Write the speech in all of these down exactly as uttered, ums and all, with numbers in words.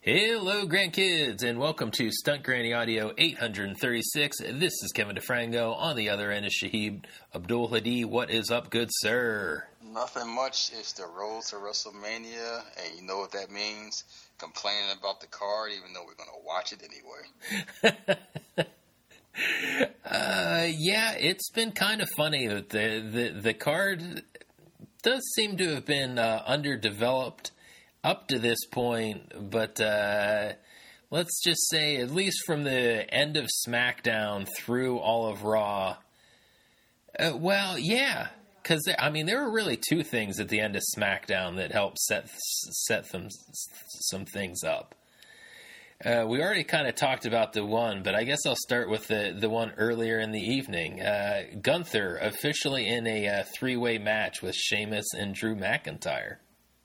Hello, grandkids, and welcome to Stunt Granny Audio eight thirty-six. This is Kevin DeFranco. On the other end is Shahid Abdul Hadi. What is up, good sir? Nothing much. It's the road to WrestleMania, and you know what that means. Complaining about the card, even though we're going to watch it anyway. uh, yeah, it's been kind of funny that the, the, the card does seem to have been uh, underdeveloped up to this point, but uh, let's just say, at least from the end of SmackDown through all of Raw, uh, well, yeah, because, I mean, there were really two things at the end of SmackDown that helped set set them some things up. Uh, we already kind of talked about the one, but I guess I'll start with the, the one earlier in the evening. Uh, Gunther officially in a uh, three-way match with Sheamus and Drew McIntyre.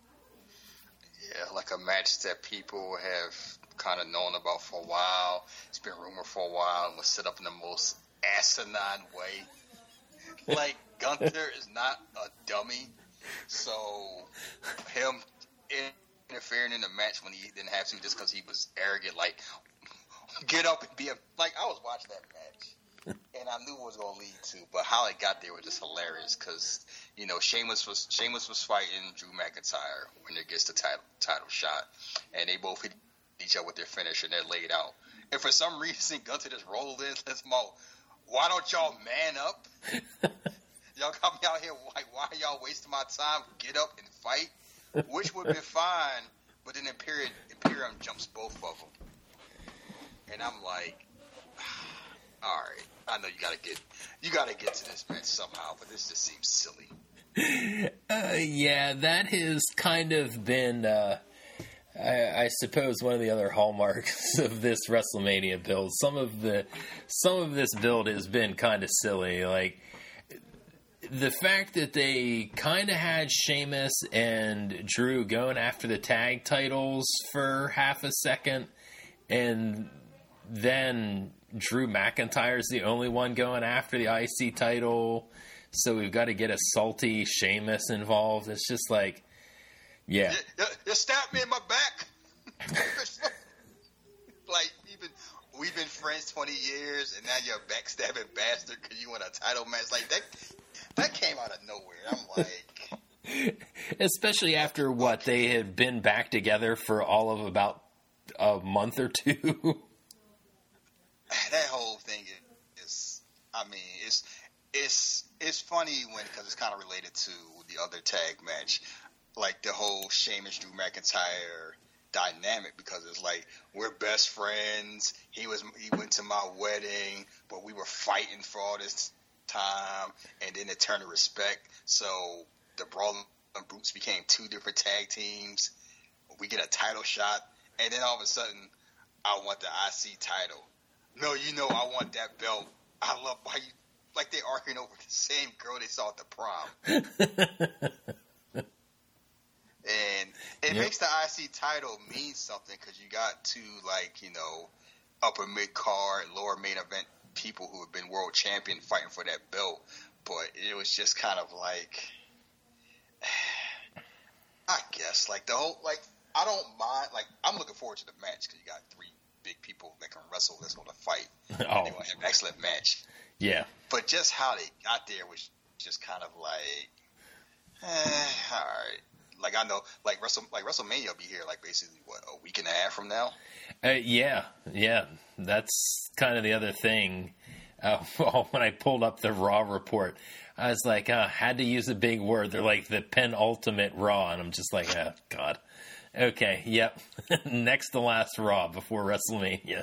Yeah, like a match that people have kind of known about for a while. It's been rumored for a while and was set up in the most asinine way. Like, Gunther is not a dummy, so him interfering in the match when he didn't have to just because he was arrogant, like, get up and be a... Like, I was watching that match, and I knew what it was going to lead to, but how it got there was just hilarious because, you know, Sheamus was Sheamus was fighting Drew McIntyre when it gets the title, title shot, and they both hit each other with their finish, and they're laid out. And for some reason, Gunther just rolled in, let's mo, why don't y'all man up? Y'all got me out here, like, why are y'all wasting my time? Get up and fight, which would be fine, but then Imperium, Imperium jumps both of them. And I'm like, all right, I know you gotta get you gotta get to this match somehow, but this just seems silly. Uh, yeah, that has kind of been, uh, I, I suppose, one of the other hallmarks of this WrestleMania build. Some of the some of this build has been kind of silly, like the fact that they kind of had Sheamus and Drew going after the tag titles for half a second, and then Drew McIntyre's the only one going after the I C title, so we've got to get a salty Sheamus involved. It's just like, yeah. You, you stabbed me in my back. Like, we've been, we've been friends twenty years, and now you're a backstabbing bastard because you won a title match. Like, that that came out of nowhere. I'm like... Especially after, what, they had been back together for all of about a month or two. That whole thing is, I mean, it's it's it's funny when because it's kind of related to the other tag match, like the whole Sheamus Drew McIntyre dynamic, because it's like we're best friends. He was he went to my wedding, but we were fighting for all this time, and then it turned to respect. So the Brawling Brutes became two different tag teams. We get a title shot, and then all of a sudden, I want the I C title. No, you know I want that belt. I love why you like they arguing over the same girl they saw at the prom. And it yep. makes the I C title mean something because you got two, like, you know, upper mid card, lower main event people who have been world champion fighting for that belt. But it was just kind of like, I guess, like the whole, like, I don't mind, like, I'm looking forward to the match because you got three big people that can wrestle that's going to fight. Oh. And they're going to have an excellent match. Yeah. But just how they got there was just kind of like, eh, all right. Like, I know, like, Wrestle, like WrestleMania will be here, like, basically, what, a week and a half from now? Uh, yeah, yeah. That's kind of the other thing. Uh, when I pulled up the Raw report, I was like, uh, had to use a big word. They're like the penultimate Raw, and I'm just like, oh, God. Okay, yep. Next to last Raw before WrestleMania.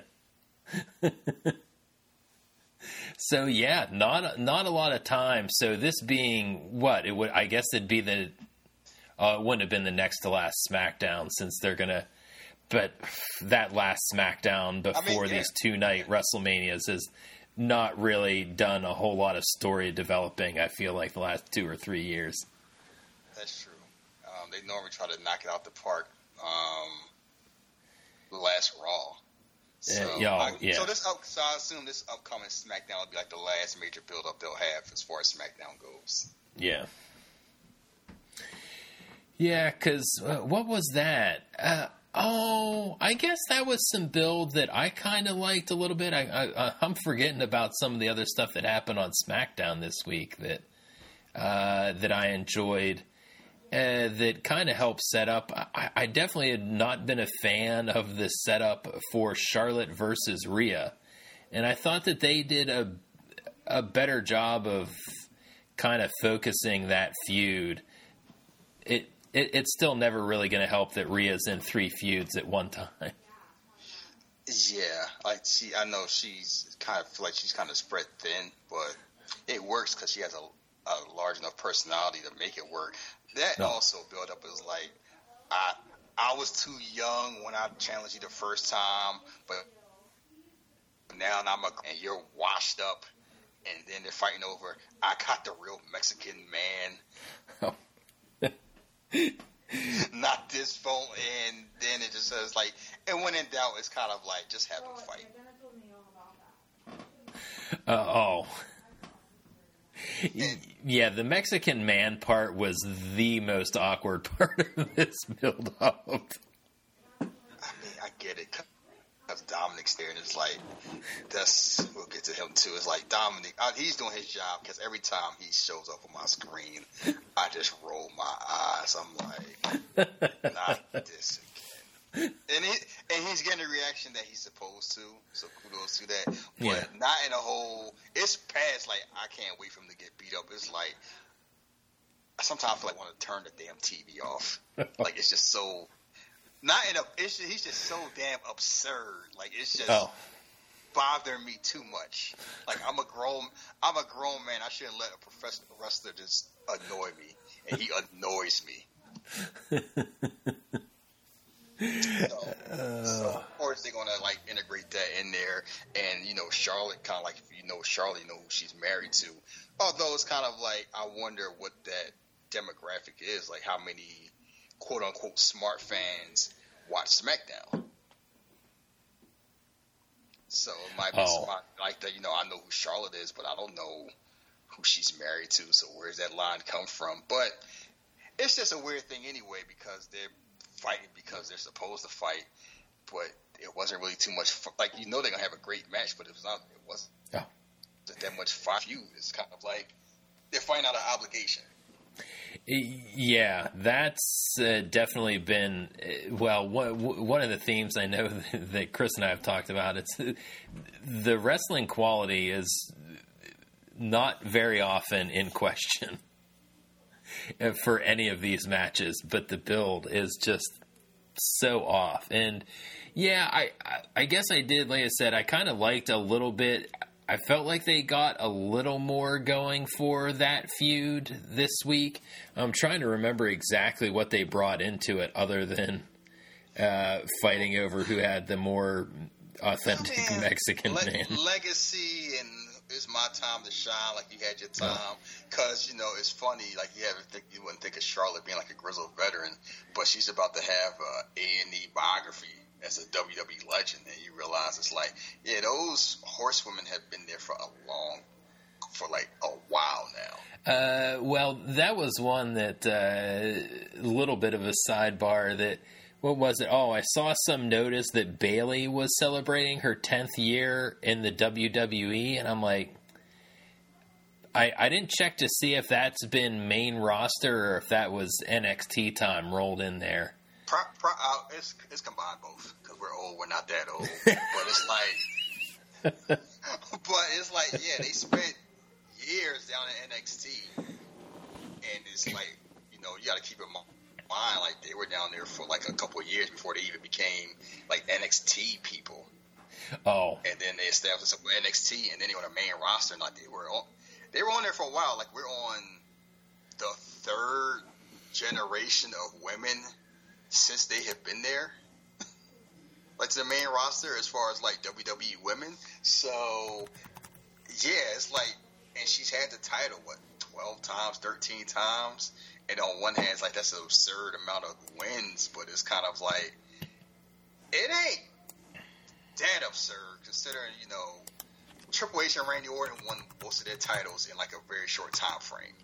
So, yeah, not, not a lot of time. So this being, what, it would, I guess it'd be the... Uh, it wouldn't have been the next to last SmackDown since they're going to... But that last SmackDown before I mean, yeah. these two-night WrestleManias has not really done a whole lot of story developing, I feel like, the last two or three years. That's true. Um, they normally try to knock it out the park um, the last Raw. So, uh, y'all, I, yeah. so, this up, so I assume this upcoming SmackDown will be like the last major build-up they'll have as far as SmackDown goes. Yeah. Yeah, because uh, what was that? Uh, oh, I guess that was some build that I kind of liked a little bit. I, I, I'm forgetting about some of the other stuff that happened on SmackDown this week that uh, that I enjoyed. Uh, that kind of helped set up. I, I definitely had not been a fan of the setup for Charlotte versus Rhea, and I thought that they did a a better job of kind of focusing that feud. It, it it's still never really going to help that Rhea's in three feuds at one time. Yeah, like she, I know she's kind of feel like she's kind of spread thin, but it works because she has a, a large enough personality to make it work. That no. also built up as like, I I was too young when I challenged you the first time, but now I'm a, and you're washed up, and then they're fighting over, I got the real Mexican man. Oh. Not this phone, and then it just says like, and when in doubt, it's kind of like, just have them fight. Uh, oh. Yeah, the Mexican man part was the most awkward part of this build-up. I mean, I get it. Because Dominic's there, and it's like, that's, we'll get to him too. It's like, Dominic, uh, he's doing his job, because every time he shows up on my screen, I just roll my eyes. I'm like, not this again. And, he, and he's getting the reaction that he's supposed to, so kudos to that. But yeah. Not in a whole, it's past, like, I can't wait for him to get beat up. It's like, sometimes I feel like I want to turn the damn T V off. Like, it's just so, not in a, it's just, he's just so damn absurd. Like, it's just oh. bothering me too much. Like, I'm a grown, I'm a grown man. I shouldn't let a professional wrestler just annoy me. And he annoys me. So, uh, so of course they're gonna like integrate that in there, and you know Charlotte kind of like, if you know Charlotte, you know who she's married to. Although it's kind of like, I wonder what that demographic is, like how many quote unquote smart fans watch SmackDown. So it might be oh. smart like that. You know, I know who Charlotte is, but I don't know who she's married to. So where's that line come from? But it's just a weird thing anyway, because they're fighting because they're supposed to fight, but it wasn't really too much fun. Like, you know they're gonna have a great match, but it was not. It wasn't oh. that much fun. It's kind of like they're fighting out of obligation. Yeah, that's uh, definitely been well. One, one of the themes I know that Chris and I have talked about. It's the wrestling quality is not very often in question for any of these matches, but the build is just so off. And yeah, I, I guess I did, like I said, I kind of liked a little bit. I felt like they got a little more going for that feud this week. I'm trying to remember exactly what they brought into it other than uh, fighting over who had the more authentic oh, man. Mexican Le- man. Legacy and it's my time to shine, like you had your time. Because, you know, it's funny, like you haven't think, you wouldn't think of Charlotte being like a grizzled veteran, but she's about to have a A and E biography as a W W E legend, and you realize it's like, yeah, those horsewomen have been there for a long, for like a while now. Uh, well, that was one that, a uh, little bit of a sidebar that, what was it? Oh, I saw some notice that Bayley was celebrating her tenth year in the W W E, and I'm like, I, I didn't check to see if that's been main roster or if that was N X T time rolled in there. Pro, pro, uh, it's, it's combined both, because we're old, we're not that old. But it's like, but it's like, yeah, they spent years down in N X T, and it's like, you know, you got to keep in mind, like they were down there for like a couple of years before they even became like N X T people. Oh, and then they established N X T, and then they were on the main roster, and like they were on, they were on there for a while. Like we're on the third generation of women since they have been there, like to the main roster as far as like W W E women. So yeah, it's like, and she's had the title what twelve times, thirteen times. And on one hand, it's like that's an absurd amount of wins, but it's kind of like it ain't that absurd considering, you know, Triple H and Randy Orton won most of their titles in like a very short time frame.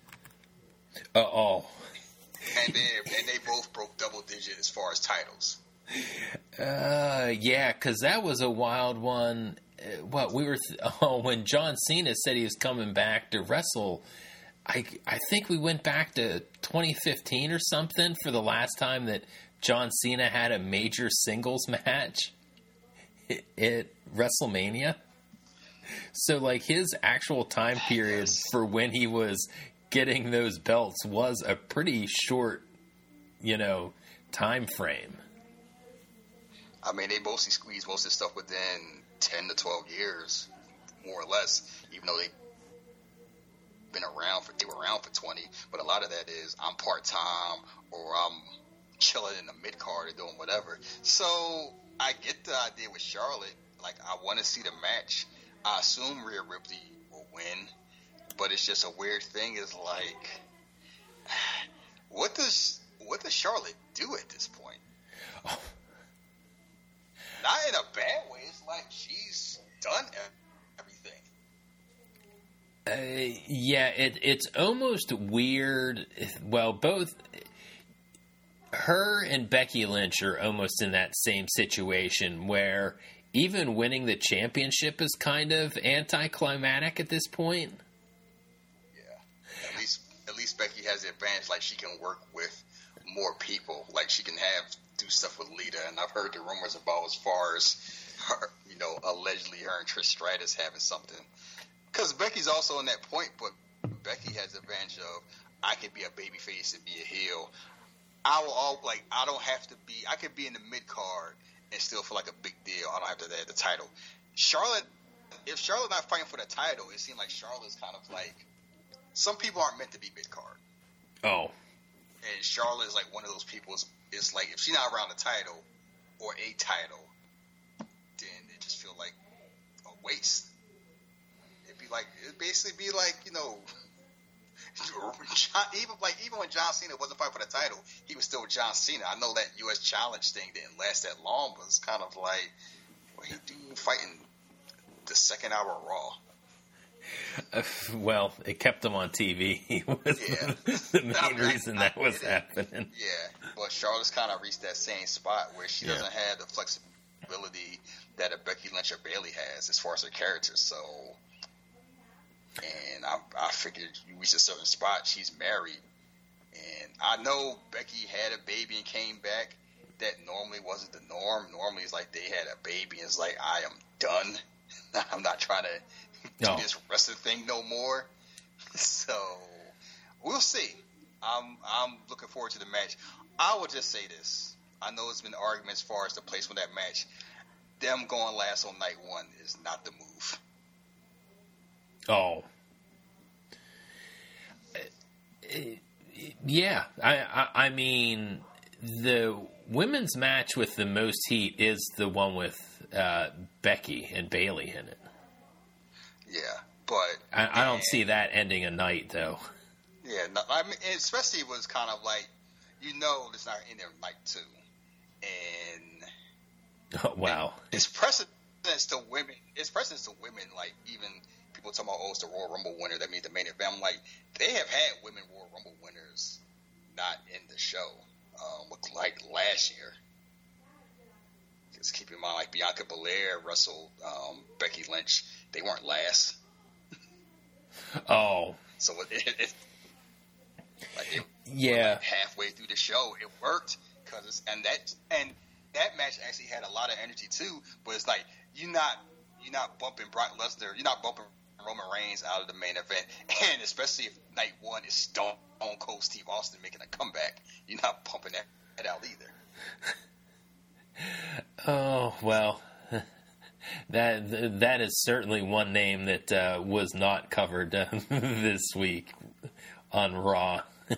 Uh oh. And then and they both broke double digit as far as titles. Uh, yeah, because that was a wild one. Uh, What we were th- oh, when John Cena said he was coming back to wrestle, I I think we went back to twenty fifteen or something for the last time that John Cena had a major singles match at WrestleMania. So, like, his actual time period Yes. for when he was getting those belts was a pretty short, you know, time frame. I mean, they mostly squeezed most of this stuff within ten to twelve years, more or less, even though they've been around for, they were around for twenty, but a lot of that is I'm part-time or I'm chilling in the mid-card or doing whatever. So I get the idea with Charlotte. Like, I want to see the match. I assume Rhea Ripley will win, but it's just a weird thing is like, what does, what does Charlotte do at this point? Oh. Not in a bad way. It's like she's done everything. Uh, yeah, it, it's almost weird. Well, both her and Becky Lynch are almost in that same situation where even winning the championship is kind of anticlimactic at this point. Yeah. At least, at least Becky has the advantage. Like, she can work with more people. Like, she can have do stuff with Lita, and I've heard the rumors about as far as her, you know, allegedly her and Trish Stratus having something. Because Becky's also in that point, but Becky has the advantage of I can be a babyface and be a heel. I will all like I don't have to be. I could be in the mid card and still feel like a big deal. I don't have to have the title. Charlotte, if Charlotte's not fighting for the title, it seems like Charlotte's kind of like some people aren't meant to be mid card. Oh. And Charlotte is like one of those people. It's, it's like if she's not around the title or a title, then it just feels like a waste. It'd be like it'd basically be like you know, John, even like even when John Cena wasn't fighting for the title, he was still John Cena. I know that U S Challenge thing didn't last that long, but it's kind of like what he do fighting the second hour of Raw. Uh, well, it kept him on T V. was Yeah. the main I- I- reason I that was get it. happening. Yeah, but Charlotte's kind of reached that same spot where she Yeah. doesn't have the flexibility that a Becky Lynch or Bayley has as far as her character. So, and I, I figured you reach a certain spot, she's married, and I know Becky had a baby and came back. That normally wasn't the norm. Normally, it's like they had a baby and it's like I am done. I'm not trying to do No. this wrestling thing no more. So we'll see. I'm I'm looking forward to the match. I will just say this. I know there's been arguments as far as the placement of that match. Them going last on night one is not the move. Oh. Uh, Yeah, I, I, I mean, the women's match with the most heat is the one with uh, Becky and Bayley in it. Yeah, but I, I don't see that ending a night, though. yeah, no, I mean, and especially it was kind of like you know it's not in there night two, and Oh, wow. it's precedence to women. It's precedence to women. Like even people talking about, oh, it's the Royal Rumble winner. That means the main event. I'm like, they have had women Royal Rumble winners not in the show. Um, like last year. Just keep in mind, like Bianca Belair wrestled um, Becky Lynch. They weren't last. Oh, So it, it, it like it, yeah. halfway through the show, it worked because it's and that and that match actually had a lot of energy too. But it's like you're not you're not bumping Brock Lesnar, you're not bumping Roman Reigns out of the main event, and especially if night one is Stone Cold Steve Austin making a comeback, you're not bumping that, that out either. Oh, well, that that is certainly one name that uh, was not covered uh, this week on Raw.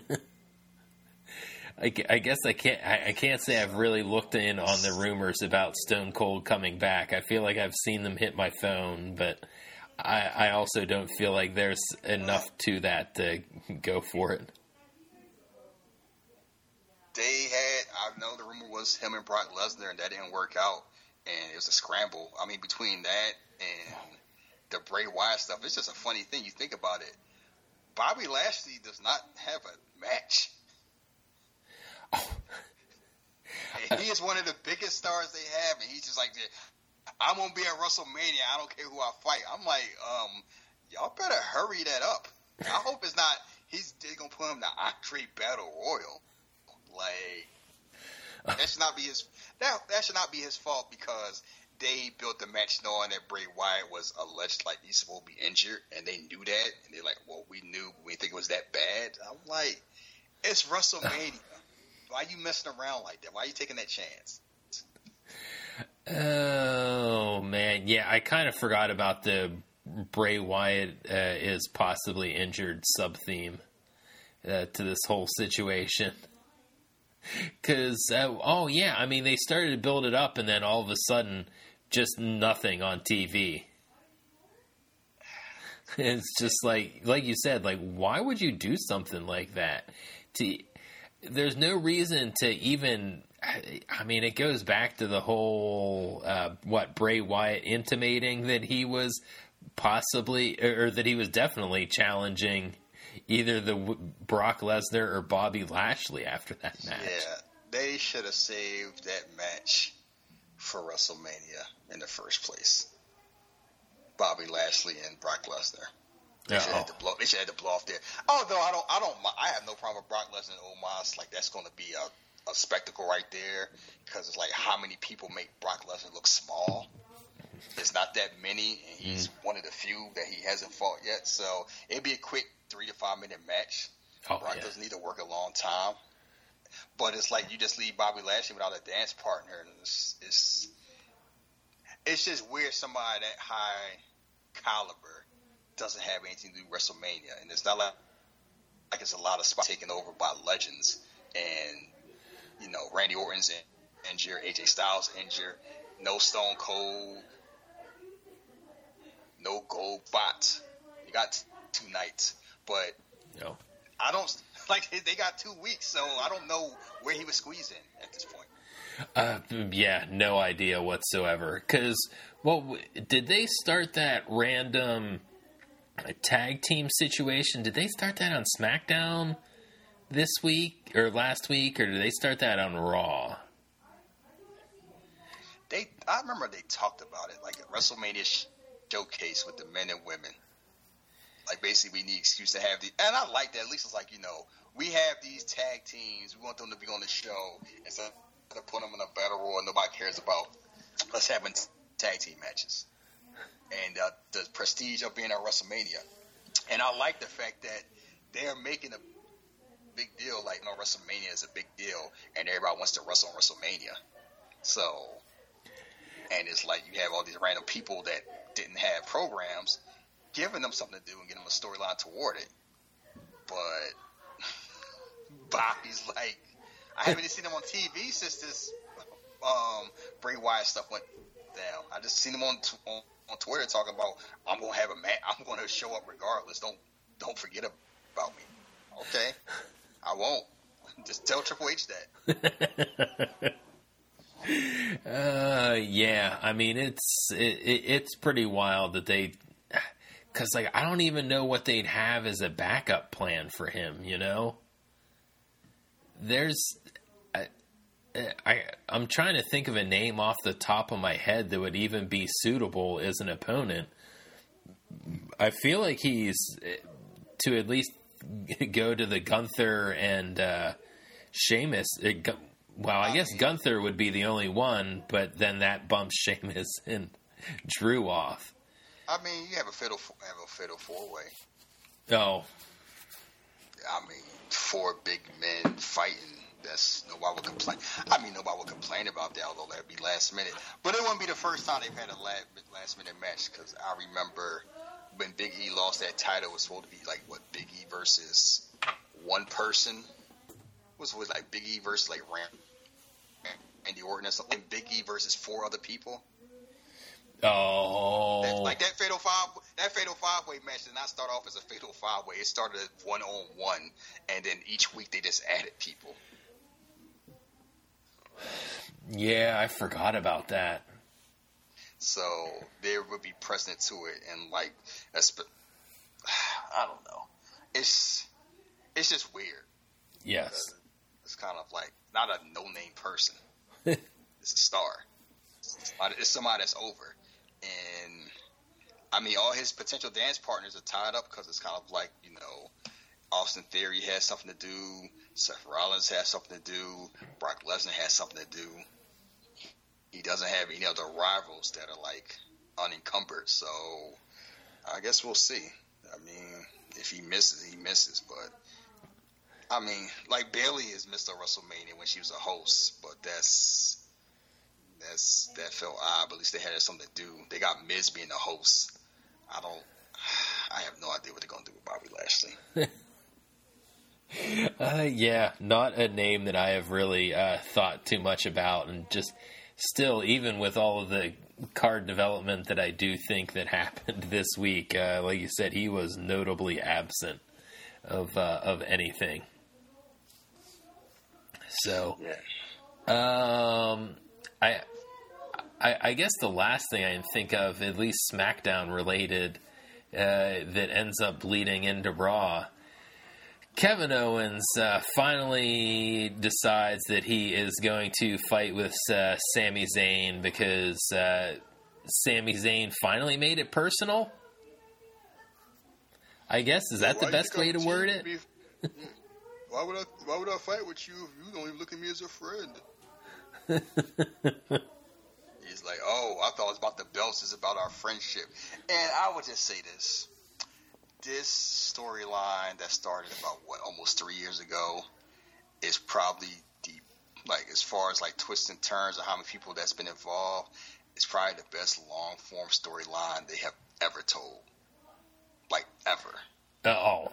I, gu- I guess I can't. I, I can't say I've really looked in on the rumors about Stone Cold coming back. I feel like I've seen them hit my phone, but I, I also don't feel like there's enough to that to go for it. They had, I know the rumor was him and Brock Lesnar, and that didn't work out, and it was a scramble. I mean, between that and the Bray Wyatt stuff, it's just a funny thing. You think about it. Bobby Lashley does not have a match. And he is one of the biggest stars they have, and he's just like, I'm gonna be at WrestleMania. I don't care who I fight. I'm like, um, y'all better hurry that up. I hope it's not. He's they're gonna put him the Andre Battle Royal. Like that should not be his. That that should not be his fault because they built the match knowing that Bray Wyatt was alleged like he's supposed to be injured, and they knew that, and they're like, well, we knew. We didn't think it was that bad. I'm like, it's WrestleMania. Why are you messing around like that? Why are you taking that chance? Oh man, yeah, I kind of forgot about the Bray Wyatt uh, is possibly injured sub theme uh, to this whole situation. Because uh, oh yeah, I mean they started to build it up, and then all of a sudden, just nothing on T V. It's just like like you said, like why would you do something like that? To there's no reason to even. I mean, it goes back to the whole, uh, what, Bray Wyatt intimating that he was possibly, or, or that he was definitely challenging either the Brock Lesnar or Bobby Lashley after that match. Yeah, they should have saved that match for WrestleMania in the first place. Bobby Lashley and Brock Lesnar. They should have to blow. They should have to blow off there. Although I don't, I don't, I have no problem with Brock Lesnar and Omos. Like that's going to be a. a spectacle right there because it's like how many people make Brock Lesnar look small. It's not that many, and he's mm. one of the few that he hasn't fought yet. So it'd be a quick three to five minute match. Oh, Brock yeah. doesn't need to work a long time, but it's like you just leave Bobby Lashley without a dance partner, and it's it's, it's just weird. Somebody that high caliber doesn't have anything to do with WrestleMania, and it's not like like it's a lot of spots taken over by legends and. You know, Randy Orton's injured, A J Styles injured, no Stone Cold, no Gold Bot. You got two nights, but no. I don't like they got two weeks, so I don't know where he was squeezing at this point. Uh, yeah, no idea whatsoever. Because, well, did they start that random tag team situation? Did they start that on SmackDown? This week or last week, or did they start that on Raw? They, I remember they talked about it, like a WrestleMania showcase with the men and women. Like basically, we need excuse to have the, and I like that. At least it's like you know, we have these tag teams. We want them to be on the show instead of putting them in a battle royal. Nobody cares about. Let's have tag team matches, and uh, the prestige of being at WrestleMania. And I like the fact that they are making a big deal, like you know, WrestleMania is a big deal, and everybody wants to wrestle on WrestleMania. So, and it's like you have all these random people that didn't have programs, giving them something to do and getting them a storyline toward it. But Bobby's like, I haven't even seen him on T V since this um, Bray Wyatt stuff went down. I just seen him on t- on, on Twitter talking about I'm gonna have a match. I'm gonna show up regardless. Don't don't forget about me. Okay. I won't. Just tell Triple H that. uh, yeah. I mean, it's it, it, it's pretty wild that they, because like I don't even know what they'd have as a backup plan for him. You know, there's, I, I I'm trying to think of a name off the top of my head that would even be suitable as an opponent. I feel like he's to at least. Go to the Gunther and uh, Sheamus. It, well, I guess Gunther would be the only one, but then that bumps Sheamus and Drew off. I mean, you have a fatal have a fatal four way. Oh, I mean, four big men fighting. That's nobody would complain. I mean, nobody would complain about that, although that'd be last minute. But it wouldn't be the first time they've had a last, last minute match because I remember. When Big E lost that title, it was supposed to be like what Big E versus one person. It was was like Big E versus like Ram, Randy Orton or something. Big E versus four other people. Oh, that, like that fatal five, that fatal five way match did not start off as a fatal five way. It started one on one, and then each week they just added people. Yeah, I forgot about that. So there would be precedent to it, and like, I don't know. It's it's just weird. Yes, it's kind of like not a no name person. It's a star. It's somebody, it's somebody that's over. And, I mean, all his potential dance partners are tied up because it's kind of like, you know, Austin Theory has something to do. Seth Rollins has something to do. Brock Lesnar has something to do. He doesn't have any other rivals that are, like, unencumbered. So, I guess we'll see. I mean, if he misses, he misses. But, I mean, like, Bayley is Mister WrestleMania when she was a host. But that's... That's that felt odd, but at least they had something to do. They got Miz being the host. I don't. I have no idea what they're gonna do with Bobby Lashley. uh, yeah, not a name that I have really uh, thought too much about, and just still, even with all of the card development that I do think that happened this week, uh, like you said, he was notably absent of uh, of anything. So, yeah. um. I, I, I guess the last thing I can think of, at least SmackDown related, uh, that ends up bleeding into Raw, Kevin Owens uh, finally decides that he is going to fight with uh, Sami Zayn because uh, Sami Zayn finally made it personal. I guess, is that why the best way to word it? Be, why would I? Why would I fight with you if you don't even look at me as a friend? He's like, oh, I thought it was about the belts. It's about our friendship. And I would just say this. This storyline that started about, what, almost three years ago is probably the, like, as far as, like, twists and turns of how many people that's been involved, it's probably the best long-form storyline they have ever told. Like, ever. Oh.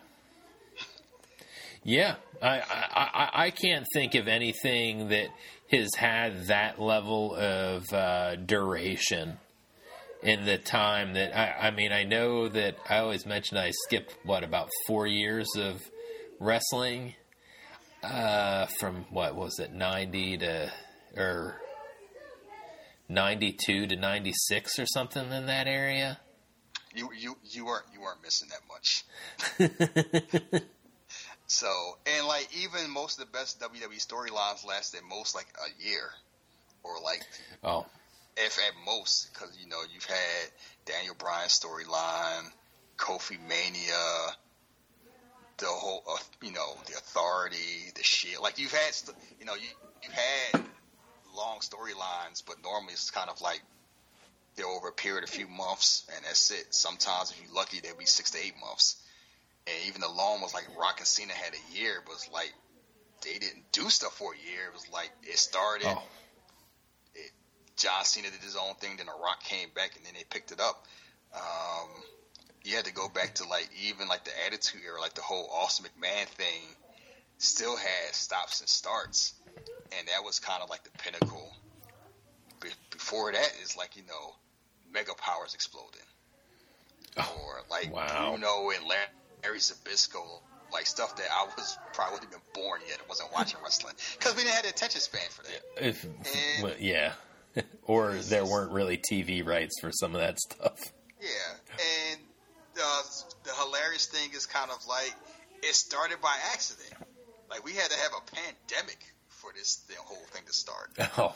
Yeah. I, I, I can't think of anything that has had that level of uh, duration in the time that I, I mean, I know that I always mention I skipped what about four years of wrestling uh, from what was it ninety to or ninety-two to ninety-six or something in that area. You you you weren't you weren't missing that much. So, and, like, even most of the best W W E storylines lasted most, like, a year. Or, like, oh, if at most, because, you know, you've had Daniel Bryan's storyline, Kofi Mania, the whole, uh, you know, the Authority, the Shield. Like, you've had, you know, you, you've had long storylines, but normally it's kind of like they're over a period of a few months, and that's it. Sometimes, if you're lucky, they'll be six to eight months. And even the long was like Rock and Cena had a year, but it's like they didn't do stuff for a year. It was like it started. Oh. It, John Cena did his own thing, then The Rock came back, and then they picked it up. Um, you had to go back to like even like the Attitude Era, like the whole Austin McMahon thing still had stops and starts, and that was kind of like the pinnacle. Be- before that is like, you know, Mega Powers exploding, oh, or like wow. Bruno and Larry. Larry Zbyszko, like stuff that I was probably wouldn't have been born yet. I wasn't watching wrestling because we didn't have the attention span for that. If, and, well, yeah, or there weren't really T V rights for some of that stuff. Yeah, and uh, the hilarious thing is kind of like it started by accident. Like we had to have a pandemic for this the whole thing to start. Oh.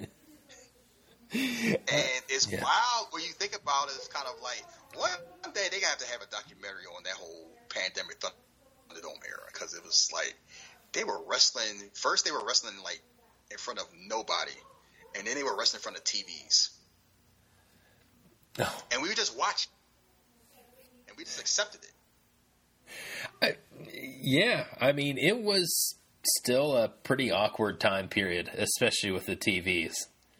And it's yeah. wild when you think about it. It's kind of like one day they have to have a documentary on that whole pandemic Thunderdome era because it was like they were wrestling. First, they were wrestling like in front of nobody, and then they were wrestling in front of T Vs. Oh. And we would just watch, and we just accepted it. I, yeah, I mean, it was still a pretty awkward time period, especially with the T Vs.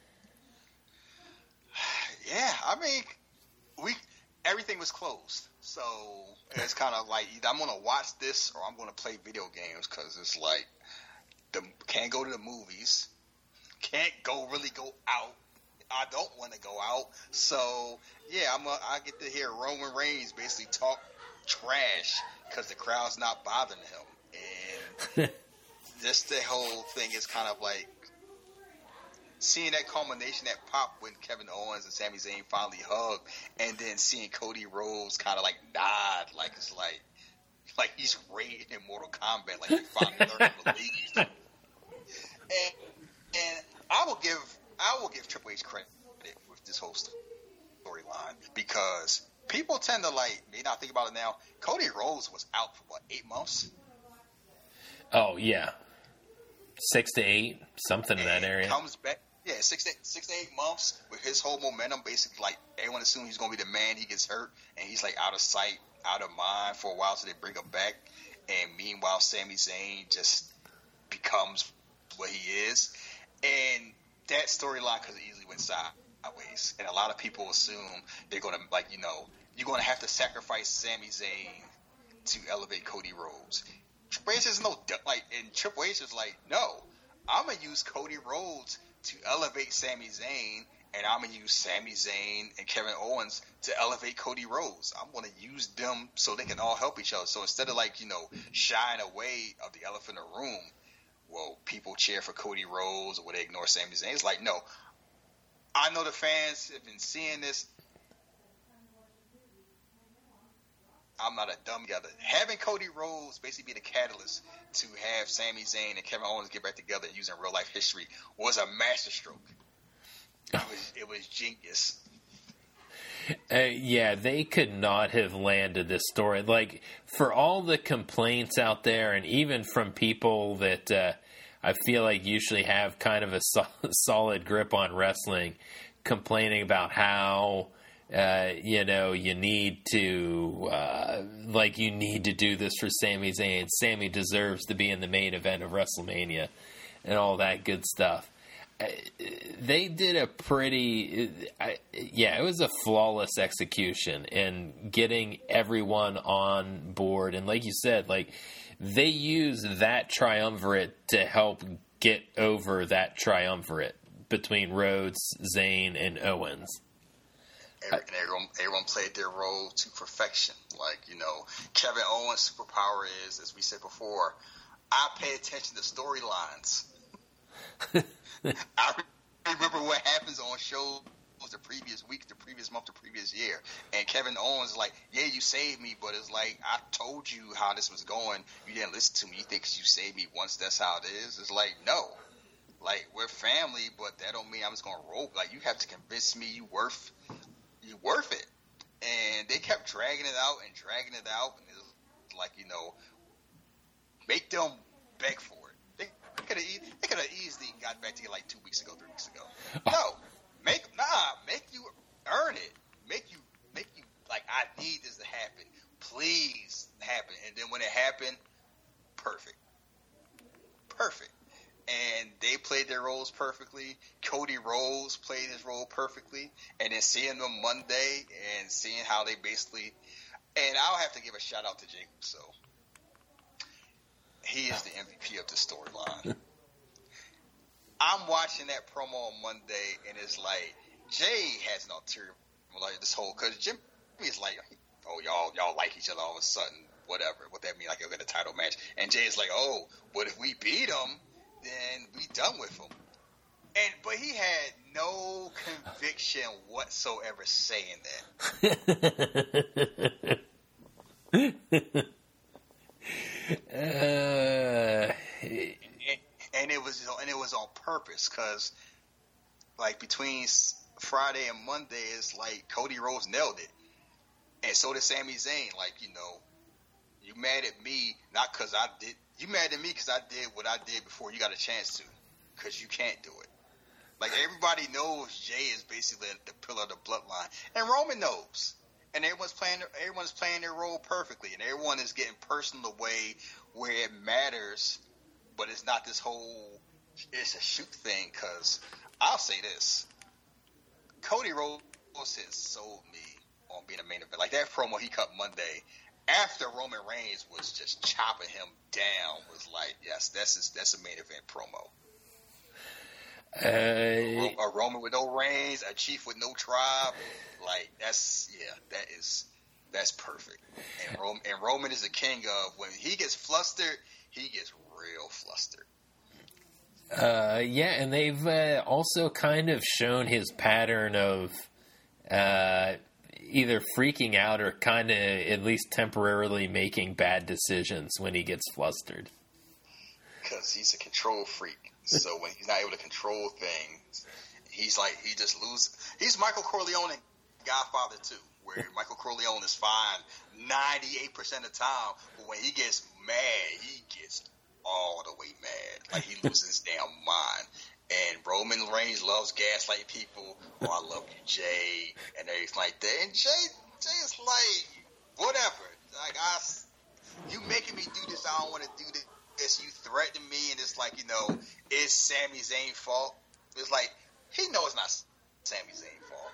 Yeah, I mean, we everything was closed, so it's kind of like either I'm going to watch this or I'm going to play video games because it's like the can't go to the movies, can't go really go out. I don't want to go out, so yeah, I'm a, I get to hear Roman Reigns basically talk trash because the crowd's not bothering him, and just the whole thing is kind of like. Seeing that culmination, that pop when Kevin Owens and Sami Zayn finally hugged, and then seeing Cody Rhodes kind of like nod, like it's like, like he's raiding in Mortal Kombat, like he finally learned to believe. And, and I will give I will give Triple H credit with this whole storyline because people tend to like may not think about it now. Cody Rhodes was out for what eight months. Oh yeah, six to eight, something in that area. Comes back, yeah, six to eight, six to eight months with his whole momentum. Basically, like everyone assumes he's going to be the man. He gets hurt and he's like out of sight, out of mind for a while. So they bring him back, and meanwhile, Sami Zayn just becomes what he is, and that storyline could have easily went sideways. And a lot of people assume they're going to like you know you're going to have to sacrifice Sami Zayn to elevate Cody Rhodes. Triple H is no like, and Triple H is like, no, I'm gonna use Cody Rhodes to elevate Sami Zayn, and I'm gonna use Sami Zayn and Kevin Owens to elevate Cody Rhodes. I'm gonna use them so they can all help each other. So instead of like you know shying away of the elephant in the room, well, people cheer for Cody Rhodes or would they ignore Sami Zayn? It's like, no, I know the fans have been seeing this. I'm not a dumb guy. Having Cody Rhodes basically be the catalyst to have Sami Zayn and Kevin Owens get back together using real life history was a masterstroke. It was, it was genius. Uh, yeah, they could not have landed this story. Like, for all the complaints out there, and even from people that uh, I feel like usually have kind of a so- solid grip on wrestling, complaining about how Uh, you know, you need to, uh, like, you need to do this for Sami Zayn. Sami deserves to be in the main event of WrestleMania and all that good stuff. Uh, they did a pretty, uh, yeah, it was a flawless execution in getting everyone on board. And like you said, like, they used that triumvirate to help get over that triumvirate between Rhodes, Zayn, and Owens. And everyone, everyone played their role to perfection. Like, you know, Kevin Owens' superpower is, as we said before, I pay attention to storylines. I remember what happens on shows the previous week, the previous month, the previous year. And Kevin Owens is like, yeah, you saved me, but it's like, I told you how this was going. You didn't listen to me. You think you saved me once that's how it is? It's like, no. Like, we're family, but that don't mean I'm just going to roll. Like, you have to convince me you worth you worth it. And they kept dragging it out and dragging it out. And it was like, you know, make them beg for it. They could have they could have easily got back to you like two weeks ago, three weeks ago. No. Make, nah, make you earn it. Make you, make you, like, I need this to happen. Please happen. And then when it happened, perfect. Perfect. And they played their roles perfectly. Cody Rhodes played his role perfectly. And then seeing them Monday and seeing how they basically, and I'll have to give a shout out to Jey Uso. He is the M V P of the storyline. I'm watching that promo on Monday, and it's like, Jay has an ulterior, like this whole, because Jimmy is like, oh, y'all y'all like each other all of a sudden, whatever. What that mean? Like, you'll get a title match. And Jay is like, oh, but if we beat him, then we done with him. And but he had no conviction whatsoever saying that. uh, and, and it was and it was on purpose, because like between Friday and Monday, it's like Cody Rhodes nailed it, and so did Sami Zayn. Like, you know, you mad at me not because I did. You mad at me because I did what I did before you got a chance to, because you can't do it. Like, everybody knows Jay is basically the pillar of the bloodline, and Roman knows, and everyone's playing. Everyone's playing their role perfectly, and everyone is getting personal the way where it matters, but it's not this whole it's a shoot thing. Because I'll say this: Cody Rhodes has sold me on being a main event. Like, that promo he cut Monday, after Roman Reigns was just chopping him down, was like, yes, that's a, that's a main event promo. uh, A, a Roman with no Reigns, a Chief with no tribe, like, that's, yeah, that is, that's perfect. And Roman, and Roman is the king of, when he gets flustered, he gets real flustered. Uh, yeah, and they've uh, also kind of shown his pattern of uh, either freaking out or kind of at least temporarily making bad decisions when he gets flustered. Because he's a control freak. So when he's not able to control things, he's like he just loses. He's Michael Corleone in Godfather two, where Michael Corleone is fine ninety-eight percent of the time, but when he gets mad, he gets all the way mad. Like he loses his damn mind. And Roman Reigns loves gaslighting people. Oh, I love you, Jay, and everything like that. And Jay, Jay is like, whatever. Like I, you making me do this. I don't want to do this. You threaten me, and it's like, you know, it's Sami Zayn's fault. It's like he knows it's not Sami Zayn's fault.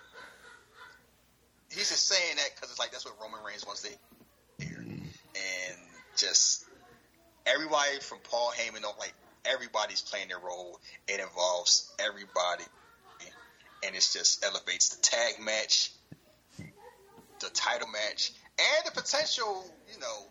He's just saying that because it's like that's what Roman Reigns wants to hear. And just everybody from Paul Heyman, like everybody's playing their role. It involves everybody, and it just elevates the tag match, the title match, and the potential. You know,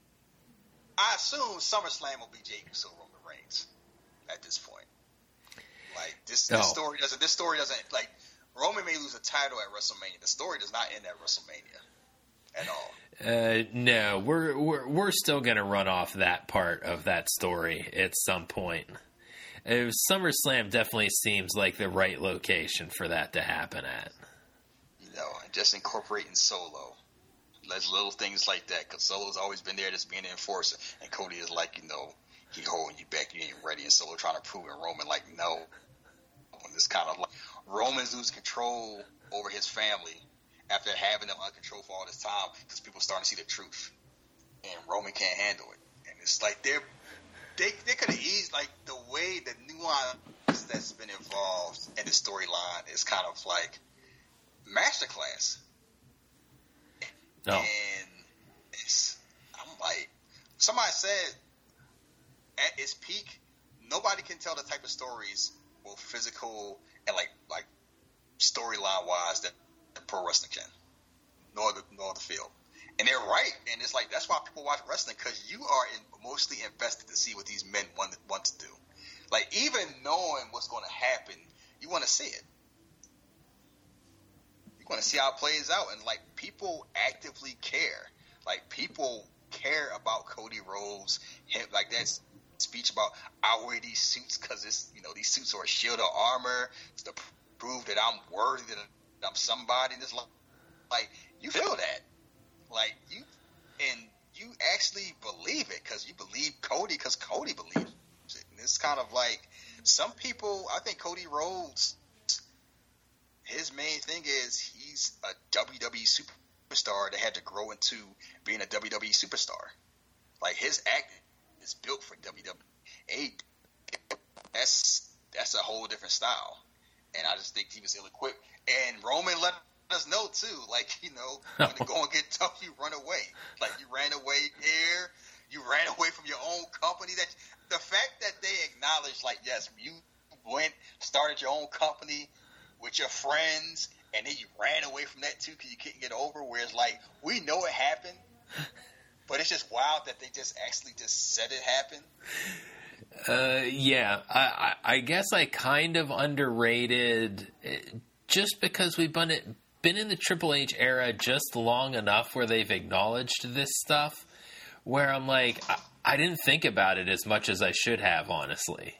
I assume SummerSlam will be Jey Uso Roman Reigns at this point. Like this, this oh. story doesn't. This story doesn't like. Roman may lose a title at WrestleMania. The story does not end at WrestleMania at all. Uh, no, we're we're we're still going to run off that part of that story at some point. Uh, SummerSlam definitely seems like the right location for that to happen at. You know, just incorporating Solo. There's little things like that because Solo's always been there, just being an enforcer, and Cody is like, you know, he holding you back, you ain't ready, and Solo trying to prove it. Roman like, no. And it's kind of like Roman's losing control over his family after having them under control for all this time because people starting to see the truth, and Roman can't handle it. And it's like they're they they could have eased like the way the nuance that's been involved in the storyline is kind of like masterclass. Oh. And it's I'm like somebody said at its peak, nobody can tell the type of stories, both physical and like like storyline wise, that the pro wrestling can, nor the nor the field. And they're right, and it's like that's why people watch wrestling, because you are in, mostly invested to see what these men want want to do. Like even knowing what's going to happen, you want to see it. You want to see how it plays out, and like people actively care. Like people care about Cody Rhodes, him, like that speech about I wear these suits because it's you know these suits are a shield of armor to prove that I'm worthy, that I'm somebody. And it's like, like you feel that, like you, and you actually believe it because you believe Cody because Cody believes it. And it's kind of like some people. I think Cody Rhodes, his main thing is he's a W W E superstar that had to grow into being a W W E superstar. Like his act is built for W W E. That's that's a whole different style, and I just think he was ill-equipped. And Roman let us know too, like you know, when the going get tough, you run away. Like you ran away here, you ran away from your own company. That the fact that they acknowledge, like, yes, you went started your own company with your friends, and then you ran away from that too because you couldn't get over. Whereas, like, we know it happened. But it's just wild that they just actually just said it happened. Uh, yeah, I, I, I guess I kind of underrated just because we've been been in the Triple H era just long enough where they've acknowledged this stuff. Where I'm like, I, I didn't think about it as much as I should have, honestly.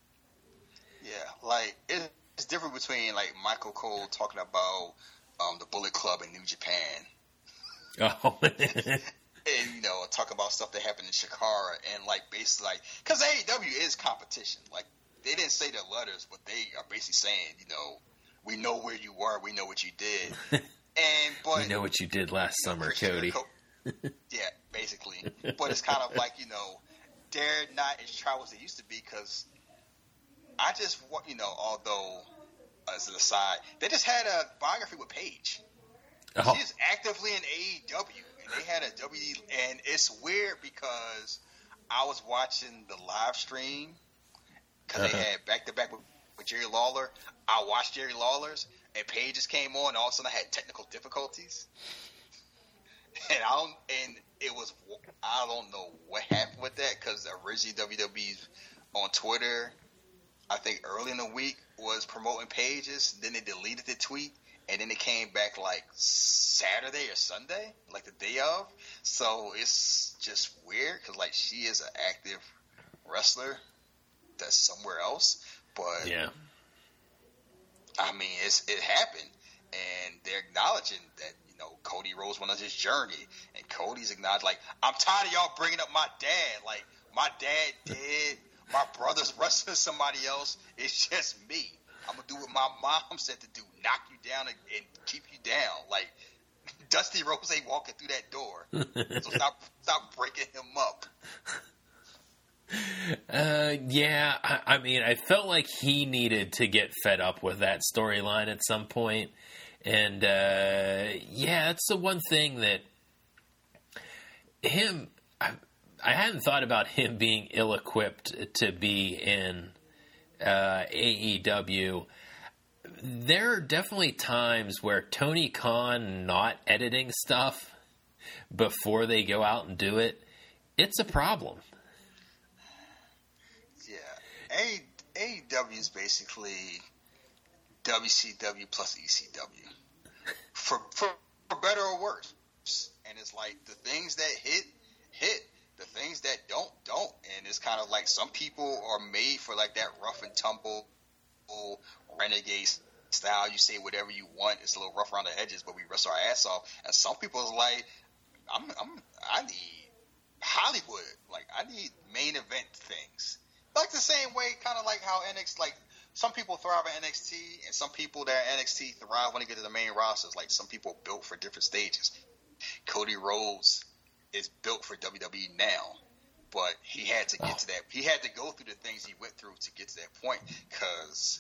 Yeah, like it's different between like Michael Cole talking about um, the Bullet Club in New Japan. Oh. And, you know, talk about stuff that happened in Chikara and, like, basically, like, because A E W is competition. Like, they didn't say their letters, but they are basically saying, you know, we know where you were, we know what you did. And, but. We know what you did last you know, summer, Christian Cody. Co- yeah, basically. But it's kind of like, you know, they're not as tribal as they used to be because I just, you know, although, as an aside, they just had a biography with Paige. Oh. She's actively in A E W. They had a W, and it's weird because I was watching the live stream because uh-huh. they had back to back with Jerry Lawler. I watched Jerry Lawler's, and Paige just came on, and all of a sudden I had technical difficulties, and I don't, and it was I don't know what happened with that because originally W W E on Twitter, I think early in the week was promoting Paige's, then they deleted the tweet. And then it came back like Saturday or Sunday, like the day of. So it's just weird because like she is an active wrestler that's somewhere else. But yeah, I mean, it's it happened, and they're acknowledging that you know Cody Rhodes went on his journey, and Cody's acknowledged like I'm tired of y'all bringing up my dad. Like my dad dead, my brother's wrestling somebody else. It's just me. I'm gonna do what my mom said to do: knock you down and, and keep you down. Like Dusty Rhodes ain't walking through that door, so stop stop breaking him up. Uh, yeah, I, I mean, I felt like he needed to get fed up with that storyline at some point. And, uh, yeah, that's the one thing that him, I, I hadn't thought about him being ill-equipped to be in uh, A E W. There are definitely times where Tony Khan not editing stuff before they go out and do it, it's a problem. A E W is basically W C W plus E C W, for, for for better or worse. And it's like the things that hit, hit. The things that don't, don't. And it's kind of like some people are made for like that rough and tumble, renegade style. You say whatever you want. It's a little rough around the edges, but we wrestle our ass off. And some people is like, I'm, I'm, I need Hollywood. Like I need main event things. Like the same way, kind of like how N X T, like some people thrive at N X T, and some people that N X T thrive when they get to the main rosters. Like some people built for different stages. Cody Rhodes is built for W W E now, but he had to get oh. to that. He had to go through the things he went through to get to that point. Because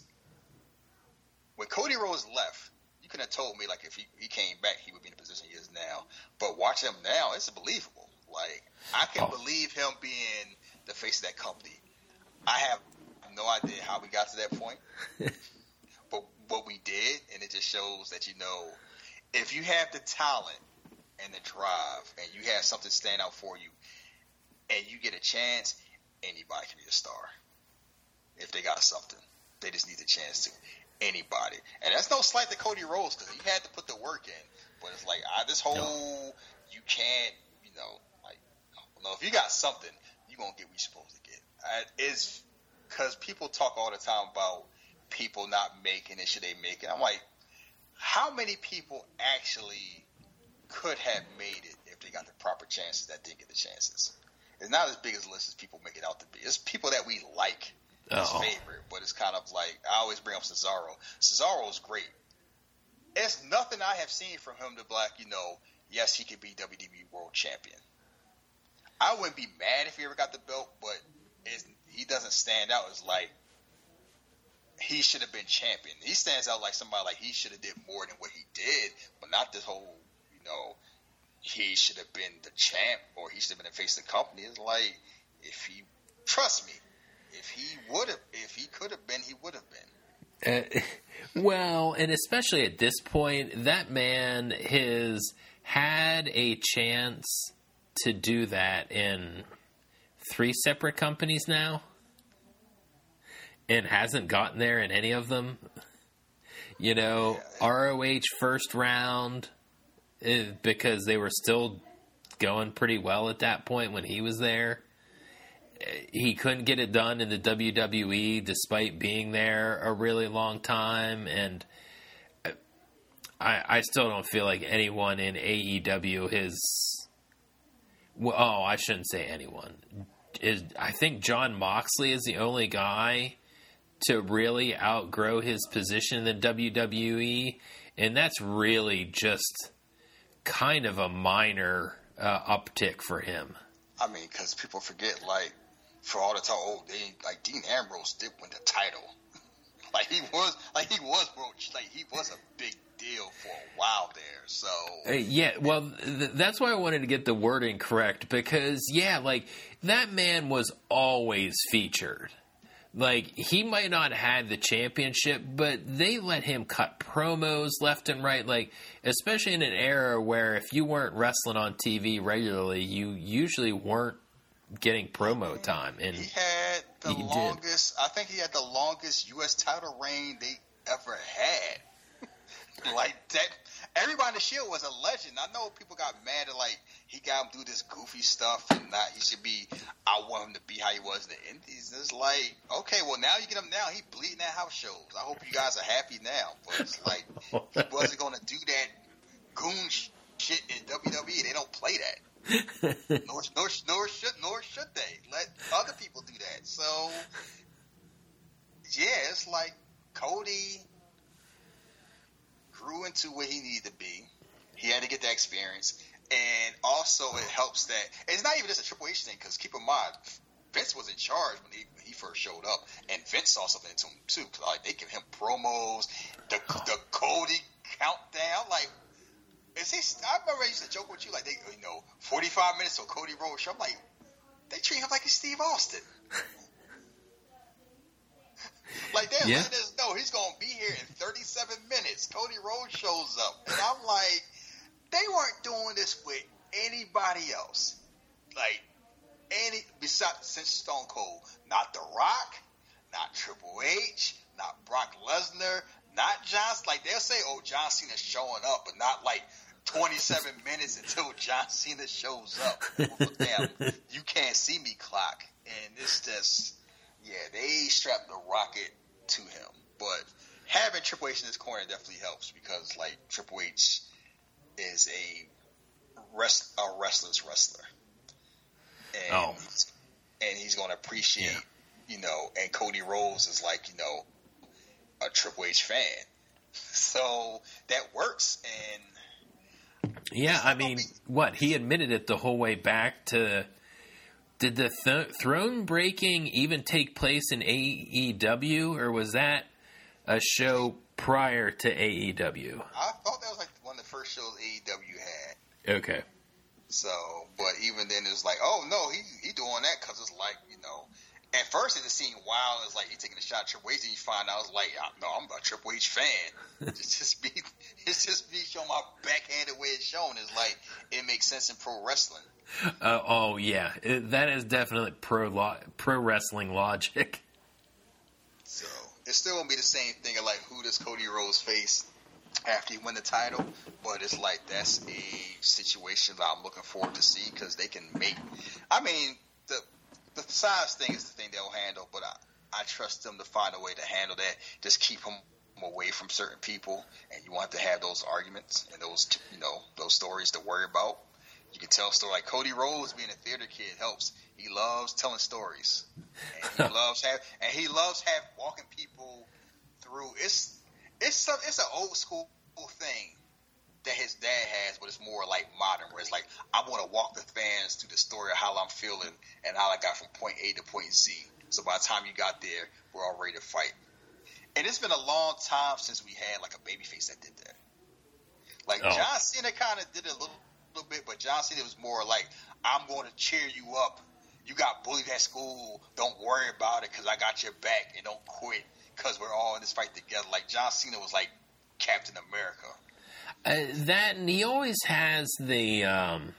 when Cody Rhodes left, you could have told me like if he, he came back, he would be in the position he is now. But watch him now; it's unbelievable. Like I can oh. believe him being the face of that company. I have no idea how we got to that point, but what we did, and it just shows that, you know, if you have the talent and the drive and you have something stand out for you and you get a chance, anybody can be a star. If they got something, they just need a chance to. Anybody. And that's no slight to Cody Rhodes because he had to put the work in, but it's like I, this whole, no. you can't, you know, like, no, if you got something, you're going to get what you're supposed to get. Uh, is because people talk all the time about people not making it, should they make it? I'm like, how many people actually could have made it if they got the proper chances that didn't get the chances? It's not as big as a list as people make it out to be. It's people that we like as Uh-oh. favorite, but it's kind of like, I always bring up Cesaro. Cesaro's great. It's nothing I have seen from him to black, you know, yes, he could be W W E World Champion. I wouldn't be mad if he ever got the belt, but Is, he doesn't stand out as like he should have been champion. He stands out like somebody like he should have did more than what he did, but not this whole, you know, he should have been the champ or he should have been the face of the company. It's like if he, trust me, if he would have, if he could have been, he would have been. Uh, well, and especially at this point, that man has had a chance to do that in three separate companies now and hasn't gotten there in any of them. You know, R O H first round because they were still going pretty well at that point when he was there. He couldn't get it done in the W W E despite being there a really long time, and I, I still don't feel like anyone in A E W has... Well, oh, I shouldn't say anyone. Is I think Jon Moxley is the only guy to really outgrow his position in the W W E, and that's really just kind of a minor uh, uptick for him. I mean, because people forget, like, for all the time, oh, they, like, Dean Ambrose did win the title. like, he was, like, he was, like, he was a big deal for a while there, so... Uh, yeah, well, th- that's why I wanted to get the wording correct, because, yeah, like, that man was always featured. Like, he might not have had the championship, but they let him cut promos left and right, like, especially in an era where if you weren't wrestling on T V regularly, you usually weren't getting promo time. And he had the he longest, did. I think he had the longest U S title reign they ever had. Like that, everybody in the Shield was a legend. I know people got mad at like he got him do this goofy stuff, and not he should be. I want him to be how he was in the Indies. And it's like, okay, well now you get him now. He bleeding at house shows. I hope you guys are happy now. But it's like he wasn't going to do that goon shit in W W E. They don't play that. nor, nor, nor should nor should they let other people do that. So yeah, it's like Cody grew into what he needed to be. He had to get that experience. And also, it helps that it's not even just a Triple H thing, because keep in mind, Vince was in charge when he when he first showed up, and Vince saw something into him too. Like they give him promos, the the Cody countdown. Like, is he? I remember I used to joke with you, like they, you know, forty-five minutes till Cody Rhodes show. I'm like, they treat him like he's Steve Austin. Like they're yeah. letting us know he's gonna be here in thirty-seven minutes. Cody Rhodes shows up, and I'm like. They weren't doing this with anybody else. Like, any, besides, since Stone Cold. Not The Rock, not Triple H, not Brock Lesnar, not John, like they'll say, oh, John Cena's showing up, but not like twenty-seven minutes until John Cena shows up. Well, damn, you can't see me clock. And it's just, yeah, they strapped the rocket to him. But having Triple H in his corner definitely helps, because like Triple H is a rest a wrestler's wrestler, and oh. he's, and he's going to appreciate, yeah. you know. And Cody Rhodes is like, you know, a Triple H fan, so that works. And yeah, I mean, be, what he admitted it the whole way back to. Did the th- throne breaking even take place in A E W, or was that a show prior to A E W? I thought that was like one of the first shows A E W had. Okay. So, but even then, it was like, oh no, he he doing that because it's like, you know, at first it just seemed wild. It's like he taking a shot at Triple H, and you find out it's like, no, I'm a Triple H fan. It's just me, it's just me showing my backhanded way it's shown. It's like it makes sense in pro wrestling. Uh, oh yeah, it, that is definitely pro lo- pro wrestling logic. So it's still gonna be the same thing of like, who does Cody Rhodes face after he win the title? But it's like that's a situation that I'm looking forward to see, because they can make. I mean, the the size thing is the thing they'll handle, but I I trust them to find a way to handle that. Just keep them away from certain people, and you want to have those arguments and those, you know, those stories to worry about. You can tell a story like Cody Rhodes being a theater kid helps. He loves telling stories, and he loves have and he loves have walking people through. It's it's some, it's an old school thing that his dad has, but it's more like modern, where it's like, I want to walk the fans through the story of how I'm feeling and how I got from point A to point Z. So by the time you got there, we're all ready to fight. And it's been a long time since we had like a babyface that did that. Like oh. John Cena kind of did it a little. little bit, but John Cena was more like, I'm going to cheer you up. You got bullied at school. Don't worry about it, because I got your back, and don't quit, because we're all in this fight together. Like John Cena was like Captain America. Uh, that, and he always has the um,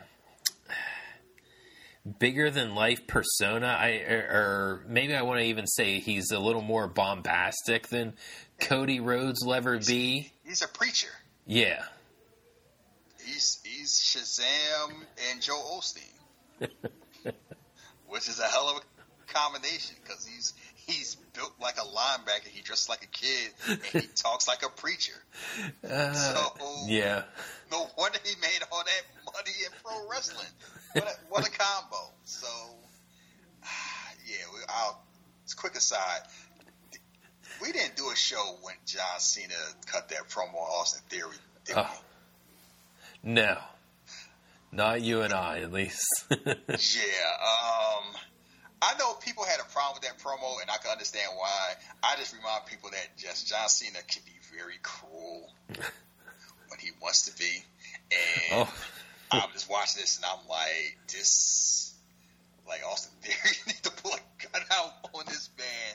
bigger than life persona. I or, or maybe I want to even say he's a little more bombastic than Cody Rhodes will ever he's, be. He's a preacher. Yeah. He's he's Shazam and Joe Osteen, which is a hell of a combination, because he's he's built like a linebacker, he dresses like a kid, and he talks like a preacher. Uh, so yeah, no wonder he made all that money in pro wrestling. What a, what a combo! So yeah, we, I'll. It's a quick aside. We didn't do a show when John Cena cut that promo on Austin Theory, did oh. we? No, not you and I, at least. yeah, um, I know people had a problem with that promo, and I can understand why. I just remind people that just John Cena can be very cruel when he wants to be, and oh. I'm just watching this, and I'm like, this, like Austin Theory need to pull a gun out on this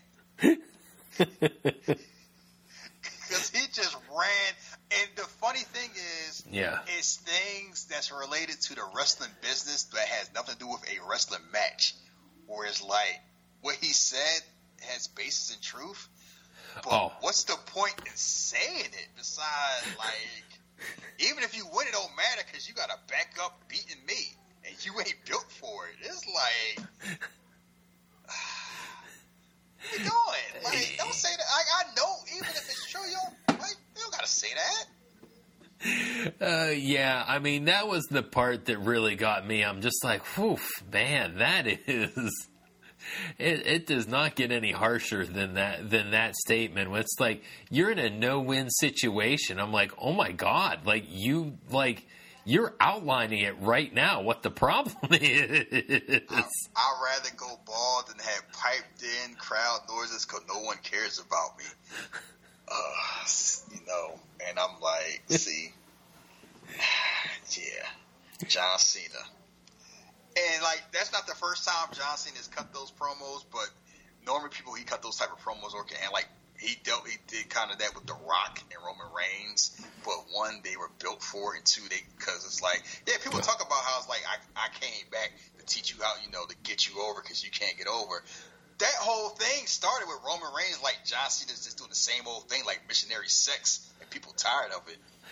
man. Because he just ran, and the funny thing is, yeah, it's things that's related to the wrestling business that has nothing to do with a wrestling match. Whereas, like, what he said has basis in truth, but oh. what's the point in saying it besides, like, even if you win, it don't matter because you got to back up beating me. you ain't built for it. It's like, what you doing? Like, don't say that. I, I know, even if it's true, you don't, like, you don't gotta say that. Uh, yeah, I mean, that was the part that really got me. I'm just like, whew, man, that is... It, it does not get any harsher than that than that statement. When it's like, you're in a no-win situation. I'm like, oh my God, like you, like, you're outlining it right now, what the problem is. I, I'd rather go bald than have piped-in crowd noises because no one cares about me. Uh, you know, and I'm like, see, yeah, John Cena. And, like, that's not the first time John Cena has cut those promos, but normally people, he cut those type of promos, okay, and, like, he dealt, he did kind of that with The Rock and Roman Reigns, but one, they were built for, and two, they, because it's like, yeah, people talk about how it's like, I, I came back to teach you how, you know, to get you over because you can't get over. That whole thing started with Roman Reigns, like, John Cena's just doing the same old thing, like missionary sex, and people tired of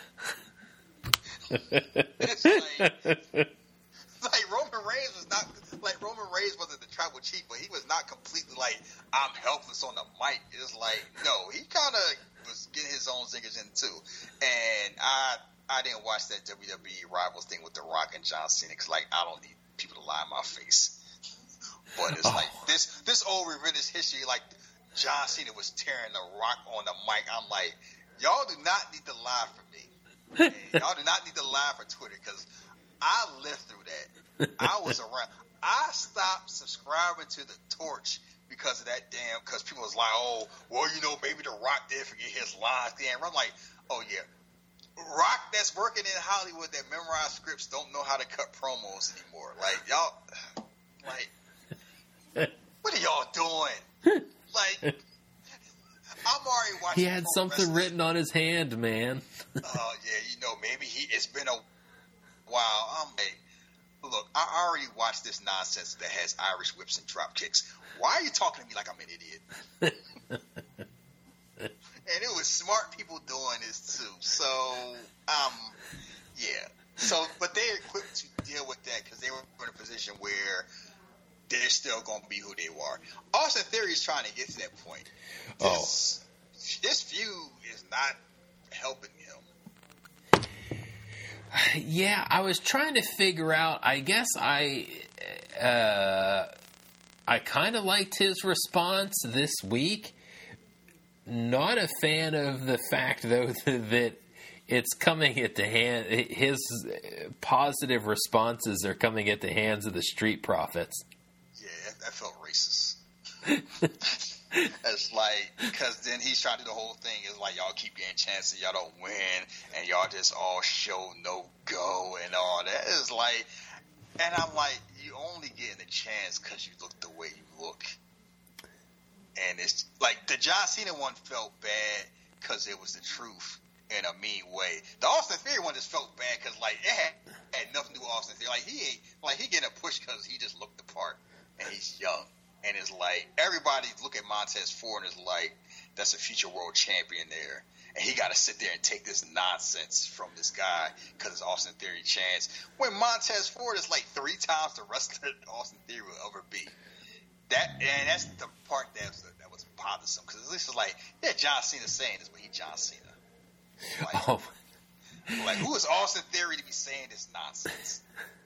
it. It's like... Like, Roman Reigns was not, like, Roman Reigns wasn't the tribal chief, but he was not completely like, I'm helpless on the mic. It's like, no, he kind of was getting his own zingers in, too. And I I didn't watch that W W E Rivals thing with The Rock and John Cena, because, like, I don't need people to lie in my face. But it's oh. like, this, this old revisionist history, like, John Cena was tearing The Rock on the mic. I'm like, y'all do not need to lie for me. And y'all do not need to lie for Twitter, because I lived through that. I was around. I stopped subscribing to the Torch because of that damn, because people was like, oh, well, you know, maybe The Rock did forget his lines. Damn, I'm like, oh, yeah. Rock that's working in Hollywood that memorized scripts don't know how to cut promos anymore. Like, y'all, like, what are y'all doing? Like, I'm already watching. He had something wrestling. Written on his hand, man. Oh, uh, yeah, you know, maybe he, it's been a Wow, I'm like, look, I already watched this nonsense that has Irish whips and drop kicks. Why are you talking to me like I'm an idiot? And it was smart people doing this too. So, um, yeah. So, but they're equipped to deal with that because they were in a position where they're still going to be who they are. Austin Theory is trying to get to that point. This, oh. This feud is not helping him. Yeah, I was trying to figure out. I guess I, uh, I kind of liked his response this week. Not a fan of the fact, though, that it's coming at the hand. His positive responses are coming at the hands of the Street Profits. Yeah, that felt racist. It's like, because then he's trying to do the whole thing is like, y'all keep getting chances, y'all don't win, and y'all just all show no go and all that. It's like, and I'm like, you only getting a chance because you look the way you look. And it's like, the John Cena one felt bad because it was the truth in a mean way. The Austin Theory one just felt bad because, like, it had, had nothing to do with Austin Theory. Like, he ain't, like, he getting a push because he just looked the part, and he's young. And it's like, everybody look at Montez Ford and is like, that's a future world champion there. And he got to sit there and take this nonsense from this guy because it's Austin Theory chance. When Montez Ford is like three times the wrestler Austin Theory will ever be. That, and that's the part that was, that was bothersome. Because at least it's like, yeah, John Cena saying this, but he John Cena. Like, oh. like, who is Austin Theory to be saying this nonsense?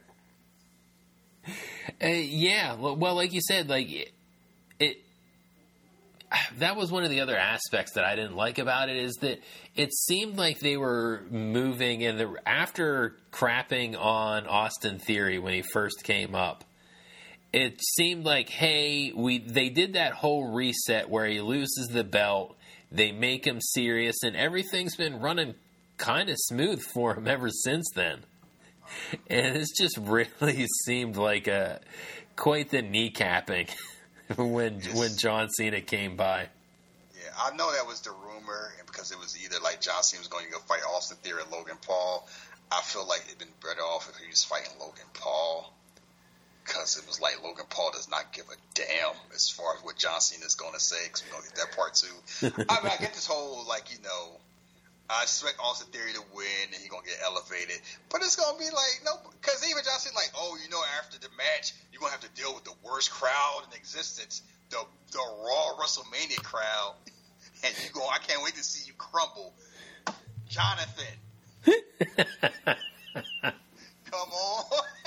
Uh, yeah, well, like you said, like it, it, that was one of the other aspects that I didn't like about it is that it seemed like they were moving in the after crapping on Austin Theory when he first came up. It seemed like, hey, we they did that whole reset where he loses the belt, they make him serious, and everything's been running kind of smooth for him ever since then. And it's just really seemed like a quite the kneecapping when yes. when John Cena came by. Yeah, I know that was the rumor, and because it was either like John Cena was going to go fight Austin Theory or Logan Paul, I feel like it'd been better off if he was fighting Logan Paul, because it was like Logan Paul does not give a damn as far as what John Cena is going to say, because we're going to get that part too. I mean, I get this whole, like, you know, I expect Austin Theory to win, and he's gonna get elevated. But it's gonna be like no, because even John Cena, like, oh, you know, after the match, you're gonna have to deal with the worst crowd in existence, the the Raw WrestleMania crowd, and you go, I can't wait to see you crumble, Jonathan. Come on.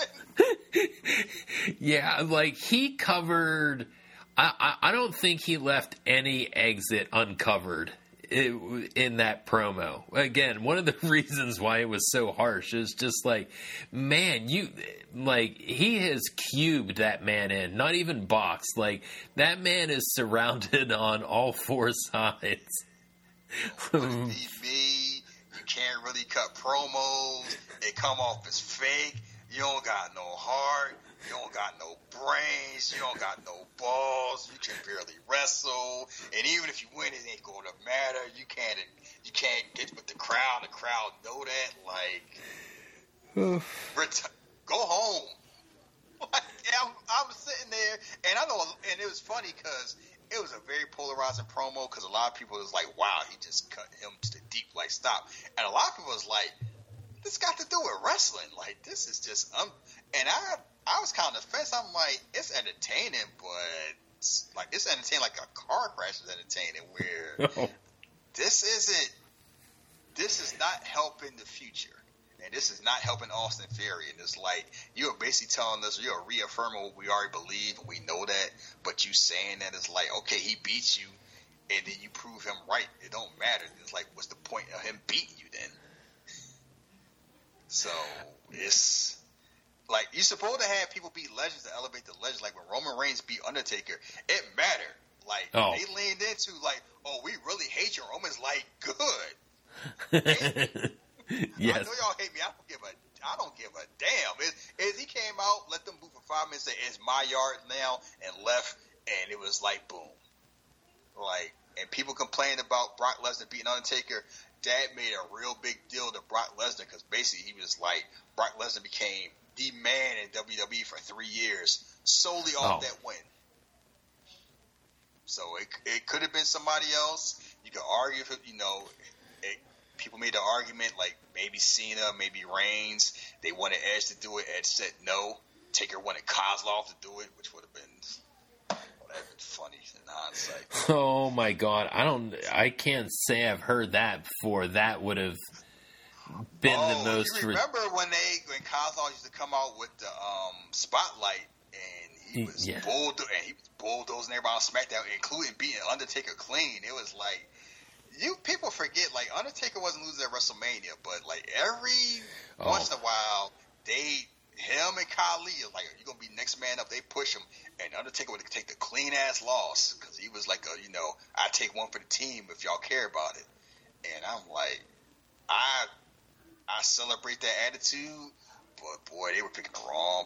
Yeah, like he covered. I, I I don't think he left any exit uncovered in that promo. Again, one of the reasons why it was so harsh is just like, man, you like he has cubed that man in, not even boxed. Like that man is surrounded on all four sides. Me, you can't really cut promos. They come off as fake. You don't got no heart. You don't got no brains. You don't got no balls. You can barely wrestle. And even if you win, it ain't going to matter. You can't. You can't get with the crowd. The crowd know that. Like, ret- go home. Like, I'm, I'm sitting there, and I know. And it was funny because it was a very polarizing promo. Because a lot of people was like, "Wow, he just cut him to the deep, like stop." And a lot of people was like, "This got to do with wrestling. Like, this is just um." And I. I was kind of offensive. I'm like, it's entertaining, but it's like it's entertaining like a car crash is entertaining. Where oh. this isn't, this is not helping the future, and this is not helping Austin Theory. And it's like you're basically telling us, you're reaffirming what we already believe, and we know that. But you saying that it's like, okay, he beats you, and then you prove him right. It don't matter. It's like, what's the point of him beating you then? So it's. Like, you're supposed to have people beat legends to elevate the legends. Like, when Roman Reigns beat Undertaker, it mattered. Like, oh. they leaned into, like, oh, we really hate you. Roman's like, good. Yes. I know y'all hate me. I don't give a, I don't give a damn. As, as he came out, let them move for five minutes, say, it's my yard now, and left, and it was like, boom. Like, and people complained about Brock Lesnar beating Undertaker. That made a real big deal to Brock Lesnar, because basically he was like, Brock Lesnar became the man in W W E for three years, solely off oh. that win. So it it could have been somebody else. You could argue, if, you know, it, people made the argument like maybe Cena, maybe Reigns. They wanted Edge to do it. Edge said no. Taker wanted Kozlov to do it, which would have been, well, that'd been funny in hindsight. Oh my God, I don't, I can't say I've heard that before. That would have been oh, the most. You remember re- when they when Kozlov used to come out with the um, spotlight, and he was yeah. bulldo- and he was bulldozing everybody on SmackDown, including beating Undertaker clean. It was like, you people forget, like, Undertaker wasn't losing at WrestleMania, but like every oh. once in a while, they him and Khali are like, you're gonna be next man up. They push him, and Undertaker would take the clean ass loss because he was like, a, you know, I take one for the team if y'all care about it. And I'm like, I. I celebrate that attitude, but boy, they were picking the wrong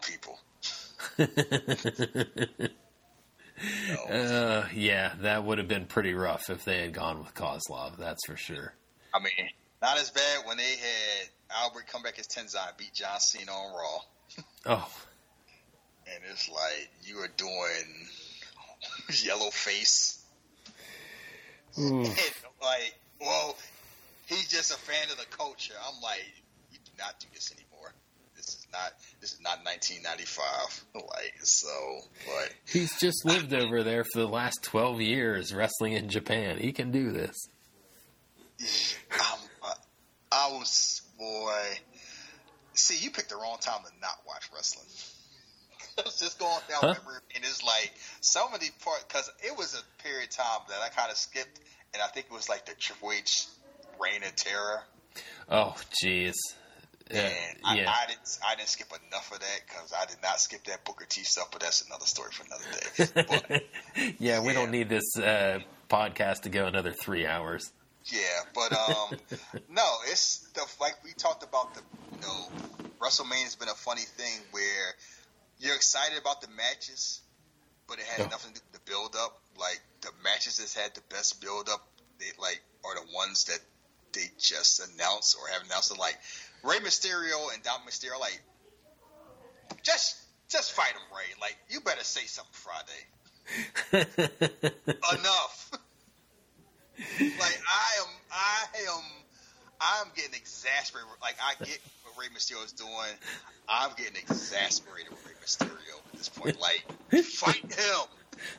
people. no. uh, yeah, that would have been pretty rough if they had gone with Kozlov, that's for sure. I mean, not as bad when they had Albert come back as Tenzan, beat John Cena on Raw. Oh. And it's like, you were doing yellow face. And like, well, he's just a fan of the culture. I'm like, you do not do this anymore. This is not. This is not nineteen ninety-five. Like, so, but he's just lived I, over there for the last twelve years, wrestling in Japan. He can do this. Um, I, I was boy. See, you picked the wrong time to not watch wrestling. I was just going down huh? memory, and it's like some of the part because it was a period of time that I kind of skipped, and I think it was like the Triple H Reign of Terror. Oh, jeez. And uh, yeah. I, I didn't. I didn't skip enough of that because I did not skip that Booker T stuff. But that's another story for another day. But, yeah, we yeah. don't need this uh, podcast to go another three hours. Yeah, but um, no, it's the like we talked about the you know WrestleMania's been a funny thing where you're excited about the matches, but it had oh. nothing to do with the build up. Like the matches that's had the best build up, they like are the ones that they just announced or have announced. It. Like Rey Mysterio and Dominic Mysterio, like just just fight them, Rey. Like you better say something Friday. Enough. Like I am, I am, I'm getting exasperated. Like, I get what Rey Mysterio is doing. I'm getting exasperated with Rey Mysterio at this point. Like, fight him.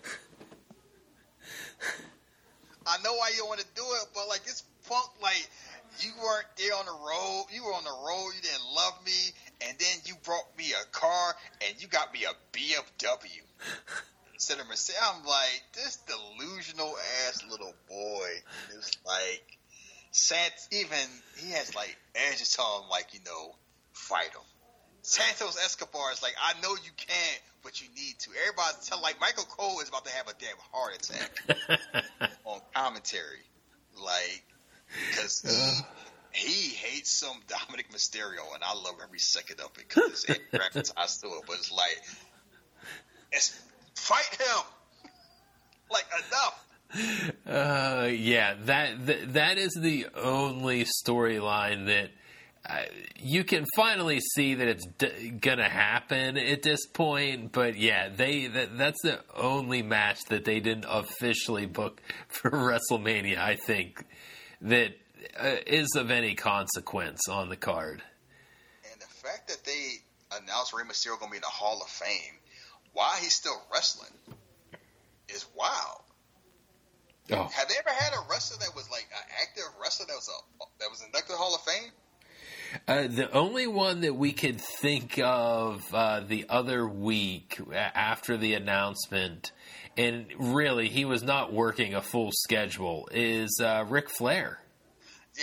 I know why you don't want to do it, but like, it's Punk. Like, you weren't there on the road. You were on the road. You didn't love me, and then you brought me a car, and you got me a B M W instead of Mercedes. I'm like, this delusional ass little boy is like, Sant. Even he has like Edge is telling him like, you know, fight him. Santos Escobar is like, I know you can't, but you need to. Everybody's telling, like, Michael Cole is about to have a damn heart attack on commentary, like, because he, he hates some Dominic Mysterio, and I love every second of it because it's advertised to it. But it's like, it's fight him, like, enough. Uh, yeah, that, that that is the only storyline that. Uh, you can finally see that it's d- gonna happen at this point, but yeah, they that, that's the only match that they didn't officially book for WrestleMania, I think, that uh, is of any consequence on the card. And the fact that they announced Rey Mysterio gonna be in the Hall of Fame while he's still wrestling is wild. Oh. Have they ever had a wrestler that was like an active wrestler that was a that was inducted to the Hall of Fame? Uh, the only one that we could think of uh, the other week after the announcement, and really he was not working a full schedule, is uh, Ric Flair. Yeah.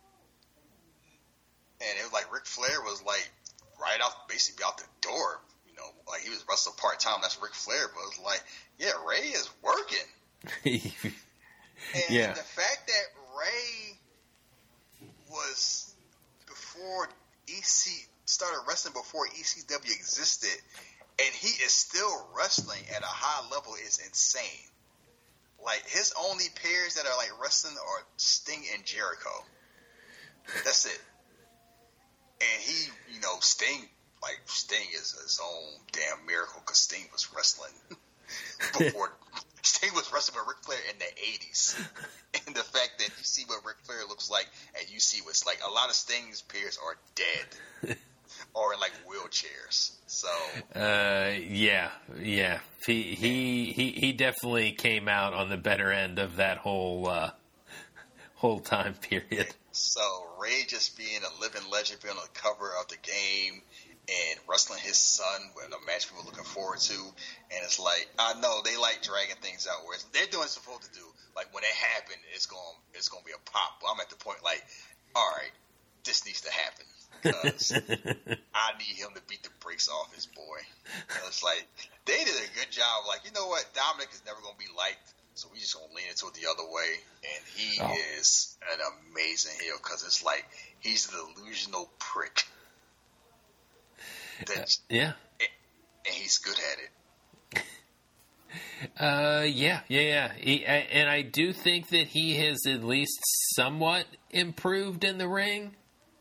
And it was like Ric Flair was like right out, basically out the door. You know, like he was wrestling part time. That's Ric Flair, but it was like, yeah, Ray is working. And yeah. the fact that Ray was before E C started wrestling before E C W existed, and he is still wrestling at a high level is insane. Like, his only pairs that are like wrestling are Sting and Jericho. That's it. And he, you know, Sting, like Sting is his own damn miracle because Sting was wrestling before. Sting was wrestling with Ric Flair in the eighties. And the fact that you see what Ric Flair looks like and you see what's like, a lot of Sting's peers are dead or in like wheelchairs. So uh, yeah, yeah. He, he he he definitely came out on the better end of that whole uh, whole time period. So Ray just being a living legend, being on the cover of the game, and wrestling his son with a match people looking forward to. And it's like, I know they like dragging things out where they're doing what they're supposed to do. Like, when it happened, it's going it's going to be a pop. But I'm at the point like, all right, this needs to happen. Because I need him to beat the brakes off his boy. And it's like, they did a good job. Like, you know what? Dominic is never going to be liked. So we just going to lean into it the other way. And he oh. is an amazing heel because it's like, he's the delusional prick. Uh, yeah, and he's good at it. Uh, yeah, yeah, yeah. He, and I do think that he has at least somewhat improved in the ring.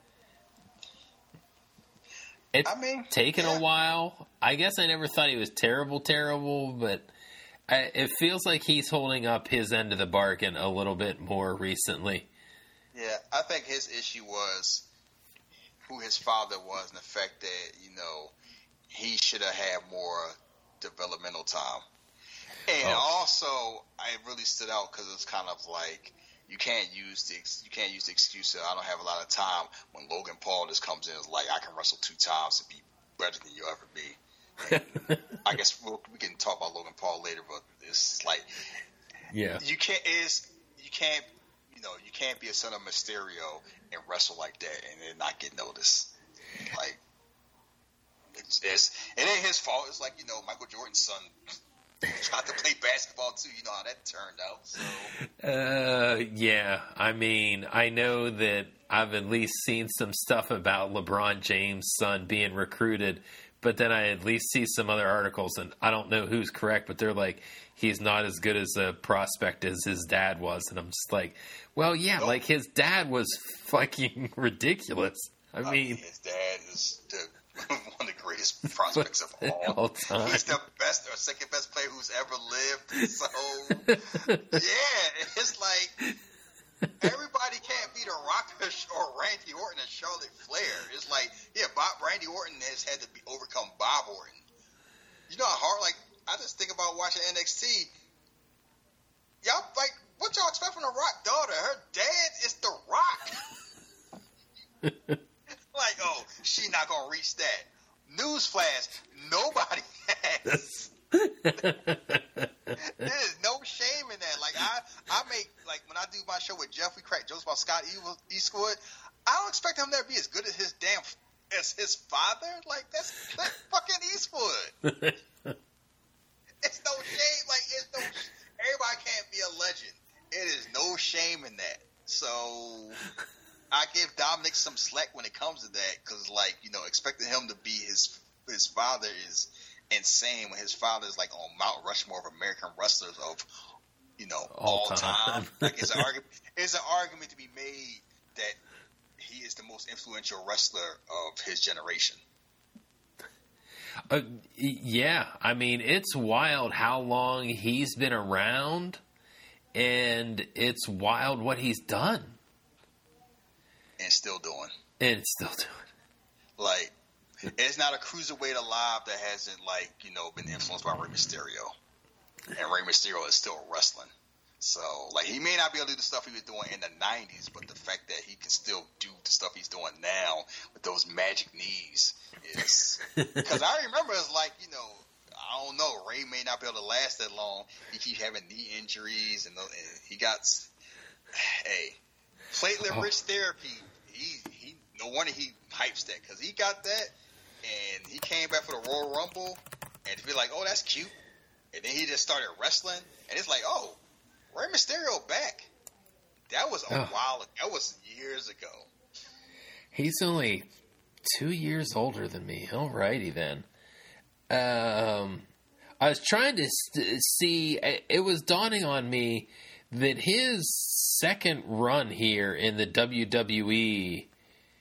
It's I mean, taken yeah. a while. I guess I never thought he was terrible, terrible, but I, it feels like he's holding up his end of the bargain a little bit more recently. Yeah, I think his issue was who his father was and the fact that, you know, he should have had more developmental time. And oh. also, I really stood out because it's kind of like you can't use the you can't use the excuse that I don't have a lot of time when Logan Paul just comes in and is like, I can wrestle two times and be better than you'll ever be. And I guess we'll, we can talk about Logan Paul later, but it's like, yeah, you can't is you can't. You know, you can't be a son of Mysterio and wrestle like that and then not get noticed. Like, it's, it's it ain't his fault. It's like, you know, Michael Jordan's son tried to play basketball too. You know how that turned out. So. Uh, yeah. I mean, I know that I've at least seen some stuff about LeBron James' son being recruited, but then I at least see some other articles, and I don't know who's correct, but they're like, he's not as good as a prospect as his dad was. And I'm just like, well, yeah, nope. Like his dad was fucking ridiculous. I, I mean, mean, his dad is the, one of the greatest prospects of all. all time. He's the best or second best player who's ever lived. So, yeah, it's like everybody can't be The Rock or Randy Orton and Charlotte Flair. It's like, yeah, Bob, Randy Orton has had to be, overcome Bob Orton. You know how hard, like, I just think about watching N X T. Y'all, like, what y'all expect from The Rock daughter? Her dad is The Rock. Like, oh, she not going to reach that. Newsflash, nobody has. There's no shame in that. Like, I, I make, like, when I do my show with Jeff, we crack jokes about Scott Eastwood. I don't expect him to be as good as his damn, as his father. Like, that's, that's fucking Eastwood. It's no shame. Like, it's no, everybody can't be a legend. It is no shame in that. So, I give Dominic some slack when it comes to that, because, like, you know, expecting him to be his his father is insane when his father is, like, on Mount Rushmore of American wrestlers of, you know, all, all time. time. Like, it's an argument. It's an argument to be made that he is the most influential wrestler of his generation. Uh, yeah, I mean, it's wild how long he's been around, and it's wild what he's done. And still doing. And still doing. Like, it's not a cruiserweight alive that hasn't, like, you know, been influenced by Rey Mysterio. And Rey Mysterio is still wrestling. So, like, he may not be able to do the stuff he was doing in the nineties, but the fact that he can still do the stuff he's doing now with those magic knees is... Because I remember it's like, you know, I don't know, Ray may not be able to last that long. He keeps having knee injuries, and, and he got... Hey, platelet-rich oh. therapy, he, he no wonder he hypes that, because he got that, and he came back for the Royal Rumble, and to be like, oh, that's cute. And then he just started wrestling, and it's like, oh, Rey Mysterio back. That was a oh. while ago. That was years ago. He's only two years older than me. Alrighty then. Um, I was trying to st- see. It was dawning on me that his second run here in the W W E,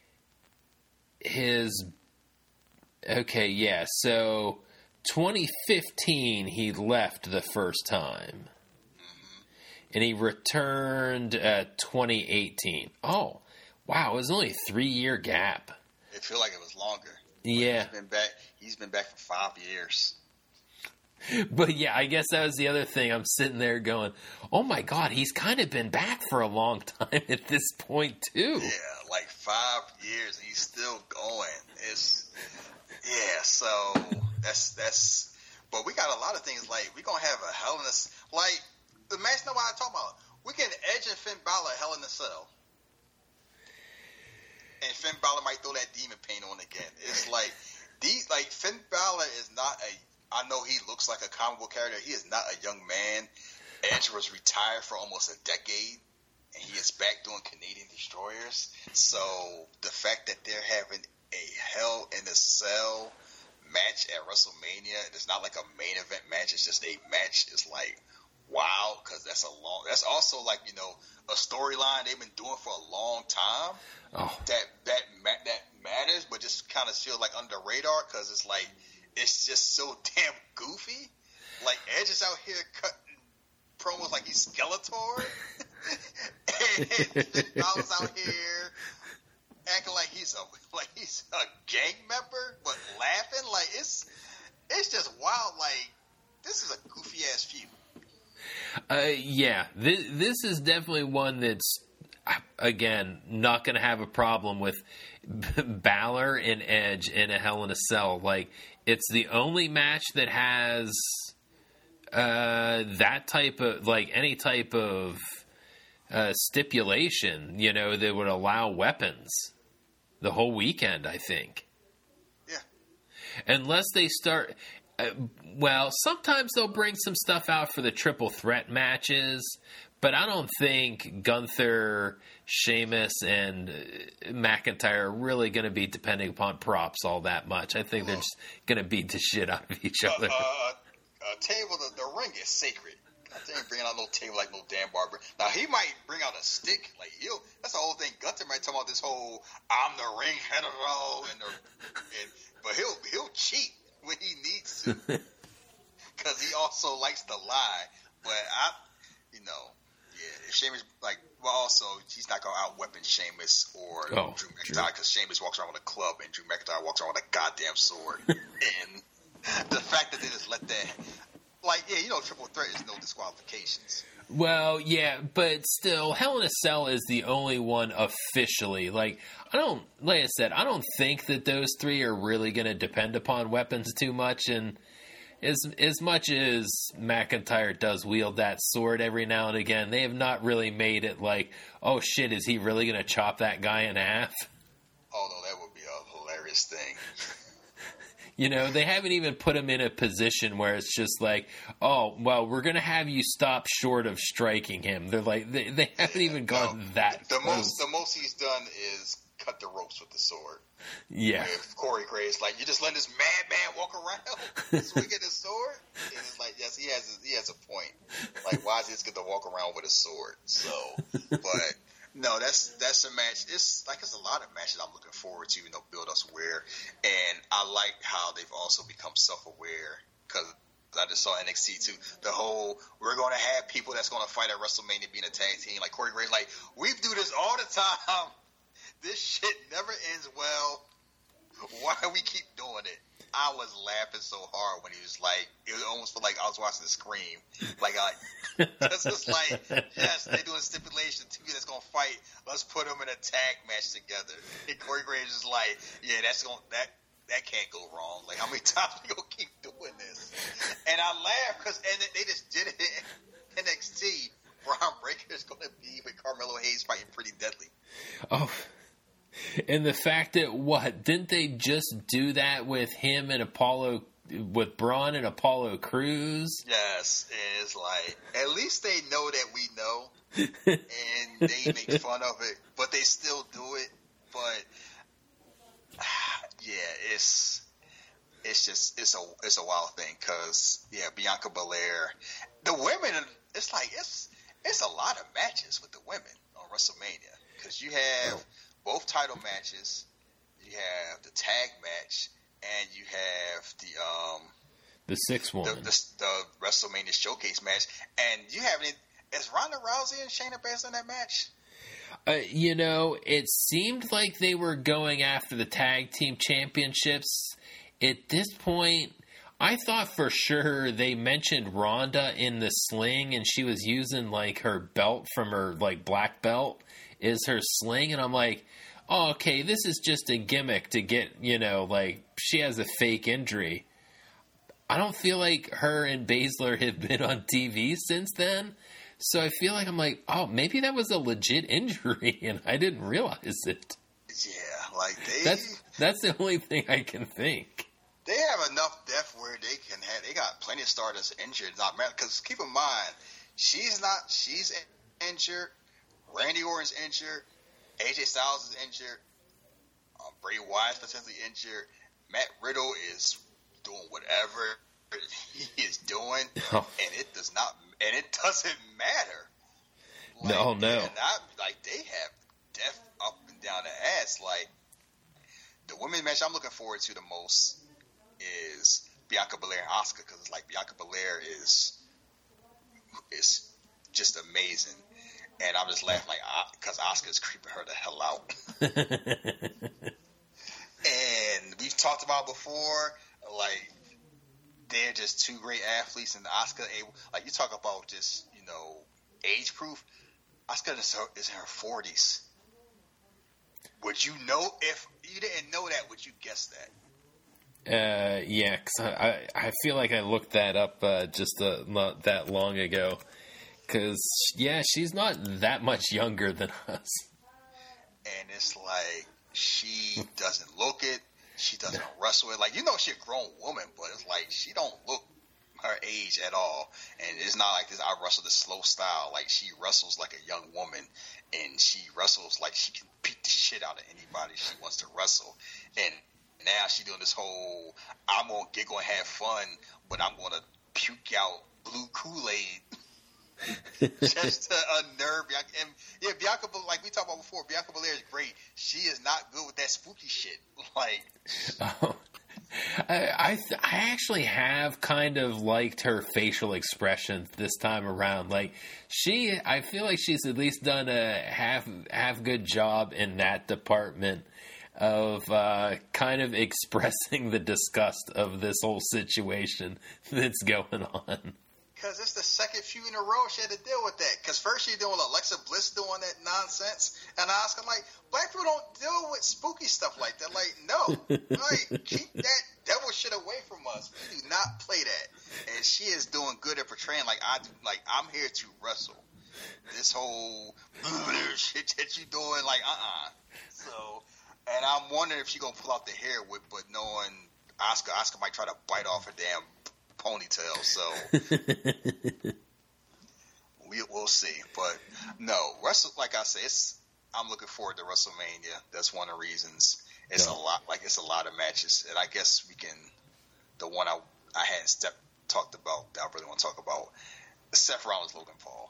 his okay, yeah. So twenty fifteen, he left the first time. And he returned uh, twenty eighteen. Oh, wow. It was only a three-year gap. It feel like it was longer. Yeah. He's been back, he's been back for five years. But, yeah, I guess that was the other thing. I'm sitting there going, oh, my God, he's kind of been back for a long time at this point, too. Yeah, like five years. He's still going. It's, yeah, so that's, that's, but we got a lot of things. Like, we're going to have a hell in a, like, the match nobody talking about. We get Edge and Finn Balor Hell in a Cell. And Finn Balor might throw that demon paint on again. It's like, these, like Finn Balor is not a, I know he looks like a comic book character. He is not a young man. Edge was retired for almost a decade. And he is back doing Canadian Destroyers. So the fact that they're having a Hell in a Cell match at WrestleMania, it's not like a main event match. It's just a match. It's like, wow, because that's a long. That's also like, you know, a storyline they've been doing for a long time. Oh. That that that matters, but just kind of feel like under the radar because it's like it's just so damn goofy. Like Edge is out here cutting promos like he's Skeletor, and Finn Balor's out here acting like he's a like he's a gang member, but laughing like it's it's just wild. Like this is a goofy ass feud. Uh, yeah, this, this is definitely one that's, again, not going to have a problem with Balor and Edge in a Hell in a Cell. Like, it's the only match that has uh, that type of, like, any type of uh, stipulation, you know, that would allow weapons the whole weekend, I think. Yeah. Unless they start... Uh, well, sometimes they'll bring some stuff out for the triple threat matches, but I don't think Gunther, Sheamus, and McIntyre are really going to be depending upon props all that much. I think they're just going to beat the shit out of each other. Uh, uh, uh, table, the, the ring is sacred. I think bringing out no table like no Dan Barber. Now, he might bring out a stick. Like, he'll, that's the whole thing. Gunther might talk about this whole, I'm the ring general, and, the, and but he'll he'll cheat when he needs to, because he also likes to lie. But I, you know, yeah, Sheamus, like, well, also, he's not going to out-weapon Sheamus or oh, Drew McIntyre because Sheamus walks around with a club and Drew McIntyre walks around with a goddamn sword. And the fact that they just let that, like, yeah, you know, triple threat is no disqualifications. Well, yeah, but still, Hell in a Cell is the only one officially. Like, I don't, like I said, I don't think that those three are really going to depend upon weapons too much. And as as much as McIntyre does wield that sword every now and again, they have not really made it like, oh shit, is he really going to chop that guy in half? Oh no, that would be a hilarious thing. You know, they haven't even put him in a position where it's just like, oh, well, we're going to have you stop short of striking him. They're like, they, they haven't even gone no, that the close. most The most he's done is cut the ropes with the sword. Yeah. With Corey Graves, like, you just let this madman walk around swinging his sword? And it's like, yes, he has a, he has a point. Like, why is he just going to walk around with a sword? So, but... No, that's that's a match. It's like it's a lot of matches I'm looking forward to. You know, build us where, and I like how they've also become self-aware because I just saw N X T too. The whole we're going to have people that's going to fight at WrestleMania being a tag team like Corey Graves. Like we do this all the time. This shit never ends well. Why do we keep doing it? I was laughing so hard when he was like, it was almost felt like I was watching the Scream. Like, I, it's just like, yes, they're doing stipulation, two that's going to fight. Let's put them in a tag match together. And Corey Graves is like, yeah, that's going that that can't go wrong. Like, how many times we going to keep doing this? And I laugh because and they just did it in N X T. Braun Breaker is going to be with Carmelo Hayes fighting Pretty Deadly. Oh. And the fact that, what, didn't they just do that with him and Apollo, with Braun and Apollo Crews? Yes, and it's like, at least they know that we know, and they make fun of it, but they still do it. But, yeah, it's, it's just, it's a, it's a wild thing, because, yeah, Bianca Belair, the women, it's like, it's, it's a lot of matches with the women on WrestleMania, because you have... Oh. Both title matches, you have the tag match, and you have the um the sixth one, the, the, the WrestleMania Showcase match, and you have any? Is Ronda Rousey and Shayna Baszler in that match? Uh, you know, it seemed like they were going after the tag team championships. At this point, I thought for sure they mentioned Ronda in the sling, and she was using like her belt from her like black belt is her sling, and I'm like, oh, okay, this is just a gimmick to get, you know, like, she has a fake injury. I don't feel like her and Baszler have been on T V since then, so I feel like I'm like, oh, maybe that was a legit injury, and I didn't realize it. Yeah, like, they... That's, that's the only thing I can think. They have enough depth where they can have, they got plenty of Stardust injured, not matter, because keep in mind, she's not, she's injured, Randy Orton's injured. A J Styles is injured. Um, Bray Wyatt's potentially injured. Matt Riddle is doing whatever he is doing, oh. and it does not, and it doesn't matter. Like, no, no. Not, like they have depth up and down the ass. Like the women's match I'm looking forward to the most is Bianca Belair and Asuka because it's like Bianca Belair is is just amazing. And I'm just laughing like, because Asuka's creeping her the hell out. And we've talked about before, like, they're just two great athletes. And Asuka, like, you talk about just, you know, age proof. Asuka is, is in her forties. Would you know, if you didn't know that, would you guess that? Uh, yeah, because I, I, I feel like I looked that up uh, just uh, not that long ago. Because, yeah, she's not that much younger than us. And it's like, she doesn't look it. She doesn't wrestle it. Like, you know she's a grown woman, but it's like, she don't look her age at all. And it's not like this, I wrestle this slow style. Like, she wrestles like a young woman. And she wrestles like she can beat the shit out of anybody she wants to wrestle. And now she doing this whole, I'm going to giggle and have fun, but I'm going to puke out blue Kool-Aid. Just to unnerve Bianca. And yeah, Bianca, like we talked about before, Bianca Belair is great. She is not good with that spooky shit. Like, oh, I I, th- I actually have kind of liked her facial expressions this time around. Like she, I feel like she's at least done a half half good job in that department of uh, kind of expressing the disgust of this whole situation that's going on. Because it's the second feud in a row she had to deal with that. Because first she's doing Alexa Bliss doing that nonsense, and I ask, I'm like, black people don't deal with spooky stuff like that. Like, no, like keep that devil shit away from us. We do not play that. And she is doing good at portraying like I do. Like I'm here to wrestle. This whole shit that you doing, like uh uh So, and I'm wondering if she gonna pull out the hair whip, but knowing Oscar, Oscar might try to bite off her damn ponytail, so we, we'll see. But no, Wrestle, like I say, it's, I'm looking forward to WrestleMania. That's one of the reasons. It's yeah. a lot, like it's a lot of matches, and I guess we can. The one I I hadn't step, talked about that I really want to talk about, Seth Rollins, Logan Paul.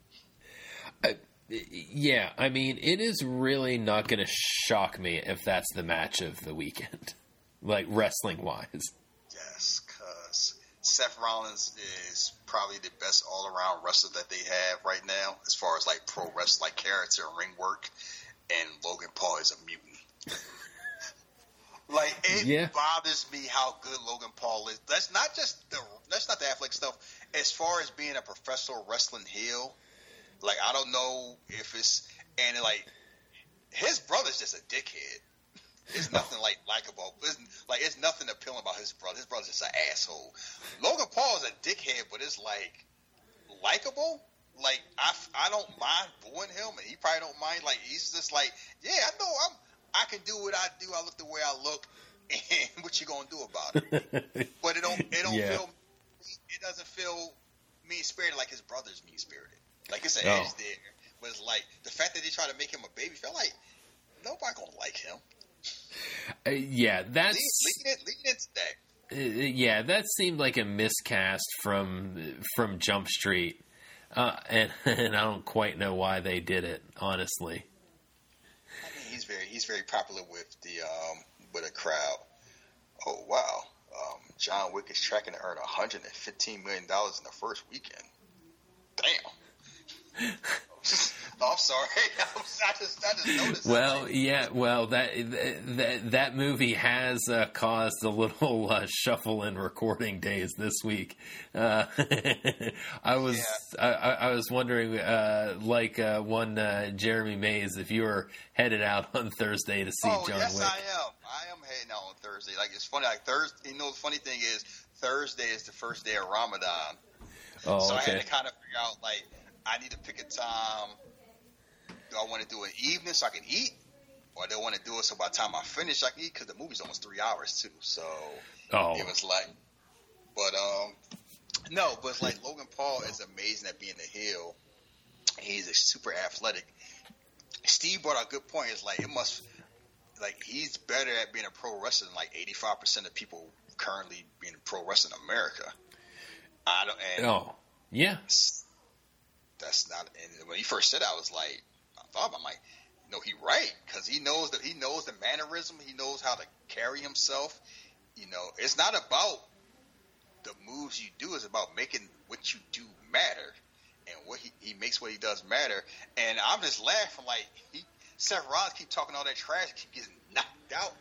I, yeah, I mean, it is really not going to shock me if that's the match of the weekend, like wrestling wise. Yes, because Seth Rollins is probably the best all-around wrestler that they have right now, as far as like pro wrestling, like character and ring work. And Logan Paul is a mutant. Like it yeah. bothers me how good Logan Paul is. That's not just the that's not the athletic stuff. As far as being a professional wrestling heel, like I don't know if it's and like his brother's just a dickhead. It's nothing like likable. It's, like it's nothing appealing about his brother. His brother's just an asshole. Logan Paul is a dickhead, but it's like likable. Like I, I don't mind booing him, and he probably don't mind. Like he's just like, yeah, I know I'm. I can do what I do. I look the way I look, and what you gonna do about it? But it don't. It don't yeah. feel. It doesn't feel mean spirited like his brother's mean spirited. Like it's an oh. edge there, but it's like the fact that they try to make him a baby. Feel like nobody gonna like him. Uh, yeah, that's lead, lead it, lead into that. Uh, yeah, that seemed like a miscast from from Jump Street, uh, and and I don't quite know why they did it. Honestly, I mean, he's very he's very popular with the um, with a crowd. Oh wow, um, John Wick is tracking to earn one hundred and fifteen million dollars in the first weekend. Damn. Oh, I'm sorry. I just, I just noticed. Well, yeah. Well, that that that movie has uh, caused a little uh, shuffle in recording days this week. Uh, I was, yeah. I, I was wondering, uh, like uh, one uh, Jeremy Mays, if you were headed out on Thursday to see oh, John yes, Wick. I am. I am heading out on Thursday. Like it's funny. Like Thursday. You know, the funny thing is Thursday is the first day of Ramadan. Oh, so okay. I had to kind of figure out like I need to pick a time. Do I want to do it evening so I can eat, or do I want to do it so by the time I finish I can eat? Because the movie's almost three hours too. So oh. it was like, but um, no, but it's like Logan Paul is amazing at being a heel. He's a super athletic. Steve brought out a good point. It's like it must, like he's better at being a pro wrestler than like eighty-five percent of people currently being pro wrestling in America. I don't. And oh, yeah. That's not. And when he first said it, I was like. Thought I'm like, no, he right because he knows that he knows the mannerism. He knows how to carry himself. You know, it's not about the moves you do. It's about making what you do matter, and what he, he makes what he does matter. And I'm just laughing like he Seth Rollins keep talking all that trash, keep getting knocked out,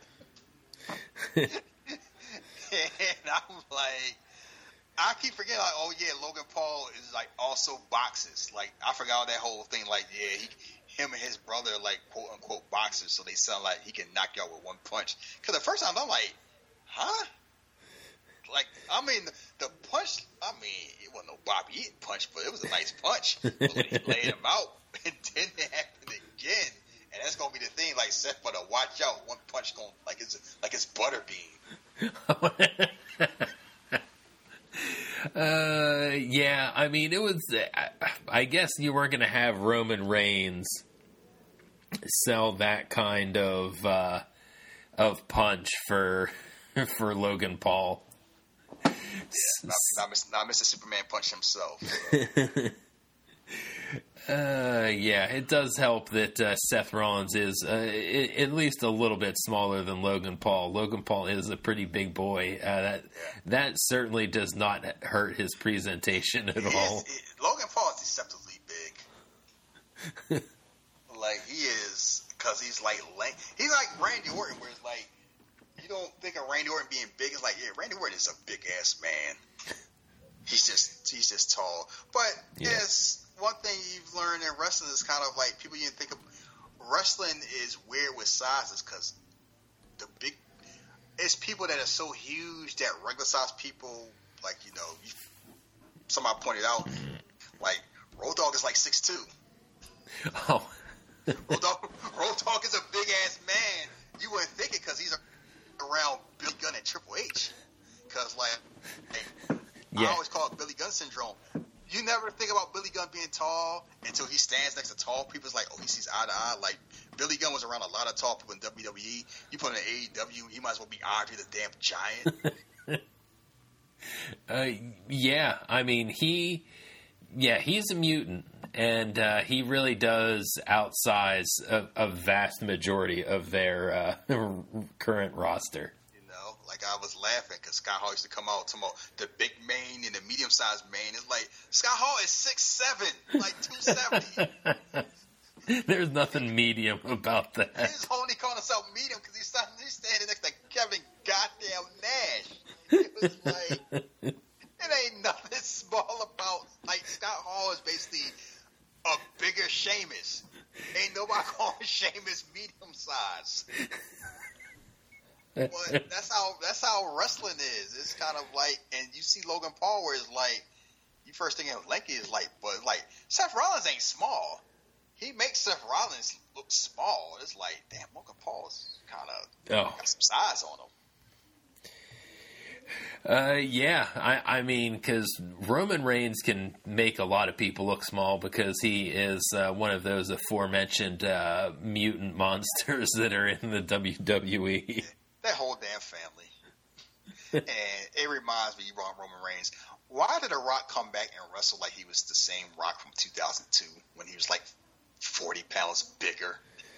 and I'm like. I keep forgetting, like, oh yeah, Logan Paul is like also boxes. Like I forgot that whole thing. Like yeah, he, him and his brother are like quote unquote boxers, so they sound like he can knock you out with one punch. Because the first time I'm like, huh? Like I mean, the, the punch. I mean, it wasn't no Bobby Eaton punch, but it was a nice punch. But when he laid him out, it didn't happen again. And that's gonna be the thing. Like Seth, better watch out. One punch going like it's like it's butterbean. Uh, yeah, I mean, it was, I guess you weren't going to have Roman Reigns sell that kind of, uh, of punch for, for Logan Paul. Yeah, not, not, not Mister Superman punch himself. So. Uh, yeah, it does help that uh, Seth Rollins is uh, I- at least a little bit smaller than Logan Paul. Logan Paul is a pretty big boy. Uh, that that certainly does not hurt his presentation at He is- all. he- Logan Paul is deceptively big. Like, he is, because he's like, lang- he's like Randy Orton, where it's like, you don't think of Randy Orton being big. It's like, yeah, Randy Orton is a big ass man. He's just, he's just tall. But Yeah. yes, one thing you've learned in wrestling is kind of like people you think of. Wrestling is weird with sizes because the big, it's people that are so huge that regular size people, like, you know, you, somebody pointed out, like, Road Dogg is like six two. Oh, Road Dogg, Road Dogg is a big ass man. You wouldn't think it because he's around Billy Gunn and Triple H. Because, like, hey, Yeah. I always call it Billy Gunn syndrome. You never think about Billy Gunn being tall until he stands next to tall people. It's like, oh, he sees eye to eye. Like, Billy Gunn was around a lot of tall people in W W E. You put him in A E W, he might as well be Andre the damn Giant. uh, yeah. I mean, he, yeah, he's a mutant, and uh, he really does outsize a, a vast majority of their uh, current roster. You know, like I was laughing because Scott Hall used to come out to the big man and the medium sized man. It's like, Scott Hall is six seven, like two seventy. There's nothing medium about that. He's only calling himself medium because he's, he's standing next to Kevin goddamn Nash. It was like, it ain't nothing small about, like, Scott Hall is basically a bigger Sheamus. Ain't nobody calling Sheamus medium size. But that's how that's how wrestling is. It's kind of like, and you see Logan Paul where it's like, you first think of lanky is like, but like, Seth Rollins ain't small. He makes Seth Rollins look small. It's like, damn, Logan Paul's kind of Oh. got some size on him. Uh, yeah, I, I mean, because Roman Reigns can make a lot of people look small because he is uh, one of those aforementioned uh, mutant monsters that are in the W W E. That whole damn family. And it reminds me, you brought Roman Reigns. Why did The Rock come back and wrestle like he was the same Rock from two thousand two when he was like forty pounds bigger?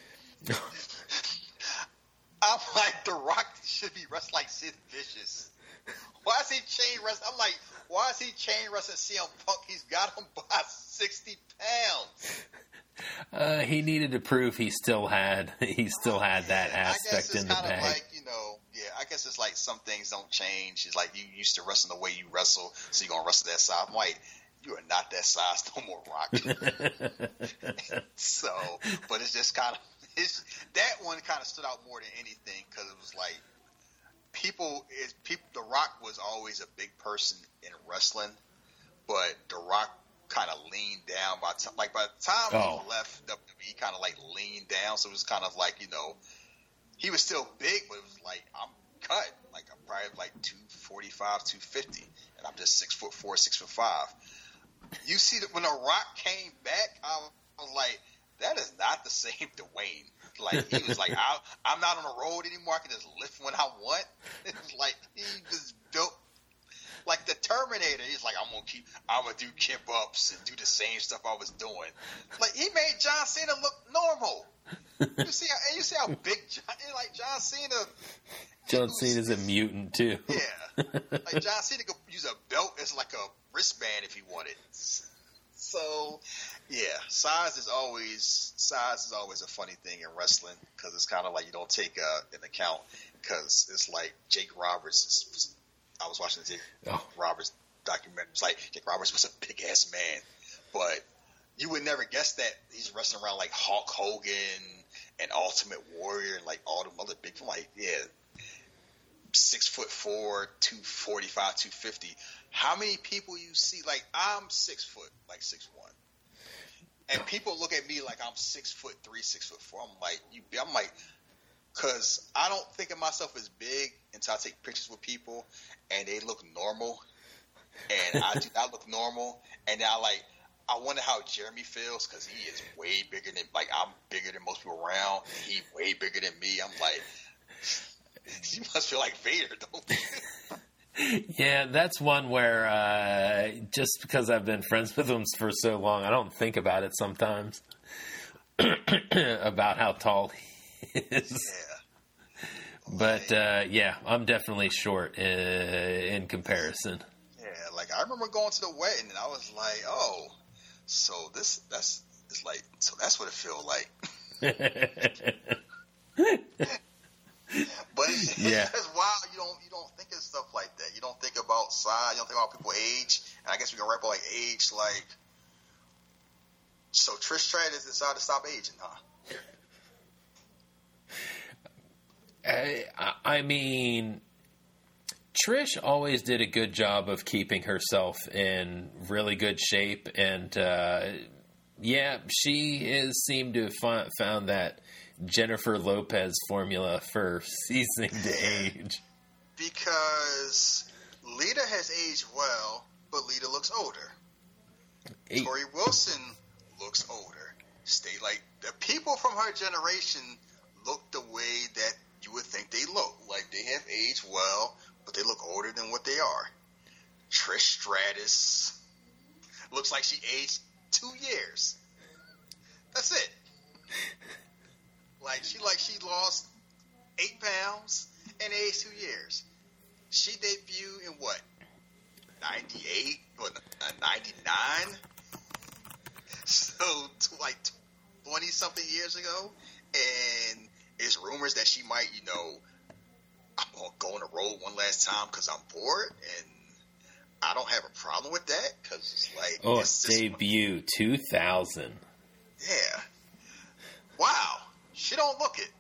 I'm like, The Rock should be wrestling like Sid Vicious. Why is he chain wrestling? I'm like, why is he chain wrestling C M Punk? He's got him by sixty pounds. Uh, he needed to prove he still had he still had that I guess aspect it's in the kind of bag. like, you know, yeah, I guess it's like some things don't change. It's like you used to wrestle the way you wrestle, so you're going to wrestle that size. I'm like, you are not that size no more, Rock. So, but it's just kind of, it's that one kind of stood out more than anything because it was like, people, is people, The Rock was always a big person in wrestling, but The Rock kind of leaned down by t- like by the time Oh. he left W W E, he kind of like leaned down, so it was kind of like, you know, he was still big, but it was like, I'm cut, like I'm probably like two forty-five, two fifty, and I'm just six foot four, six foot five. You see that when The Rock came back, I was like, that is not the same Dwayne. Like, he was like, I, I'm not on the road anymore. I can just lift when I want. It was like, he was built like the Terminator. He's like, I'm gonna keep, I'm gonna do kip ups and do the same stuff I was doing. Like, he made John Cena look normal. You see, how, and you see how big John, like John Cena. John Cena's a mutant too. Yeah, like John Cena could use a belt as like a wristband if he wanted. So, yeah, size is always size is always a funny thing in wrestling because it's kind of like you don't take uh, an account because it's like Jake Roberts is. I was watching the Jake Oh. Roberts documentary. It's like Jake Roberts was a big ass man, but you would never guess that he's wrestling around like Hulk Hogan and Ultimate Warrior and like all them other big. I'm like, yeah, six foot four, two forty five, two fifty. How many people you see? Like, I'm six foot, like six one, and people look at me like I'm six foot three, six foot four. I'm like, you. I'm like. Because I don't think of myself as big until I take pictures with people and they look normal. And I do not look normal. And I like, I wonder how Jeremy feels because he is way bigger than, like, I'm bigger than most people around. He way bigger than me. I'm like, you must feel like Vader, don't you? Yeah, that's one where uh, just because I've been friends with him for so long, I don't think about it sometimes about how tall he is. Yeah. But uh, yeah, I'm definitely short uh, in comparison. Yeah, like I remember going to the wedding and I was like, oh, so this that's it's like so that's what it feels like. But it's, Yeah. it's just wild. You don't you don't think of stuff like that. You don't think about size. You don't think about people age. And I guess we can wrap up like age. Like, so Trish Stratus decided to stop aging, huh? I, I mean, Trish always did a good job of keeping herself in really good shape, and uh, yeah, she is seemed to have fi- found that Jennifer Lopez formula for ceasing to age. Because Lita has aged well, but Lita looks older. Eight. Tori Wilson looks older. Stay like the people from her generation look the way that you would think they look. Like they have aged well, but they look older than what they are. Trish Stratus looks like she aged two years. That's it. Like she like she lost eight pounds and aged two years. She debuted in what? ninety-eight or ninety-nine? So like twenty something years ago, and it's rumors that she might, you know, I'm gonna go on the road one last time because I'm bored, and I don't have a problem with that because it's like Oh, it's debut two thousand. Yeah. Wow. She don't look it.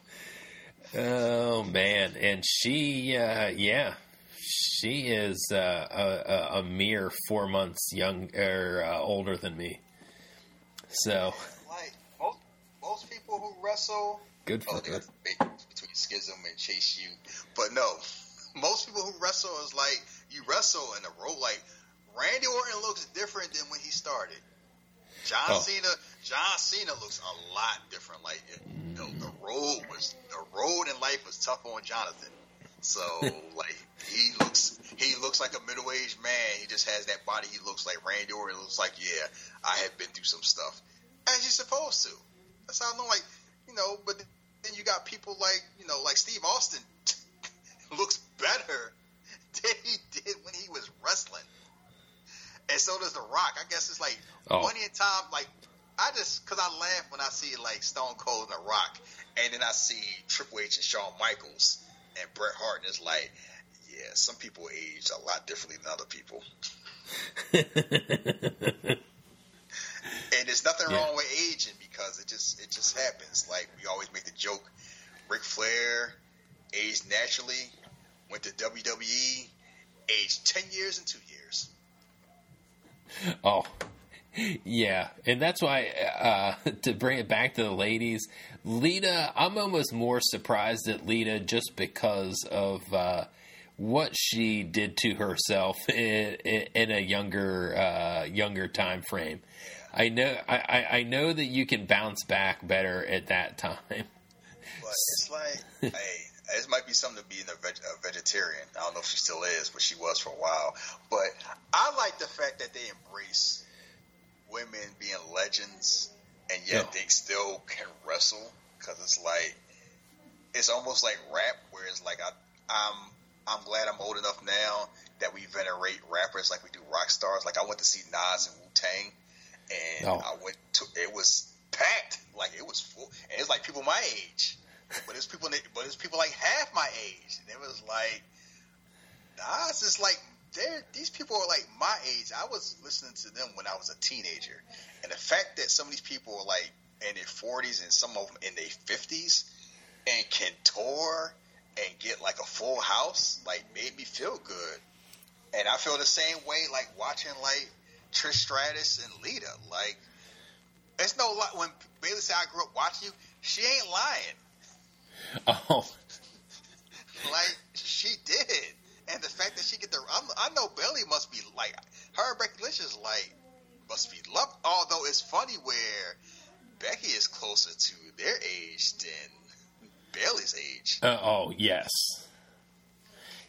Oh man, and she, uh, yeah, she is uh, a, a, a mere four months young or uh, older than me. So, Like most most people who wrestle, good for oh, they her. got the debate between Schism and Chase U, but no, most people who wrestle is like you wrestle in a role. Like Randy Orton looks different than when he started. John Oh. Cena, John Cena looks a lot different. Like you know, the road was the road in life was tough on Jonathan. So like he looks he looks like a middle aged man. He just has that body. He looks like Randy Orton. Looks like yeah, I have been through some stuff as you're supposed to. That's how I know. Like you know, but then you got people like you know like Steve Austin looks better than he did when he was wrestling. And so does The Rock. I guess it's like Oh. one in time. Like I just because I laugh when I see like Stone Cold and The Rock, and then I see Triple H and Shawn Michaels and Bret Hart, and it's like, yeah, some people age a lot differently than other people. And there's nothing Yeah. wrong with aging because it just it just happens. Like we always make the joke, Ric Flair aged naturally, went to W W E, aged ten years and two years. Oh, yeah, and that's why uh, to bring it back to the ladies, Lita. I'm almost more surprised at Lita just because of uh, what she did to herself in, in a younger uh, younger time frame. I know, I, I know that you can bounce back better at that time. But it's like, hey, this might be something to being a, veg- a vegetarian. I don't know if she still is, but she was for a while. But I like the fact that they embrace women being legends, and yet Yeah. they still can wrestle. Because it's like, it's almost like rap, where it's like I, I'm, I'm glad I'm old enough now that we venerate rappers like we do rock stars. Like I went to see Nas and Wu-Tang, and Oh. I went to, it was packed, like it was full, and it's like people my age. But it's people, but it's people like half my age, and it was like, nah, it's just like they're these people are like my age. I was listening to them when I was a teenager, and the fact that some of these people are like in their forties and some of them in their fifties and can tour and get like a full house, like made me feel good. And I feel the same way, like watching like Trish Stratus and Lita. Like, it's no lie. When Bailey said I grew up watching you, she ain't lying. Oh, Like she did, and the fact that she get the, I'm, I know Bailey must be like her and Becky Lynch is like must be loved. Although it's funny where Becky is closer to their age than Bailey's age. uh, oh yes,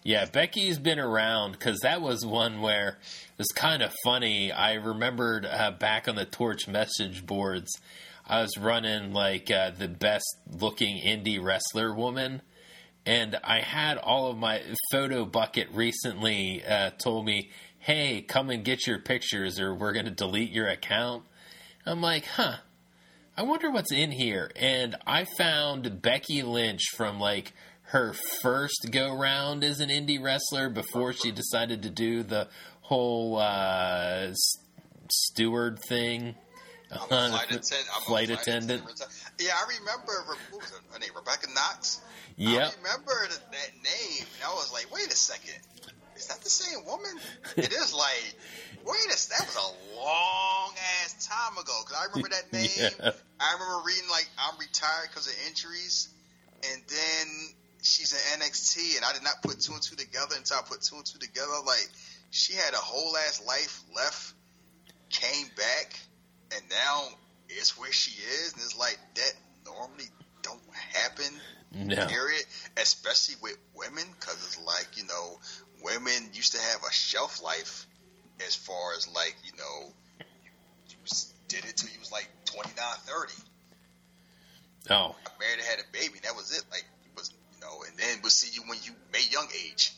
Yeah, Becky's been around because that was one where it was kind of funny. I remembered uh, back on the Torch message boards, I was running like uh, the best looking indie wrestler woman. And I had all of my photo bucket recently uh, told me, hey, come and get your pictures or we're going to delete your account. I'm like, huh, I wonder what's in here. And I found Becky Lynch from like her first go round as an indie wrestler before she decided to do the whole uh, s- steward thing. I'm a flight, attend- I'm flight a flight attendant. attendant. Yeah, I remember, what was her name, Rebecca Knox? Yep. I remember that, that name, and I was like, wait a second. Is that the same woman? It is like, wait a that was a long ass time ago. Because I remember that name. Yeah. I remember reading, like, I'm retired because of injuries. And then she's in N X T, and I did not put two and two together until I put two and two together. Like, she had a whole ass life left, came back, and now it's where she is. And it's like, that normally don't happen. No. Period, especially with women, because it's like, you know, women used to have a shelf life as far as like, you know, you, you did it till you was like twenty-nine, thirty. Oh. Got married and had a baby, and that was it. Like, it was, you know, and then we'll see you when you made young age.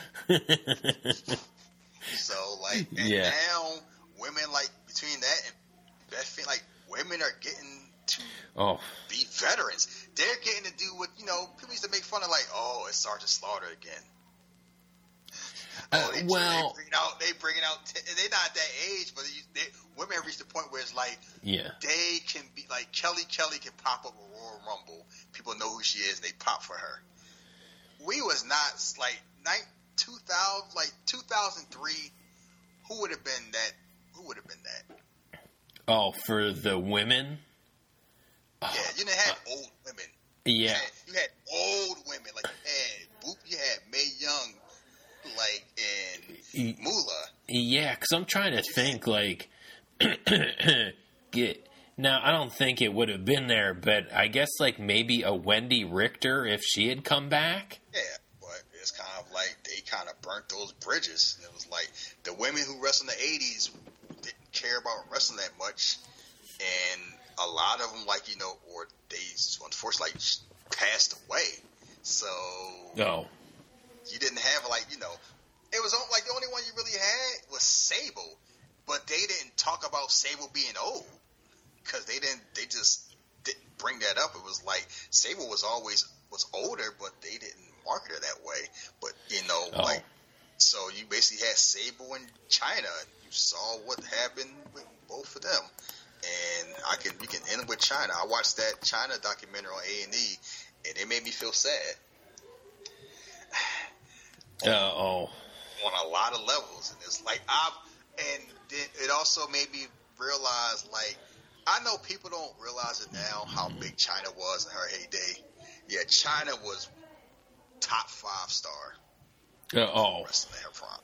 So, like, and yeah. now women, like, between that and that thing, like, women are getting to oh. be veterans. They're getting to do what, you know, people used to make fun of, like, oh, it's Sergeant Slaughter again. Uh, oh, they, well, they bringing out, they bringing out, t- they're not at that age, but they, they, women have reached the point where it's like, yeah, they can be like Kelly. Kelly can pop up a Royal Rumble. People know who she is. And they pop for her. We was not like night two thousand, like two thousand three. Who would have been that? Who would have been that? Oh, for the women. Yeah, you didn't have old women. Yeah, you had, you had old women like you had Boop, you had Mae Young, like and Moolah. Yeah, because I'm trying to think like get now. I don't think it would have been there, but I guess like maybe a Wendy Richter if she had come back. Yeah, but it's kind of like they kind of burnt those bridges. And it was like the women who wrestled in the eighties didn't care about wrestling that much, and a lot of them, like, you know, or they unfortunately like, passed away. So oh, you didn't have like, you know, it was like the only one you really had was Sable, but they didn't talk about Sable being old because they didn't. They just didn't bring that up. It was like Sable was always was older, but they didn't market her that way. But you know, oh. like, so you basically had Sable and China. You saw what happened with both of them. And I can we can end with China. I watched that China documentary on A and E, and it made me feel sad. Uh oh. On a lot of levels, and it's like I and then it also made me realize, like, I know people don't realize it now how big China was in her heyday. Yeah, China was top five star. Uh oh. Wrestling in her prime.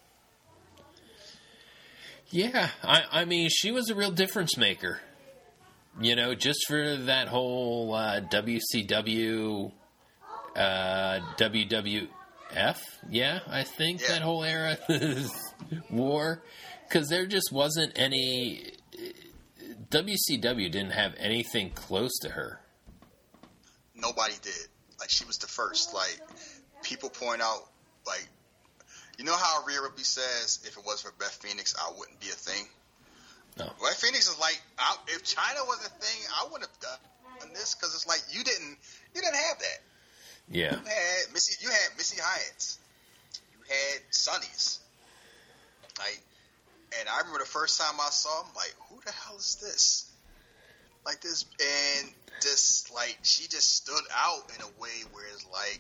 Yeah, I, I mean, she was a real difference maker. You know, just for that whole uh, W C W, uh, W W F, yeah, I think Yeah. that whole era war, because there just wasn't any. W C W didn't have anything close to her. Nobody did. Like, she was the first. Like, people point out, like, you know how Rhea Ripley says, if it was for Beth Phoenix, I wouldn't be a thing? No. Beth Phoenix is like, I, if China was a thing, I wouldn't have done this, because it's like, you didn't, you didn't have that. Yeah. You had Missy, you had Missy Hyatt's. You had Sonny's. Like, and I remember the first time I saw him, like, who the hell is this? Like this, and just like, she just stood out in a way where it's like,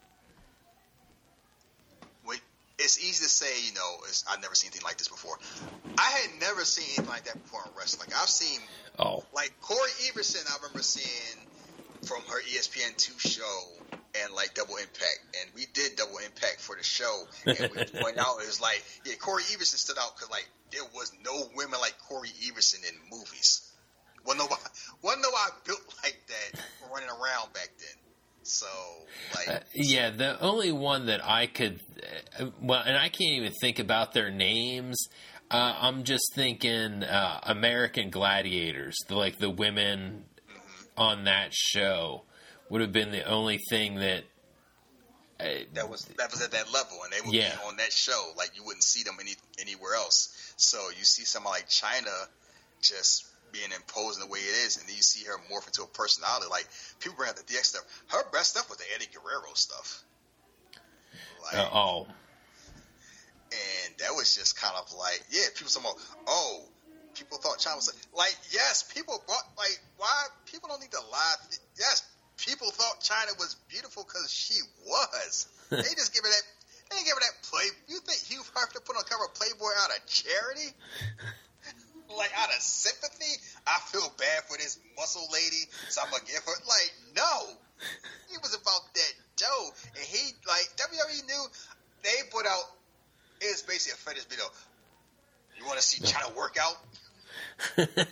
it's easy to say, you know, it's, I've never seen anything like this before. I had never seen anything like that before in wrestling. Like, I've seen, oh, like, Corey Everson, I remember seeing from her E S P N two show and, like, Double Impact. And we did Double Impact for the show. And we pointed out, it was like, yeah, Corey Everson stood out because, like, there was no women like Corey Everson in movies. Wasn't nobody, wasn't nobody built like that running around back then. So, like, uh, yeah, the only one that I could well, and I can't even think about their names. Uh, I'm just thinking uh, American Gladiators, the, like the women mm-hmm. on that show would have been the only thing that uh, that was that was at that level, and they would yeah. be on that show. Like you wouldn't see them any anywhere else. So you see someone like China just being imposed in the way it is, and then you see her morph into a personality. Like people bring up the D X stuff. Her best stuff was the Eddie Guerrero stuff. Like, uh, oh. And that was just kind of like, yeah, people talking about, oh, people thought China was like, yes, people brought, like, why, people don't need to lie. Yes, people thought China was beautiful because she was. They just give her that, they didn't give her that play. You think Hugh Hefner put on cover of Playboy out of charity? Like, out of sympathy? I feel bad for this muscle lady, so I'm going to give her, like, no. It was about that dough. And he, like, W W E knew, they put out, it was basically a fetish video. You want to see China work out? That's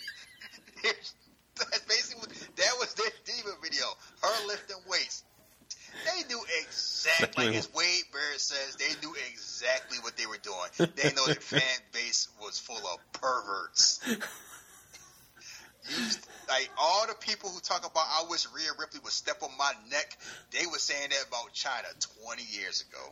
basically what, that was their diva video. Her lifting weights. They knew exactly, like as Wade Barrett says, they knew exactly what they were doing. They know their fan base was full of perverts. Used, like all the people who talk about, I wish Rhea Ripley would step on my neck, they were saying that about China twenty years ago.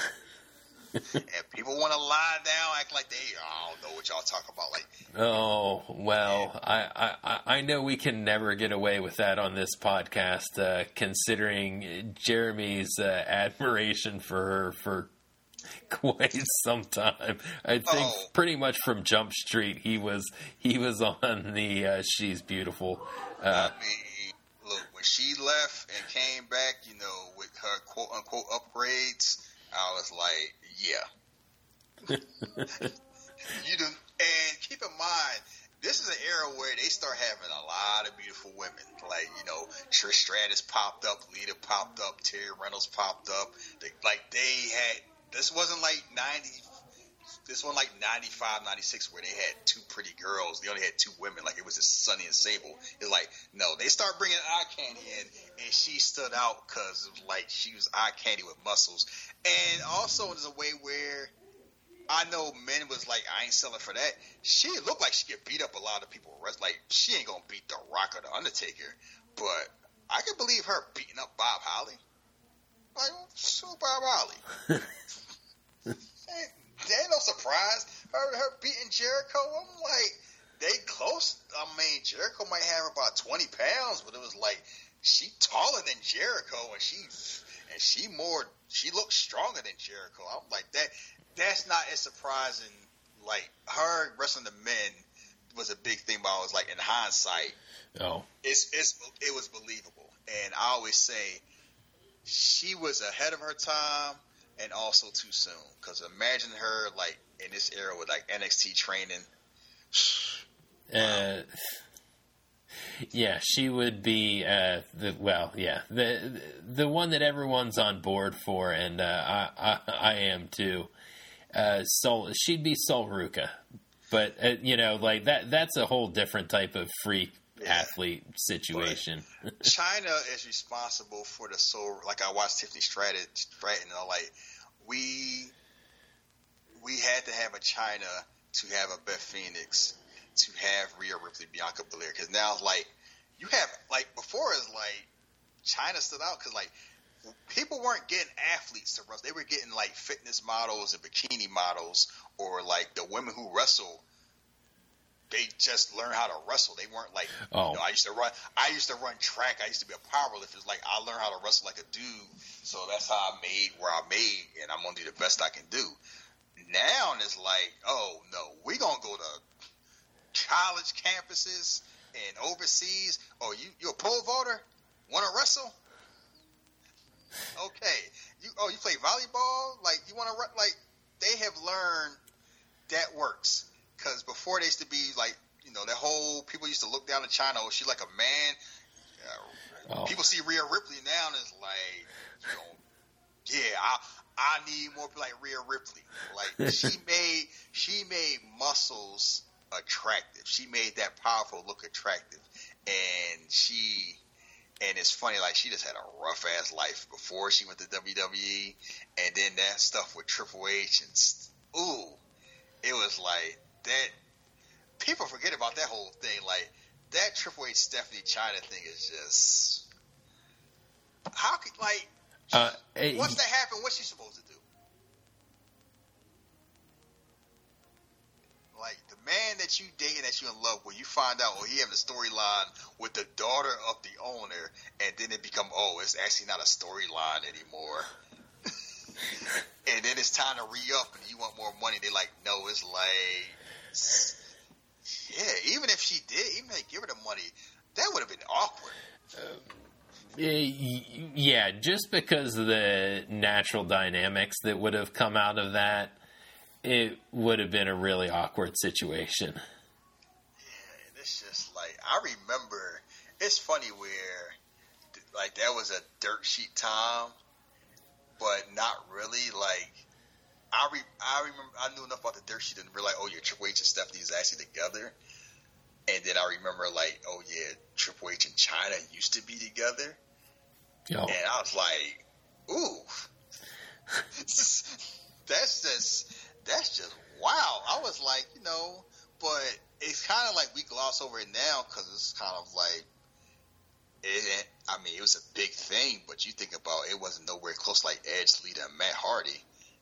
And people want to lie down, act like they, I don't know what y'all talk about. Like, oh well, yeah. I, I I know we can never get away with that on this podcast, uh, considering Jeremy's uh, admiration for her for quite some time. I think oh. pretty much from Jump Street, he was he was on the uh, She's Beautiful. Uh, I mean, look, when she left and came back, you know, with her quote unquote upgrades, I was like, yeah. You do, and keep in mind, this is an era where they start having a lot of beautiful women. Like, you know, Trish Stratus popped up, Lita popped up, Terry Reynolds popped up. They, like, they had, this wasn't like ninety, this wasn't like ninety-five, ninety-six where they had two pretty girls. They only had two women. Like, it was just Sunny and Sable. It's like, no, they start bringing eye candy in, and she stood out because it was like she was eye candy with muscles. And also, there's a way where I know men was like, I ain't selling for that. She looked like she could beat up a lot of people. Like, she ain't gonna beat The Rock or The Undertaker, but I can believe her beating up Bob Holly. Like, so Bob Holly. ain't, there ain't no surprise. Her, her beating Jericho, I'm like, they close. I mean, Jericho might have about twenty pounds, but it was like, she taller than Jericho, and she and she more, she looks stronger than Jericho. I'm like, that. That's not as surprising. Like, her wrestling the men was a big thing, but I was like, in hindsight, oh, it's it's it was believable. And I always say she was ahead of her time and also too soon. Because imagine her like in this era with like N X T training. Uh, yeah, she would be uh, the well, yeah, the the one that everyone's on board for, and uh, I, I I am too. Uh, Sol, she'd be Sol Ruka, but uh, you know, like that. That's a whole different type of freak yeah. athlete situation. China is responsible for the soul. Like I watched Tiffany Stratton, Stratton, and I'm like, we we had to have a China to have a Beth Phoenix, to have Rhea Ripley, Bianca Belair, because now it's like you have like before it's like China stood out because like. People weren't getting athletes to wrestle. They were getting like fitness models and bikini models, or like the women who wrestle. They just learned how to wrestle. They weren't like, oh. you know, I used to run. I used to run track. I used to be a powerlifter. It's like I learned how to wrestle like a dude. So that's how I made where I made, and I'm gonna do the best I can do. Now it's like, oh no, we're gonna go to college campuses and overseas. Oh, you you a pole vaulter? Want to wrestle? Okay, you oh you play volleyball? Like you want to like they have learned that works because before they used to be like you know that whole people used to look down at China. Oh, she's like a man. Uh, oh. People see Rhea Ripley now and it's like you know yeah I I need more people like Rhea Ripley. Like she made she made muscles attractive. She made that powerful look attractive, and she. And it's funny, like, she just had a rough ass life before she went to W W E, and then that stuff with Triple H, and ooh, it was like that. People forget about that whole thing. Like, that Triple H Stephanie China thing is just how could like uh, it, once that happened, what's she supposed to do? Like, the man that you dating, that you in love with, you find out, oh, he having a storyline with the daughter of the owner, and then it become, oh, it's actually not a storyline anymore. And then it's time to re-up, and you want more money. They're like, no, it's like, yeah, even if she did, even if they give her the money, that would have been awkward. Uh, yeah, just because of the natural dynamics that would have come out of that, it would have been a really awkward situation. Yeah, and it's just like, I remember, it's funny where, like, that was a dirt sheet time, but not really. Like, I re- I remember, I knew enough about the dirt sheet and realize, oh yeah, Triple H and Stephanie is actually together. And then I remember, like, oh yeah, Triple H and Chyna used to be together. Yo. And I was like, ooh, that's just, that's just wow. I was like, you know, but it's kind of like we gloss over it now because it's kind of like, it, I mean, it was a big thing, but you think about it, it wasn't nowhere close like Edge, Lita, and Matt Hardy.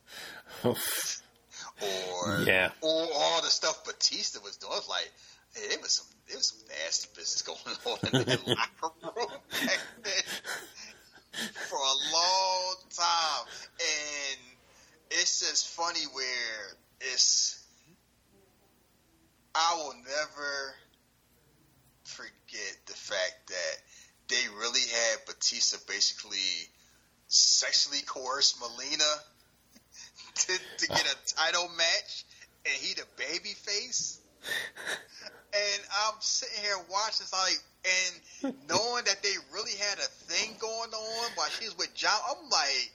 or, yeah. or all the stuff Batista was doing. It was like, hey, it was some, it was some nasty business going on in the locker room back then for a long time. And it's just funny where it's, I will never forget the fact that they really had Batista basically sexually coerce Melina to, to get a title match, and he the baby face. And I'm sitting here watching, like, and knowing that they really had a thing going on while she was with John, I'm like,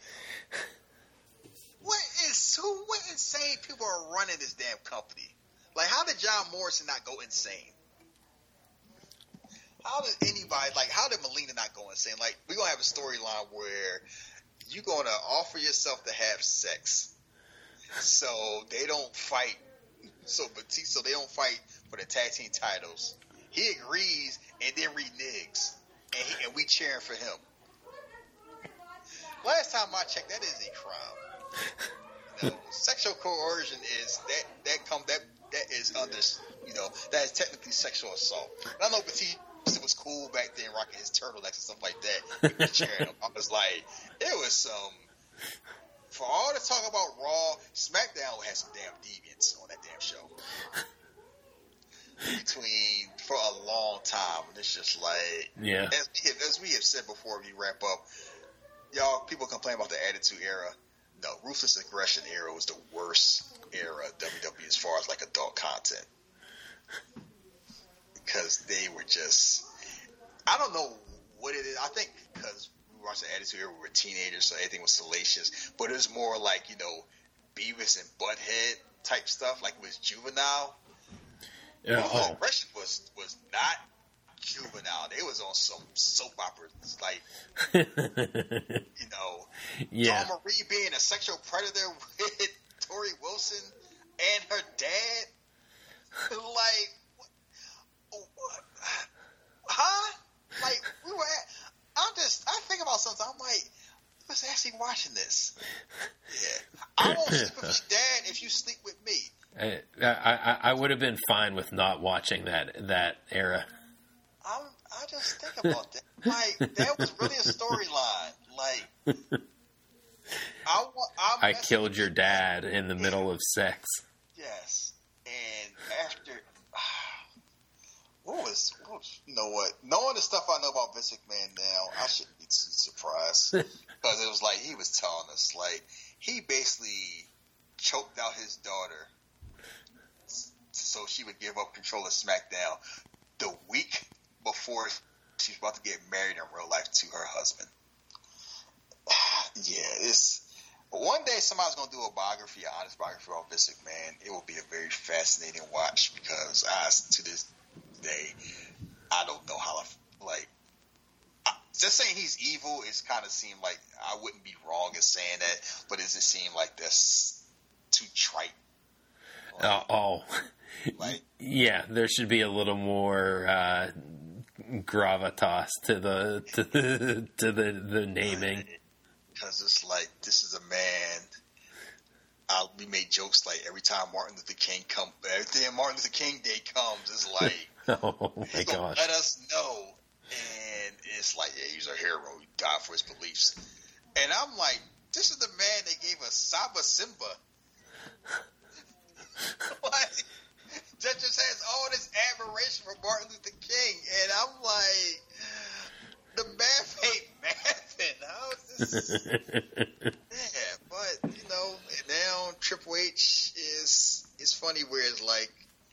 what is who? What insane people are running this damn company? Like, how did John Morrison not go insane? How did anybody, like, how did Melina not go insane? Like, we're going to have a storyline where you're going to offer yourself to have sex so they don't fight, so Batista, so they don't fight for the tag team titles. He agrees and then reneges, and, he, and we cheering for him. Last time I checked, that is a crime. You know, sexual coercion is, that, that come, that, that is under, you know, that is technically sexual assault. And I know Batista was cool back then, rocking his turtlenecks and stuff like that. He was cheering him. I was like, it was some. For all the talk about Raw, SmackDown had some damn deviants on that damn show. Between for a long time, and it's just like, yeah. As, as we have said before, we wrap up, y'all. People complain about the Attitude Era. No, Ruthless Aggression Era was the worst era of W W E as far as like adult content. Because they were just, I don't know what it is. I think because we watched the Attitude Era, we were teenagers, so everything was salacious. But it was more like, you know, Beavis and Butthead type stuff, like it was juvenile. Yeah, oh. Aggression was was not juvenile. They was on some soap operas, like, you know, yeah. Dawn Marie being a sexual predator with Tori Wilson and her dad. Like, what? Huh? Like, we were at, I'm just, I think about something, I'm like, I was actually watching this. Yeah. I won't sleep with your dad if you sleep with me. I, I, I would have been fine with not watching that, that era. I'm, I just think about that. Like, that was really a storyline. Like, I, I, I killed your dad in the middle of sex. Yes. And after, what was, what was, you know what? Knowing the stuff I know about Vince McMahon now, I shouldn't be too surprised. Because it was like, he was telling us, like, he basically choked out his daughter so she would give up control of SmackDown the week before she's about to get married in real life to her husband. Yeah, it's, one day somebody's going to do a biography, an honest biography about Vince McMahon. It will be a very fascinating watch because I, to this day, I don't know how to, like, I, just saying he's evil is kind of seem like I wouldn't be wrong in saying that, but it doesn't seem like that's too trite. Like, uh, oh, like yeah, there should be a little more uh, gravitas to the to the to the, the naming. Because it's like this is a man. Uh, we made jokes like every time Martin Luther King come, every time Martin Luther King Day comes, it's like, oh my gosh, let us know. And it's like, yeah, he's a hero. He died for his beliefs. And I'm like, this is the man that gave us Saba Simba. Like, that just has all this admiration for Martin Luther King. And I'm like, the math ain't mathing. How is this? Yeah, but, you know, and now Triple H is, it's funny where it's like,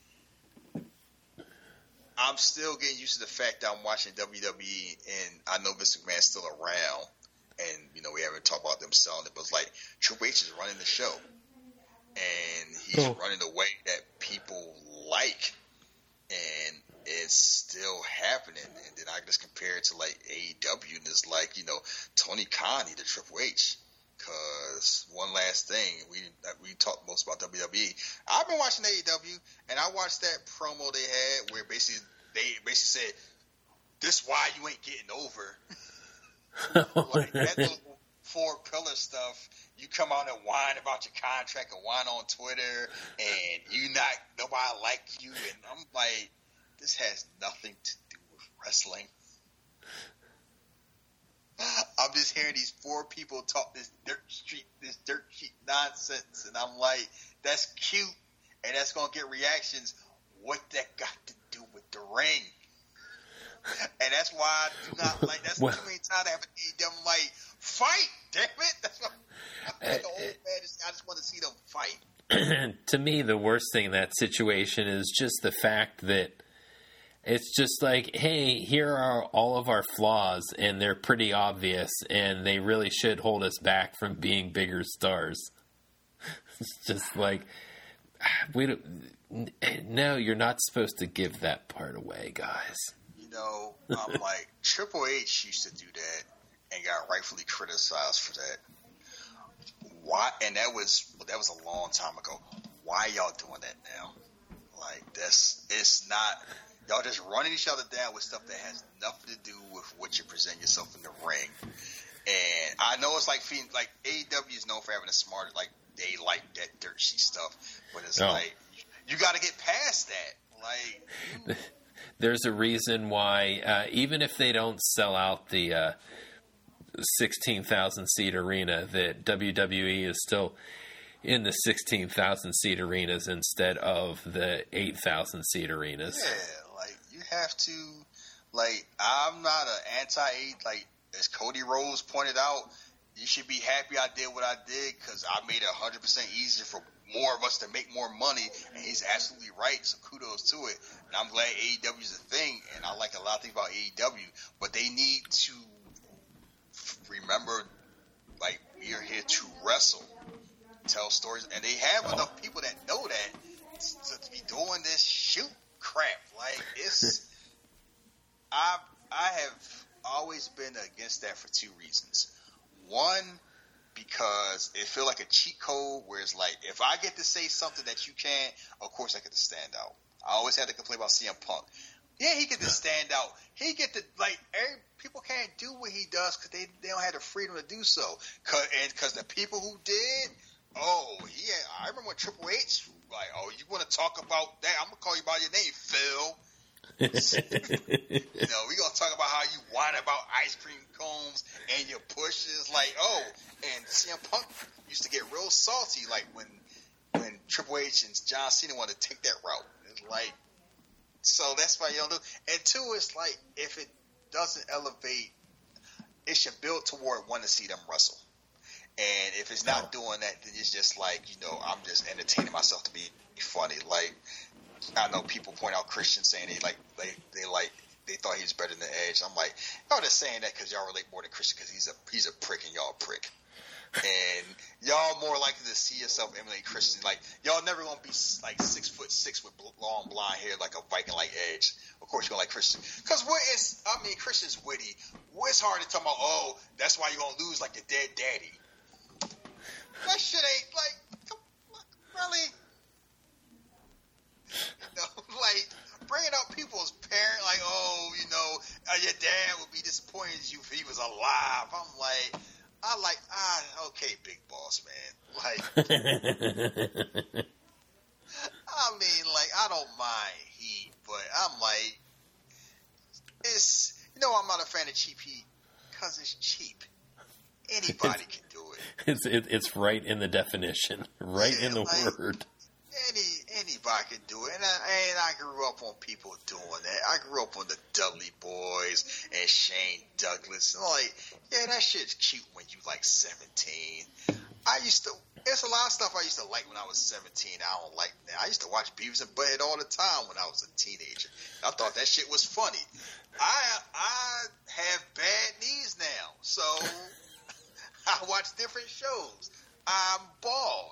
I'm still getting used to the fact that I'm watching W W E and I know Vince McMahon's still around and, you know, we haven't talked about them selling it, but it's like Triple H is running the show and he's oh. running the way that people like and it's still happening. And then I just compare it to like A E W and it's like, you know, Tony Khan to Triple H. Because one last thing, we we talked most about W W E. I've been watching A E W, and I watched that promo they had where basically they basically said, "This why you ain't getting over." Like that little four pillar stuff. You come out and whine about your contract and whine on Twitter, and you not nobody like you, and I'm like, this has nothing to do with wrestling. I'm just hearing these four people talk this dirt street, this dirt sheet nonsense, and I'm like, that's cute, and that's gonna get reactions. What that got to do with the ring? And that's why I do not like. That's well, too many times I have to eat them. Like, fight, damn it! That's what I'm like, the old man. Just, I just want to see them fight. To me, the worst thing in that situation is just the fact that. It's just like, hey, here are all of our flaws, and they're pretty obvious, and they really should hold us back from being bigger stars. It's just like, we don't, no, you're not supposed to give that part away, guys. You know, I'm like, Triple H used to do that and got rightfully criticized for that. Why? And that was that was a long time ago. Why y'all doing that now? Like, that's it's not. Y'all just running each other down with stuff that has nothing to do with what you present yourself in the ring. And I know it's like like A E W is known for having a smart, like they like that dirt sheet stuff, but it's oh. like you got to get past that. Like, there's a reason why uh, even if they don't sell out the uh, sixteen thousand seat arena, that W W E is still in the sixteen thousand seat arenas instead of the eight thousand seat arenas. Yeah. Like, you have to, like, I'm not an anti, like, as Cody Rhodes pointed out, you should be happy I did what I did because I made it one hundred percent easier for more of us to make more money, and he's absolutely right, so kudos to it. And I'm glad A E W is a thing, and I like a lot of things about A E W, but they need to remember, like, we are here to wrestle, tell stories, and they have oh. enough people that know that to, to be doing this shoot. Crap, like it's. I I have always been against that for two reasons. One, because it feel like a cheat code, where it's like if I get to say something that you can't, of course I get to stand out. I always had to complain about C M Punk. Yeah, he get to stand out. He get to like every, people can't do what he does because they they don't have the freedom to do so. Cause, and because the people who did, oh yeah, I remember when Triple H. Like, oh, you want to talk about that? I'm going to call you by your name, Phil. You know, we going to talk about how you whine about ice cream cones and your pushes. Like, oh, and C M Punk used to get real salty, like, when when Triple H and John Cena wanted to take that route. It's like, so that's why you don't do. And two, it's like, if it doesn't elevate, it should build toward wanting to see them wrestle. And if it's not doing that, then it's just like, you know, I'm just entertaining myself to be funny. Like, I know people point out Christian saying they like, they, they like, they thought he was better than Edge. I'm like, y'all just saying that because y'all relate more to Christian because he's a, he's a prick and y'all a prick. And y'all more likely to see yourself emulate Christian. Like, y'all never gonna be like six foot six with long blonde hair like a Viking like Edge. Of course, you're gonna like Christian. Because what is, I mean, Christian's witty. What's hard to talk about, oh, that's why you're gonna lose like your dead daddy. That shit ain't like, really? You know, like, bringing up people's parent, like, oh, you know, uh, your dad would be disappointed in you if he was alive. I'm like, I like, ah, okay, big boss, man. Like, I mean, like, I don't mind heat, but I'm like, it's, you know, I'm not a fan of cheap heat because it's cheap. Anybody can do it. It's it, it's right in the definition, right yeah, in the like, word. Any anybody can do it, and I, and I grew up on people doing that. I grew up on the Dudley Boys and Shane Douglas, and like, yeah, that shit's cute when you like seventeen. I used to. There's a lot of stuff I used to like when I was seventeen. I don't like now. I used to watch Beavis and Butthead all the time when I was a teenager. I thought that shit was funny. I I have bad knees now, so I watch different shows. I'm bald.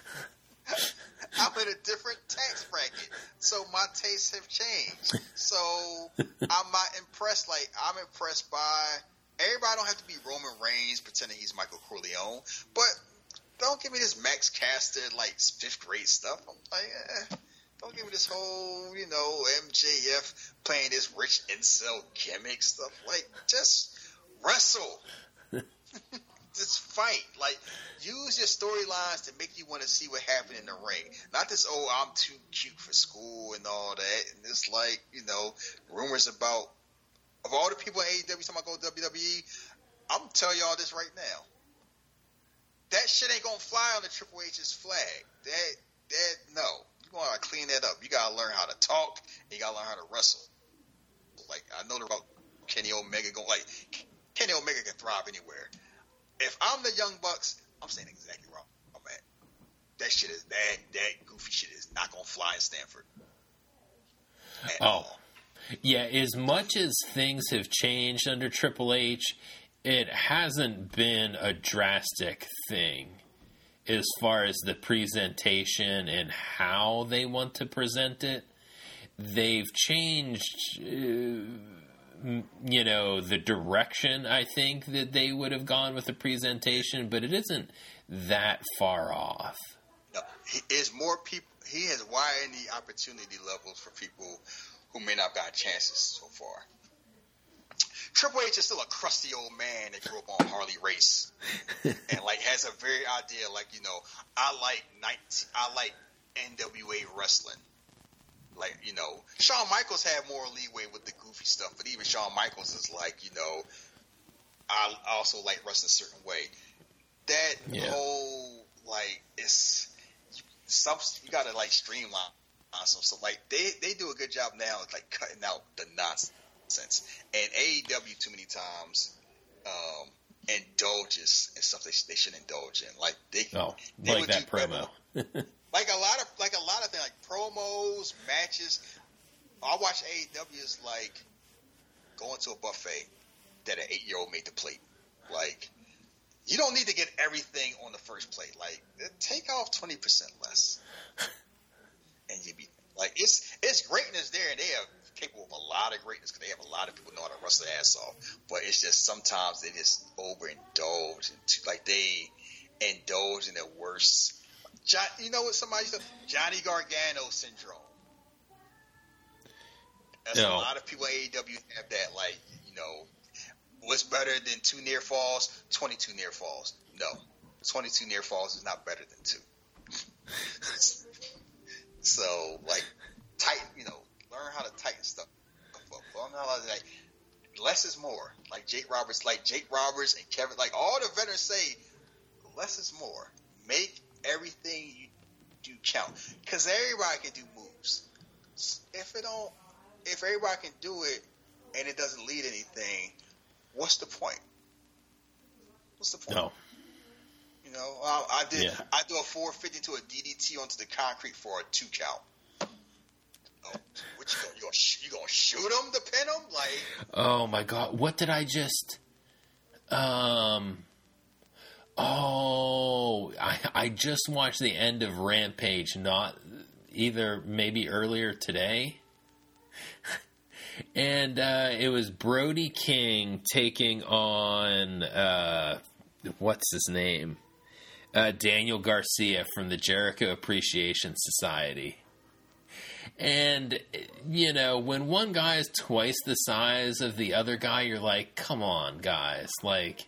I'm in a different tax bracket, so my tastes have changed. So I'm not impressed. Like, I'm impressed by everybody. Don't have to be Roman Reigns pretending he's Michael Corleone, but don't give me this Max Caster like fifth grade stuff. I'm like, eh. Don't give me this whole, you know, M J F playing this rich incel gimmick stuff. Like, just wrestle. Just fight. Like, use your storylines to make you want to see what happened in the ring. Not this, oh, I'm too cute for school and all that. And it's like, you know, rumors about, of all the people in A E W talking about go to W W E, I'm telling y'all this right now. That shit ain't going to fly on the Triple H's flag. That, that, no. You got to clean that up. You got to learn how to talk, and you got to learn how to wrestle. Like, I know about Kenny Omega going, like, Kenny Omega can thrive anywhere. If I'm the Young Bucks, I'm saying exactly wrong, man. That shit is that that goofy shit is not gonna fly in Stanford. Oh, all. Yeah. As much as things have changed under Triple H, it hasn't been a drastic thing as far as the presentation and how they want to present it. They've changed. Uh, you know, the direction I think that they would have gone with the presentation, but it isn't that far off. No, he is more people. He has widened the opportunity levels for people who may not have gotten chances so far. Triple H is still a crusty old man that grew up on Harley Race, and like has a very idea, like, you know, I like nineteen, I like N W A wrestling. Like, you know, Shawn Michaels had more leeway with the goofy stuff, but even Shawn Michaels is like, you know, I also like wrestling a certain way. That yeah. whole, like, it's, some, you gotta, like, streamline some. So, like, they, they do a good job now of, like, cutting out the nonsense. And A E W, too many times, um, indulges in stuff they, they shouldn't indulge in. Like, they, oh, they like that promo. Like a lot of like a lot of things, like promos, matches. I watch A E W as like going to a buffet that an eight year old made the plate. Like, you don't need to get everything on the first plate. Like, take off twenty percent less, and you be like, it's it's greatness there, and they are capable of a lot of greatness because they have a lot of people know how to wrestle their ass off. But it's just sometimes they just overindulge, and like they indulge in their worst. John, you know what somebody said? Johnny Gargano syndrome. That's no. A lot of people at A E W have that. Like, you know, what's better than two near falls? twenty-two near falls. No, twenty-two near falls is not better than two. So, like, tighten, you know, learn how to tighten stuff up. Learn how to, like, less is more. Like Jake Roberts, like Jake Roberts and Kevin, like all the veterans say, less is more. Make everything you do count, because everybody can do moves. If it don't, if everybody can do it and it doesn't lead anything, what's the point? What's the point? No. You know, I, I did. Yeah. I do a four fifty to a D D T onto the concrete for a two count. Oh, what you gonna you gonna, sh- you gonna shoot him to pin him? Like, oh my god, what did I just? Um. Oh, I, I just watched the end of Rampage, not either maybe earlier today. And uh, it was Brody King taking on, uh, what's his name? Uh, Daniel Garcia from the Jericho Appreciation Society. And, you know, when one guy is twice the size of the other guy, you're like, come on, guys. Like,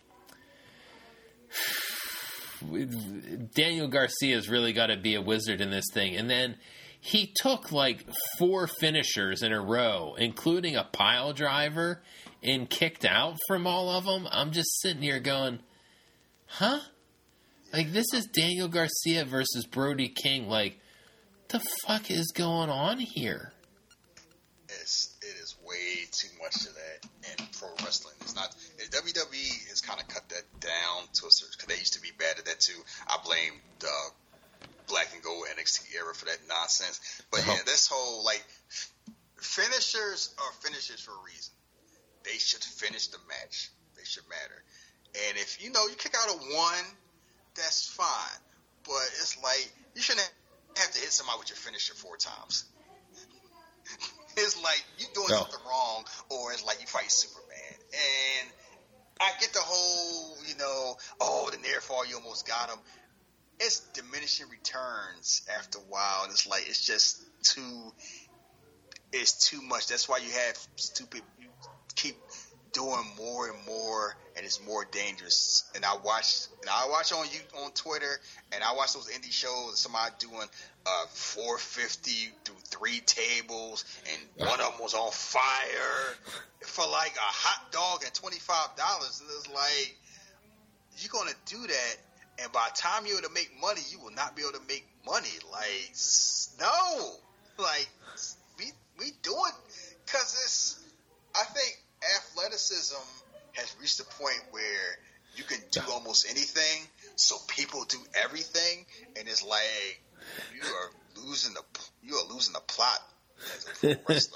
Daniel Garcia's really got to be a wizard in this thing. And then he took like four finishers in a row, including a pile driver, and kicked out from all of them. I'm just sitting here going, huh? Like, this is Daniel Garcia versus Brody King. Like, the fuck is going on here? It's, it is way too much of that in pro wrestling. It's not. W W E has kind of cut that down to a certain, because they used to be bad at that too. I blame the Black and Gold N X T era for that nonsense. But Uh-huh. yeah, this whole like finishers are finishers for a reason. They should finish the match. They should matter. And if you know you kick out a one, that's fine. But it's like you shouldn't have to hit somebody with your finisher four times. It's like you doing No. something wrong, or it's like you fight Superman. And I get the whole, you know, oh, the near fall, you almost got him. It's diminishing returns after a while, and it's like it's just too, it's too much. That's why you have stupid. You keep doing more and more, and it's more dangerous. And I watch, and I watch on you on Twitter, and I watch those indie shows. Somebody doing uh, four fifty through three tables, and one of them was on fire for like a hot dog and twenty five dollars. And it's like you're gonna do that, and by the time you're able to make money, you will not be able to make money. Like s- no, like we we do it because it's. I think athleticism has reached a point where you can do almost anything, so people do everything, and it's like you are losing the you are losing the plot as a pro wrestler.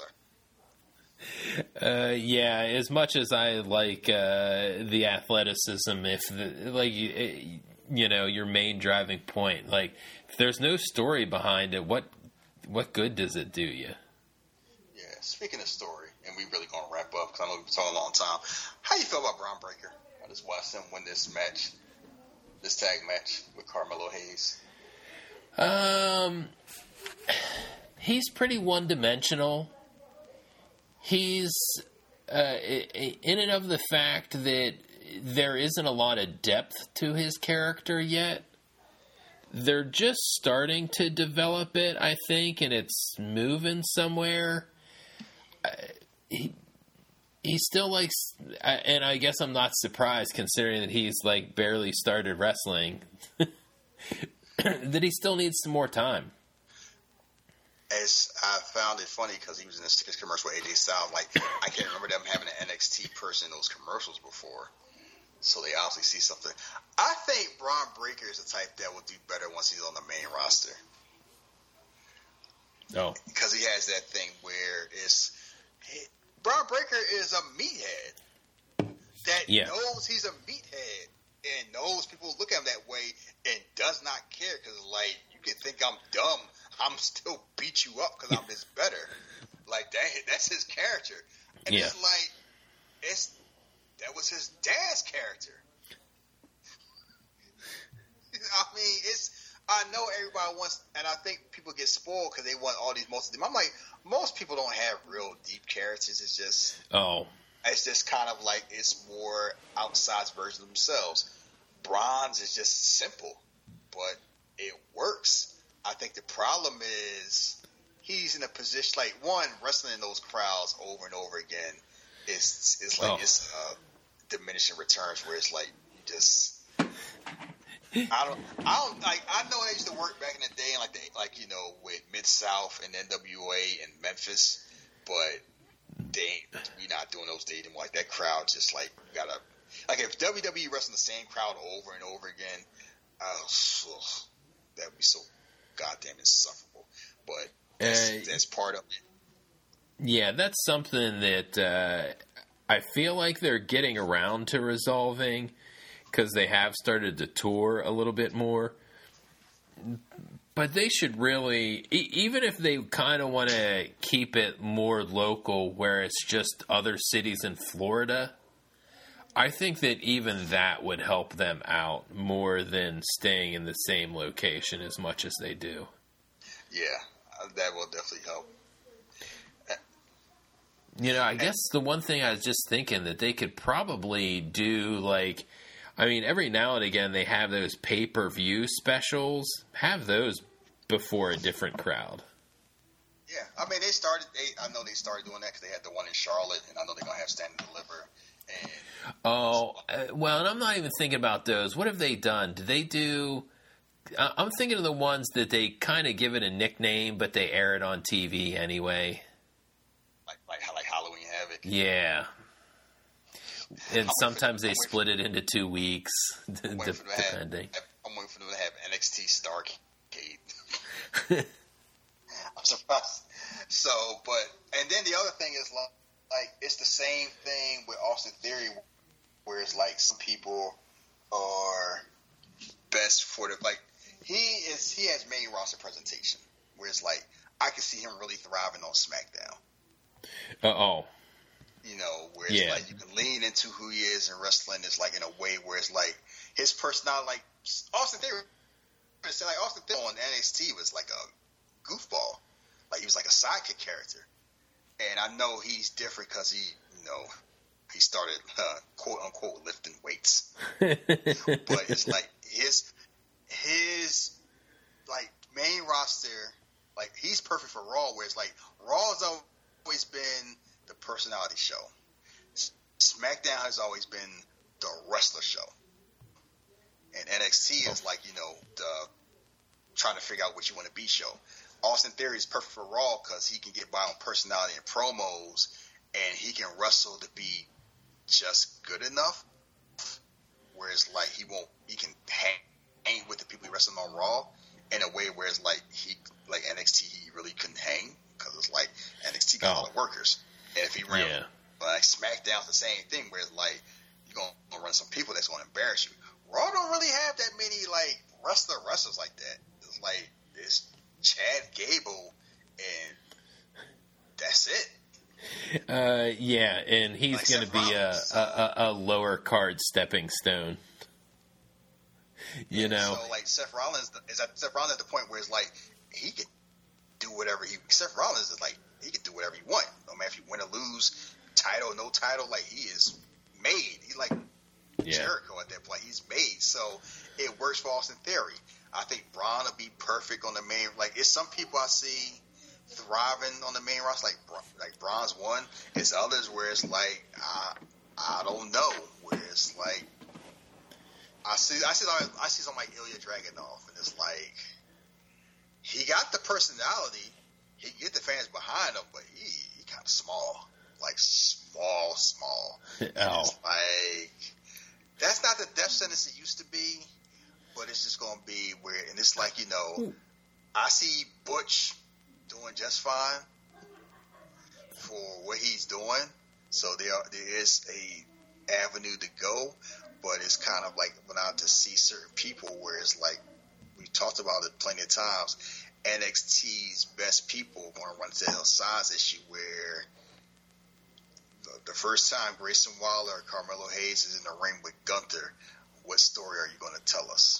Uh, yeah, as much as I like uh, the athleticism, if the, like you, you know your main driving point, like if there's no story behind it, what what good does it do you? Yeah. Speaking of story, and we really gonna wrap up because I know we've been talking a long time. How you feel about Braun Breaker? I just watched him win this match, this tag match with Carmelo Hayes. Um, he's pretty one-dimensional. He's uh, in and of the fact that there isn't a lot of depth to his character yet. They're just starting to develop it, I think, and it's moving somewhere. Uh, he, he still likes, and I guess I'm not surprised considering that he's like barely started wrestling, that he still needs some more time. As I found it funny because he was in a Stickers commercial with A J Styles. Like, I can't remember them having an N X T person in those commercials before. So they obviously see something. I think Braun Breaker is the type that will do better once he's on the main roster. Oh. Because he has that thing where it's... He, Braun Breaker is a meathead that Yeah. knows he's a meathead and knows people look at him that way and does not care because, like, you can think I'm dumb. I'm still beat you up because I'm just better. Like, that, that's his character. And Yeah. it's like, it's that was his dad's character. I mean, it's, I know everybody wants, and I think people get spoiled because they want all these most of them. I'm like, most people don't have real deep characters. It's just, Oh. it's just kind of like, it's more outsized version of themselves. Bronze is just simple, but it works. I think the problem is he's in a position like one wrestling in those crowds over and over again. It's it's like Oh. it's uh, diminishing returns where it's like you just I don't I don't like I know I used to work back in the day like the, like you know with Mid South and N W A and Memphis, but they ain't we not doing those days anymore. Like that crowd just like gotta like if W W E wrestling the same crowd over and over again, uh, that'd be so goddamn insufferable. But that's, Uh, that's part of it. Yeah, that's something that uh, I feel like they're getting around to resolving. because they have started to tour a little bit more. But they should really, e- even if they kind of want to keep it more local where it's just other cities in Florida, I think that even that would help them out more than staying in the same location as much as they do. Yeah, that will definitely help. You know, I guess the one thing I was just thinking that they could probably do, like, I mean, every now and again they have those pay-per-view specials. Have those before a different crowd. Yeah, I mean, they started, they, I know they started doing that because they had the one in Charlotte, and I know they're going to have Stand and Deliver. And oh, uh, well, and I'm not even thinking about those. What have they done? Do they do, uh, I'm thinking of the ones that they kind of give it a nickname, but they air it on T V anyway. Like, like, like Halloween Havoc. Yeah. And sometimes they split it into two weeks, d- I'm d- waiting for them to have- depending. I'm waiting for them to have N X T Starcade. I'm surprised. So, but, and then the other thing is, like, like, it's the same thing with Austin Theory, where it's like some people are best for the, like, he is, he has main roster presentation, where it's like, I can see him really thriving on SmackDown. Uh-oh. You know, where it's Yeah. like you can lean into who he is in wrestling. It's like in a way where it's like his personality, like Austin Theory, it's like Austin Theory on N X T was like a goofball, like he was like a sidekick character. And I know he's different because he, you know, he started uh, quote unquote lifting weights. But it's like his his like main roster, like he's perfect for Raw. Where it's like Raw's always been the personality show. SmackDown has always been the wrestler show. And N X T is like, you know, the trying to figure out what you want to be show. Austin Theory is perfect for Raw because he can get by on personality and promos, and he can wrestle to be just good enough. Whereas, like, he won't, he can hang, hang with the people he wrestling on Raw in a way where it's like he, like N X T, he really couldn't hang because it's like N X T got Oh. all the workers. And if he ran, Yeah. like SmackDown's the same thing, where it's like you're gonna run some people that's gonna embarrass you. Raw don't really have that many like wrestler wrestlers like that. It's like it's Chad Gable, and that's it. Uh, yeah, and he's Like going to Seth be a, Rollins. a, a, a lower card stepping stone. You know? So like Seth Rollins is at Seth Rollins at the point where it's like he could do whatever he. Seth Rollins is like he can do whatever he want. No matter if you win or lose, title, no title, like he is made. He's like Yeah. Jericho at that point. He's made. So it works for Austin Theory. I think Braun will be perfect on the main. Like it's some people I see thriving on the main roster, like Bra- like Braun's one. It's others where it's like I I don't know. Where it's like I see I see I see something like Ilya Dragunov, and it's like he got the personality. He can get the fans behind him, but he, he kind of small, like small, small. And Oh. it's like that's not the death sentence it used to be, but it's just gonna be where, and it's like, you know, I see Butch doing just fine for what he's doing. So there there is a avenue to go, but it's kind of like when I to see certain people where it's like we talked about it plenty of times. N X T's best people are going to run into the size issue where the, the first time Grayson Waller or Carmelo Hayes is in the ring with Gunther, what story are you going to tell us?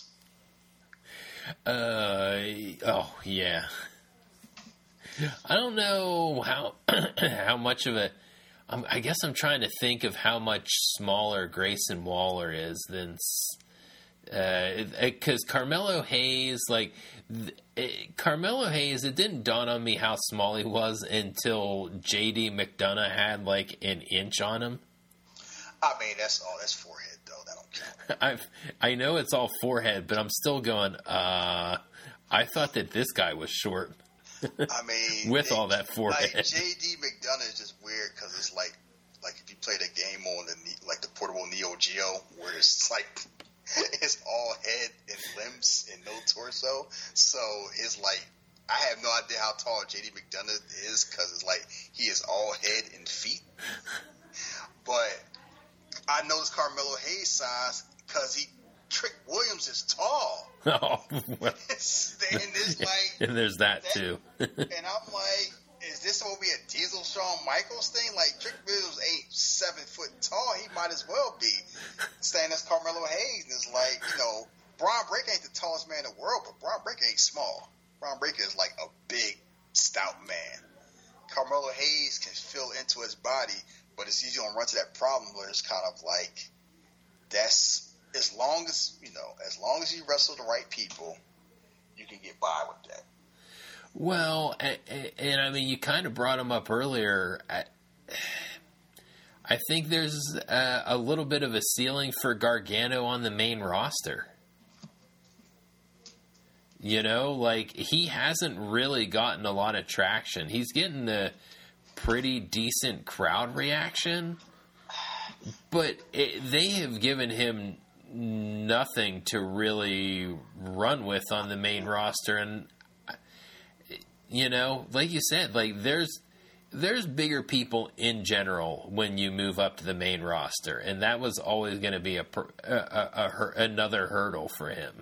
Uh, oh, yeah. I don't know how how much of a... I'm, I guess I'm trying to think of how much smaller Grayson Waller is than... Because uh, Carmelo Hayes, like... Th- it, Carmelo Hayes, it didn't dawn on me how small he was until J D McDonough had, like, an inch on him. I mean, that's all. That's forehead, though. That don't count. I've, I know it's all forehead, but I'm still going, uh... I thought that this guy was short. I mean, With it, all that forehead. Like J D McDonough is just weird because it's like, like if you played a game on the like the portable Neo Geo, where it's like it's all head and limbs and no torso. So it's like I have no idea how tall J D McDonough is because it's like he is all head and feet. But I noticed Carmelo Hayes' size because he Trick Williams is tall. Oh, well. and there's like, and there's that, that too. and I'm like, is this going to be a Diesel Shawn Michaels thing? Like, Trick Williams ain't seven foot tall. He might as well be staying as Carmelo Hayes. And it's like, you know, Braun Breaker ain't the tallest man in the world, but Braun Breaker ain't small. Braun Breaker is like a big, stout man. Carmelo Hayes can fill into his body, but it's easy to run to that problem where it's kind of like, that's, as long as, you know, as long as you wrestle the right people, you can get by with that. Well, and, and I mean, you kind of brought him up earlier. I, I think there's a, a little bit of a ceiling for Gargano on the main roster. You know, like, he hasn't really gotten a lot of traction. He's getting a pretty decent crowd reaction, but it, they have given him nothing to really run with on the main roster. And, you know, like you said, like, there's there's bigger people in general when you move up to the main roster, and that was always going to be a, a, a, a another hurdle for him.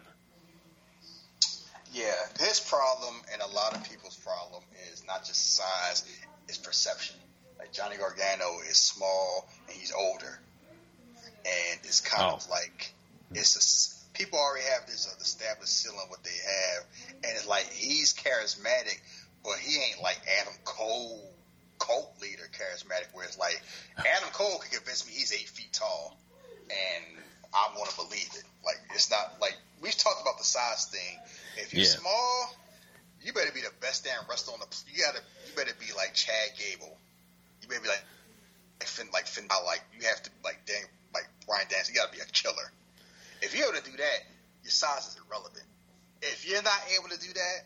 Yeah, his problem and a lot of people's problem is not just size, it's perception. Like, Johnny Gargano is small and he's older, and it's kind oh. of like, it's a, people already have this uh, established ceiling what they have, and it's like, he's charismatic, but he ain't like Adam Cole, cult leader charismatic, where it's like, Adam Cole can convince me he's eight feet tall, and I want to believe it. Like, it's not like, we've talked about the size thing. If you're yeah. small, you better be the best damn wrestler on the. You gotta, you better be like Chad Gable. You better be like, like Finn, like Finn, like you have to like Dan, like Bryan Danielson. You gotta be a killer. If you're able to do that, your size is irrelevant. If you're not able to do that,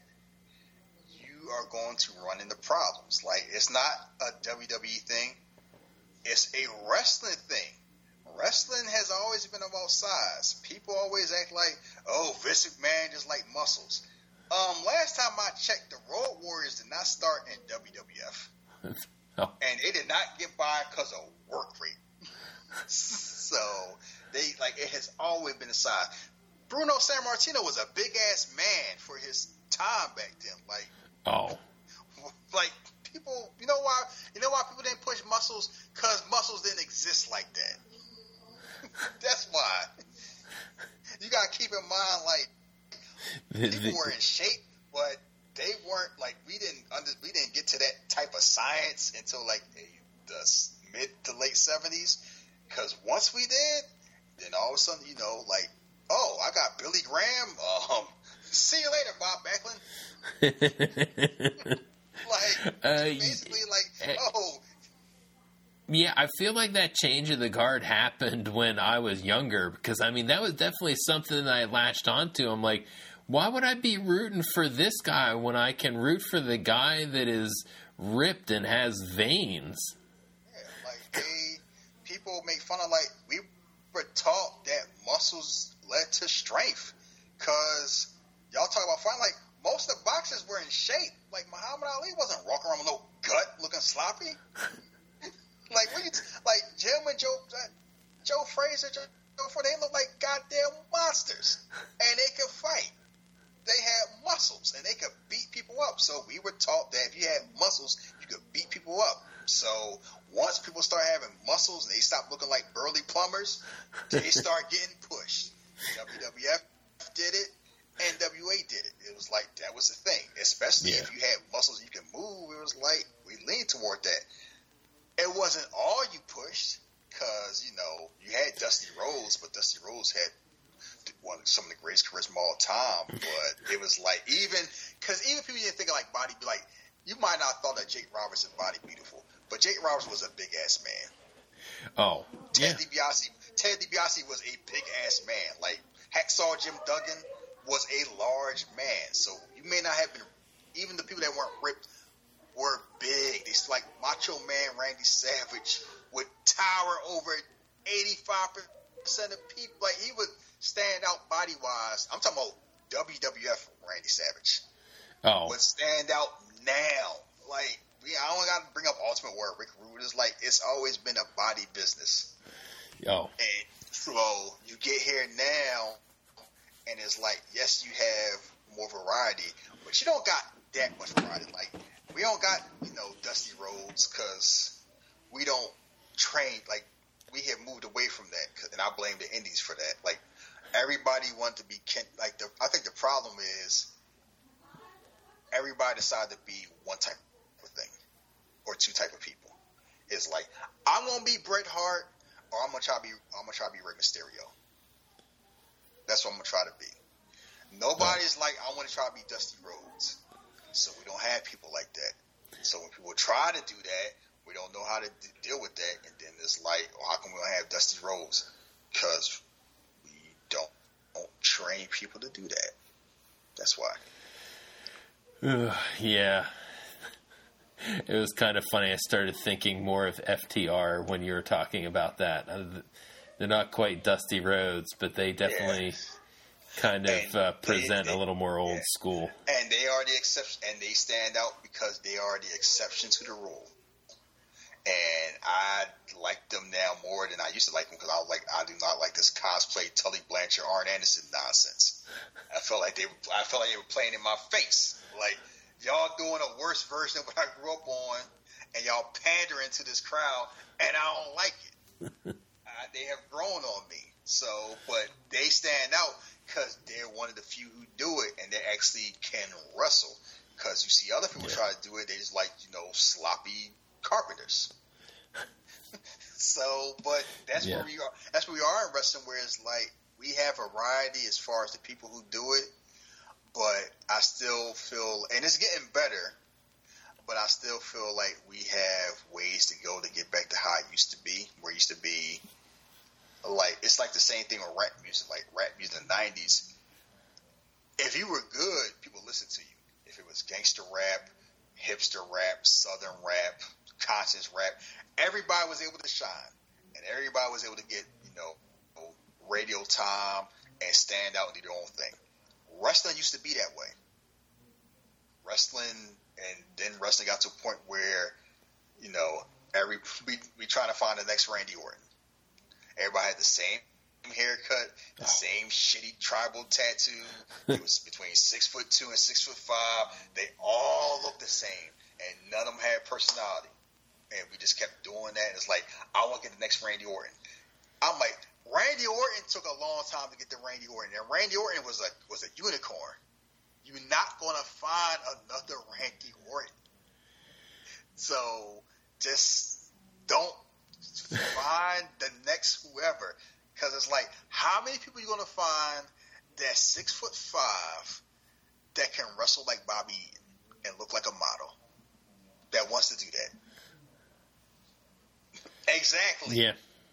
you are going to run into problems. Like, it's not a W W E thing. It's a wrestling thing. Wrestling has always been about size. People always act like, oh, Vince McMahon just like muscles. Um, last time I checked, the Road Warriors did not start in W W F. Oh. And they did not get by because of work rate. So, they like it has always been a size. Bruno Sammartino was a big-ass man for his time back then. Like, oh. Like, people, you know why, you know why people didn't push muscles? Because muscles didn't exist like that. That's why. You gotta keep in mind, like, people were in shape, but they weren't like we didn't under, we didn't get to that type of science until like the mid to late seventies. Because once we did, then all of a sudden, you know, like, oh, I got Billy Graham. Um, see you later, Bob Backlund. Like, uh, basically, like, oh. Yeah, I feel like that change of the guard happened when I was younger, because, I mean, that was definitely something that I latched onto. I'm like, why would I be rooting for this guy when I can root for the guy that is ripped and has veins? Yeah, like, they, people make fun of, like, we were taught that muscles led to strength, because y'all talk about fighting, like, most of the boxers were in shape. Like, Muhammad Ali wasn't walking around with no gut looking sloppy. Like, when you t- like Jim and Joe, uh, Joe Frazier, Joe, Joe Ford, they look like goddamn monsters, and they could fight. They had muscles, and they could beat people up. So we were taught that if you had muscles, you could beat people up. So once people start having muscles and they stop looking like burly plumbers, they start getting pushed. W W F did it, N W A did it. It was like that was the thing. Especially yeah. if you had muscles and you could move, it was like we leaned toward that. It wasn't all you pushed, because, you know, you had Dusty Rhodes, but Dusty Rhodes had one some of the greatest charisma of all time. But it was like, even, because even people didn't think of like body, like, you might not have thought that Jake Roberts' body beautiful, but Jake Roberts was a big ass man. Oh, Ted yeah. DiBiase, Ted DiBiase was a big ass man. Like, Hacksaw Jim Duggan was a large man. So you may not have been, even the people that weren't ripped, were big. It's like Macho Man Randy Savage would tower over eighty-five percent of people. Like, he would stand out body wise. I'm talking about W W F Randy Savage. Oh. Would stand out now. Like, we, I only got to bring up Ultimate Warrior Rick Rude. It's like, it's always been a body business. Oh. And So you get here now, and it's like, yes, you have more variety, but you don't got that much variety. Like, we don't got, you know, Dusty Rhodes because we don't train. Like, we have moved away from that, and I blame the indies for that. Like, everybody wanted to be Ken. Like, the, I think the problem is everybody decided to be one type of thing or two type of people. It's like, I'm gonna be Bret Hart, or I'm gonna try to be I'm gonna try to be Rey Mysterio. That's what I'm gonna try to be. Nobody's like, I want to try to be Dusty Rhodes. So we don't have people like that. So when people try to do that, we don't know how to d- deal with that. And then it's like, oh, how come we don't have Dusty Rhodes? Because we don't, don't train people to do that. That's why. Uh, yeah. It was kind of funny. I started thinking more of F T R when you were talking about that. Uh, they're not quite Dusty Rhodes, but they definitely yeah. kind of and uh, present they, they, a little more old yeah. school. And they are the exception, and they stand out because they are the exception to the rule. And I like them now more than I used to like them because I was like, I do not like this cosplay Tully Blanchard, Arn Anderson nonsense. I felt like they, I felt like they were playing in my face. Like, y'all doing a worse version of what I grew up on, and y'all pandering to this crowd, and I don't like it. uh, they have grown on me. So, but they stand out because they're one of the few who do it, and they actually can wrestle. Because you see other people yeah. try to do it, they just like, you know, sloppy carpenters. So, but that's yeah. where we are. That's where we are in wrestling, where it's like we have variety as far as the people who do it. But I still feel, and it's getting better, but I still feel like we have ways to go to get back to how it used to be, where it used to be, like, it's like the same thing with rap music, like rap music in the nineties. If you were good, people listened to you. If it was gangster rap, hipster rap, southern rap, conscious rap, everybody was able to shine, and everybody was able to get, you know, radio time and stand out and do their own thing. Wrestling used to be that way. Wrestling, and then wrestling got to a point where, you know, every we we trying to find the next Randy Orton. Everybody had the same haircut, the same shitty tribal tattoo. It was between six foot two and six foot five. They all looked the same, and none of them had personality. And we just kept doing that. And it's like, I want to get the next Randy Orton. I'm like, Randy Orton took a long time to get to Randy Orton, and Randy Orton was a was a unicorn. You're not going to find another Randy Orton. So just don't find the next whoever, because it's like, how many people are you going to find that's six foot five that can wrestle like Bobby Eaton and look like a model that wants to do that? Exactly. Yeah.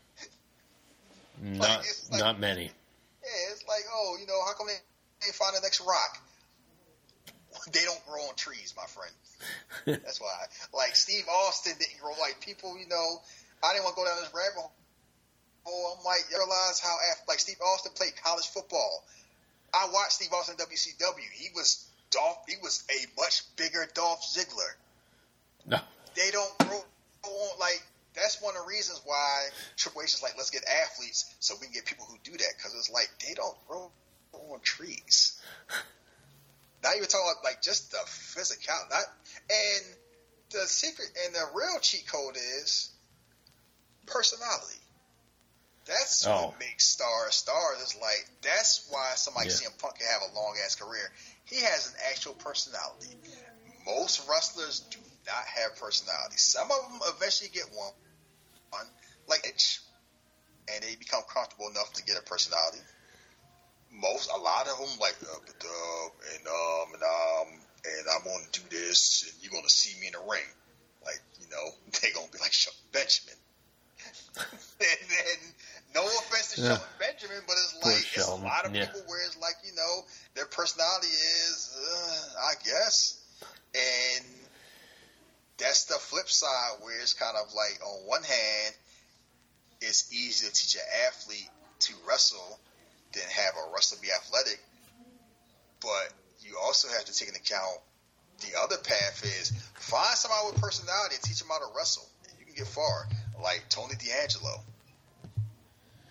Not like, like, not many. Yeah, it's like, oh, you know, how come they can't find the next rock? They don't grow on trees, my friend. That's why. Like, Steve Austin didn't grow. Like, people, you know, I didn't want to go down this rabbit hole. I'm like, you realize how, like, Steve Austin played college football. I watched Steve Austin in W C W. He was Dolph. He was a much bigger Dolph Ziggler. No. They don't grow on, like, that's one of the reasons why Triple H is like, let's get athletes so we can get people who do that, because it's like, they don't grow on trees. Not even talking about, like, just the physical. Not, and the secret and the real cheat code is personality. That's oh. what makes stars stars. It's like, that's why somebody like yeah. C M Punk can have a long-ass career. He has an actual personality. Most wrestlers do not have personality. Some of them eventually get one. One, like Edge, and they become comfortable enough to get a personality. Most, a lot of them, like, uh, but, uh, and um, and um, and I'm going to do this, and you're going to see me in the ring. Like, you know, they going to be like Shelton Benjamin. And then, no offense to yeah. Shelton Benjamin, but it's like, Poor it's Shelton. a lot of yeah. people where it's like, you know, their personality is, uh, I guess, and that's the flip side, where it's kind of like, on one hand, it's easy to teach an athlete to wrestle than have a wrestler be athletic, but you also have to take into account the other path is find somebody with personality and teach them how to wrestle, and you can get far, like Tony D'Angelo.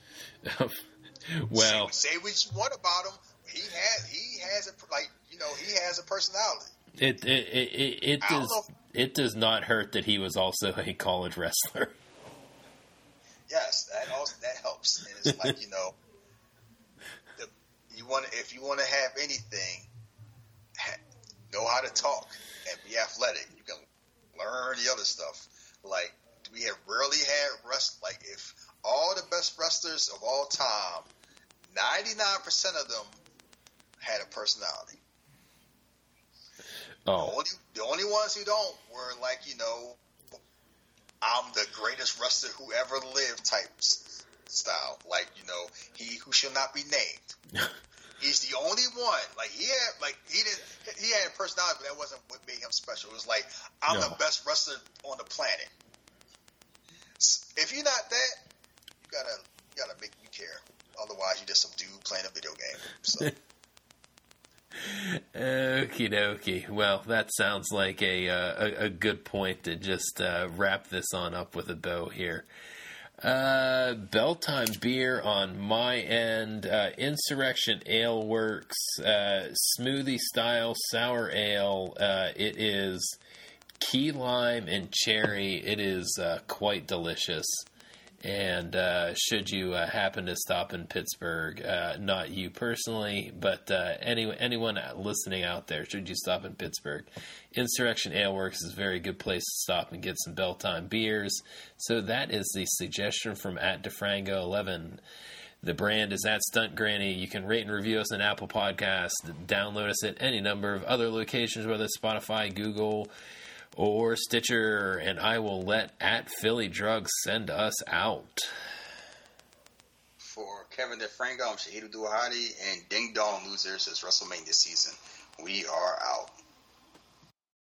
Well, say, say what you want about him. He has he has a like you know he has a personality. It it it, it I don't does know. it does not hurt that he was also a college wrestler. Yes, that also that helps. And it's like you know, the, you want if you want to have anything, ha, know how to talk and be athletic. You can learn the other stuff. Like we have rarely had rest. Like if all the best wrestlers of all time, ninety-nine percent of them had a personality. Oh, The only, the only ones who don't were like, you know, I'm the greatest wrestler who ever lived type s- style. Like, you know, he who shall not be named. He's the only one. Like, he had, like, he didn't, he had a personality, but that wasn't what made him special. It was like, I'm No. the best wrestler on the planet. S- If you're not that, you gotta, you gotta make me care. Otherwise, you're just some dude playing a video game. So. okie dokie. Well, that sounds like a uh, a, a good point to just uh, wrap this on up with a bow here. Uh, Belltime beer on my end. Uh, Insurrection Ale Works uh, smoothie style sour ale. Uh, it is key lime and cherry. It is uh, quite delicious. And uh, should you uh, happen to stop in Pittsburgh, uh, not you personally, but uh, any, anyone listening out there, should you stop in Pittsburgh, Insurrection Ale Works is a very good place to stop and get some Belltime beers. So that is the suggestion from at DeFrango eleven. The brand is at Stunt Granny. You can rate and review us on Apple Podcasts, download us at any number of other locations, whether it's Spotify, Google, or Stitcher, and I will let at Philly Drugs send us out. For Kevin DeFranco, I'm Shahid Abdul-Hadi, and Ding Dong Losers is WrestleMania season. We are out.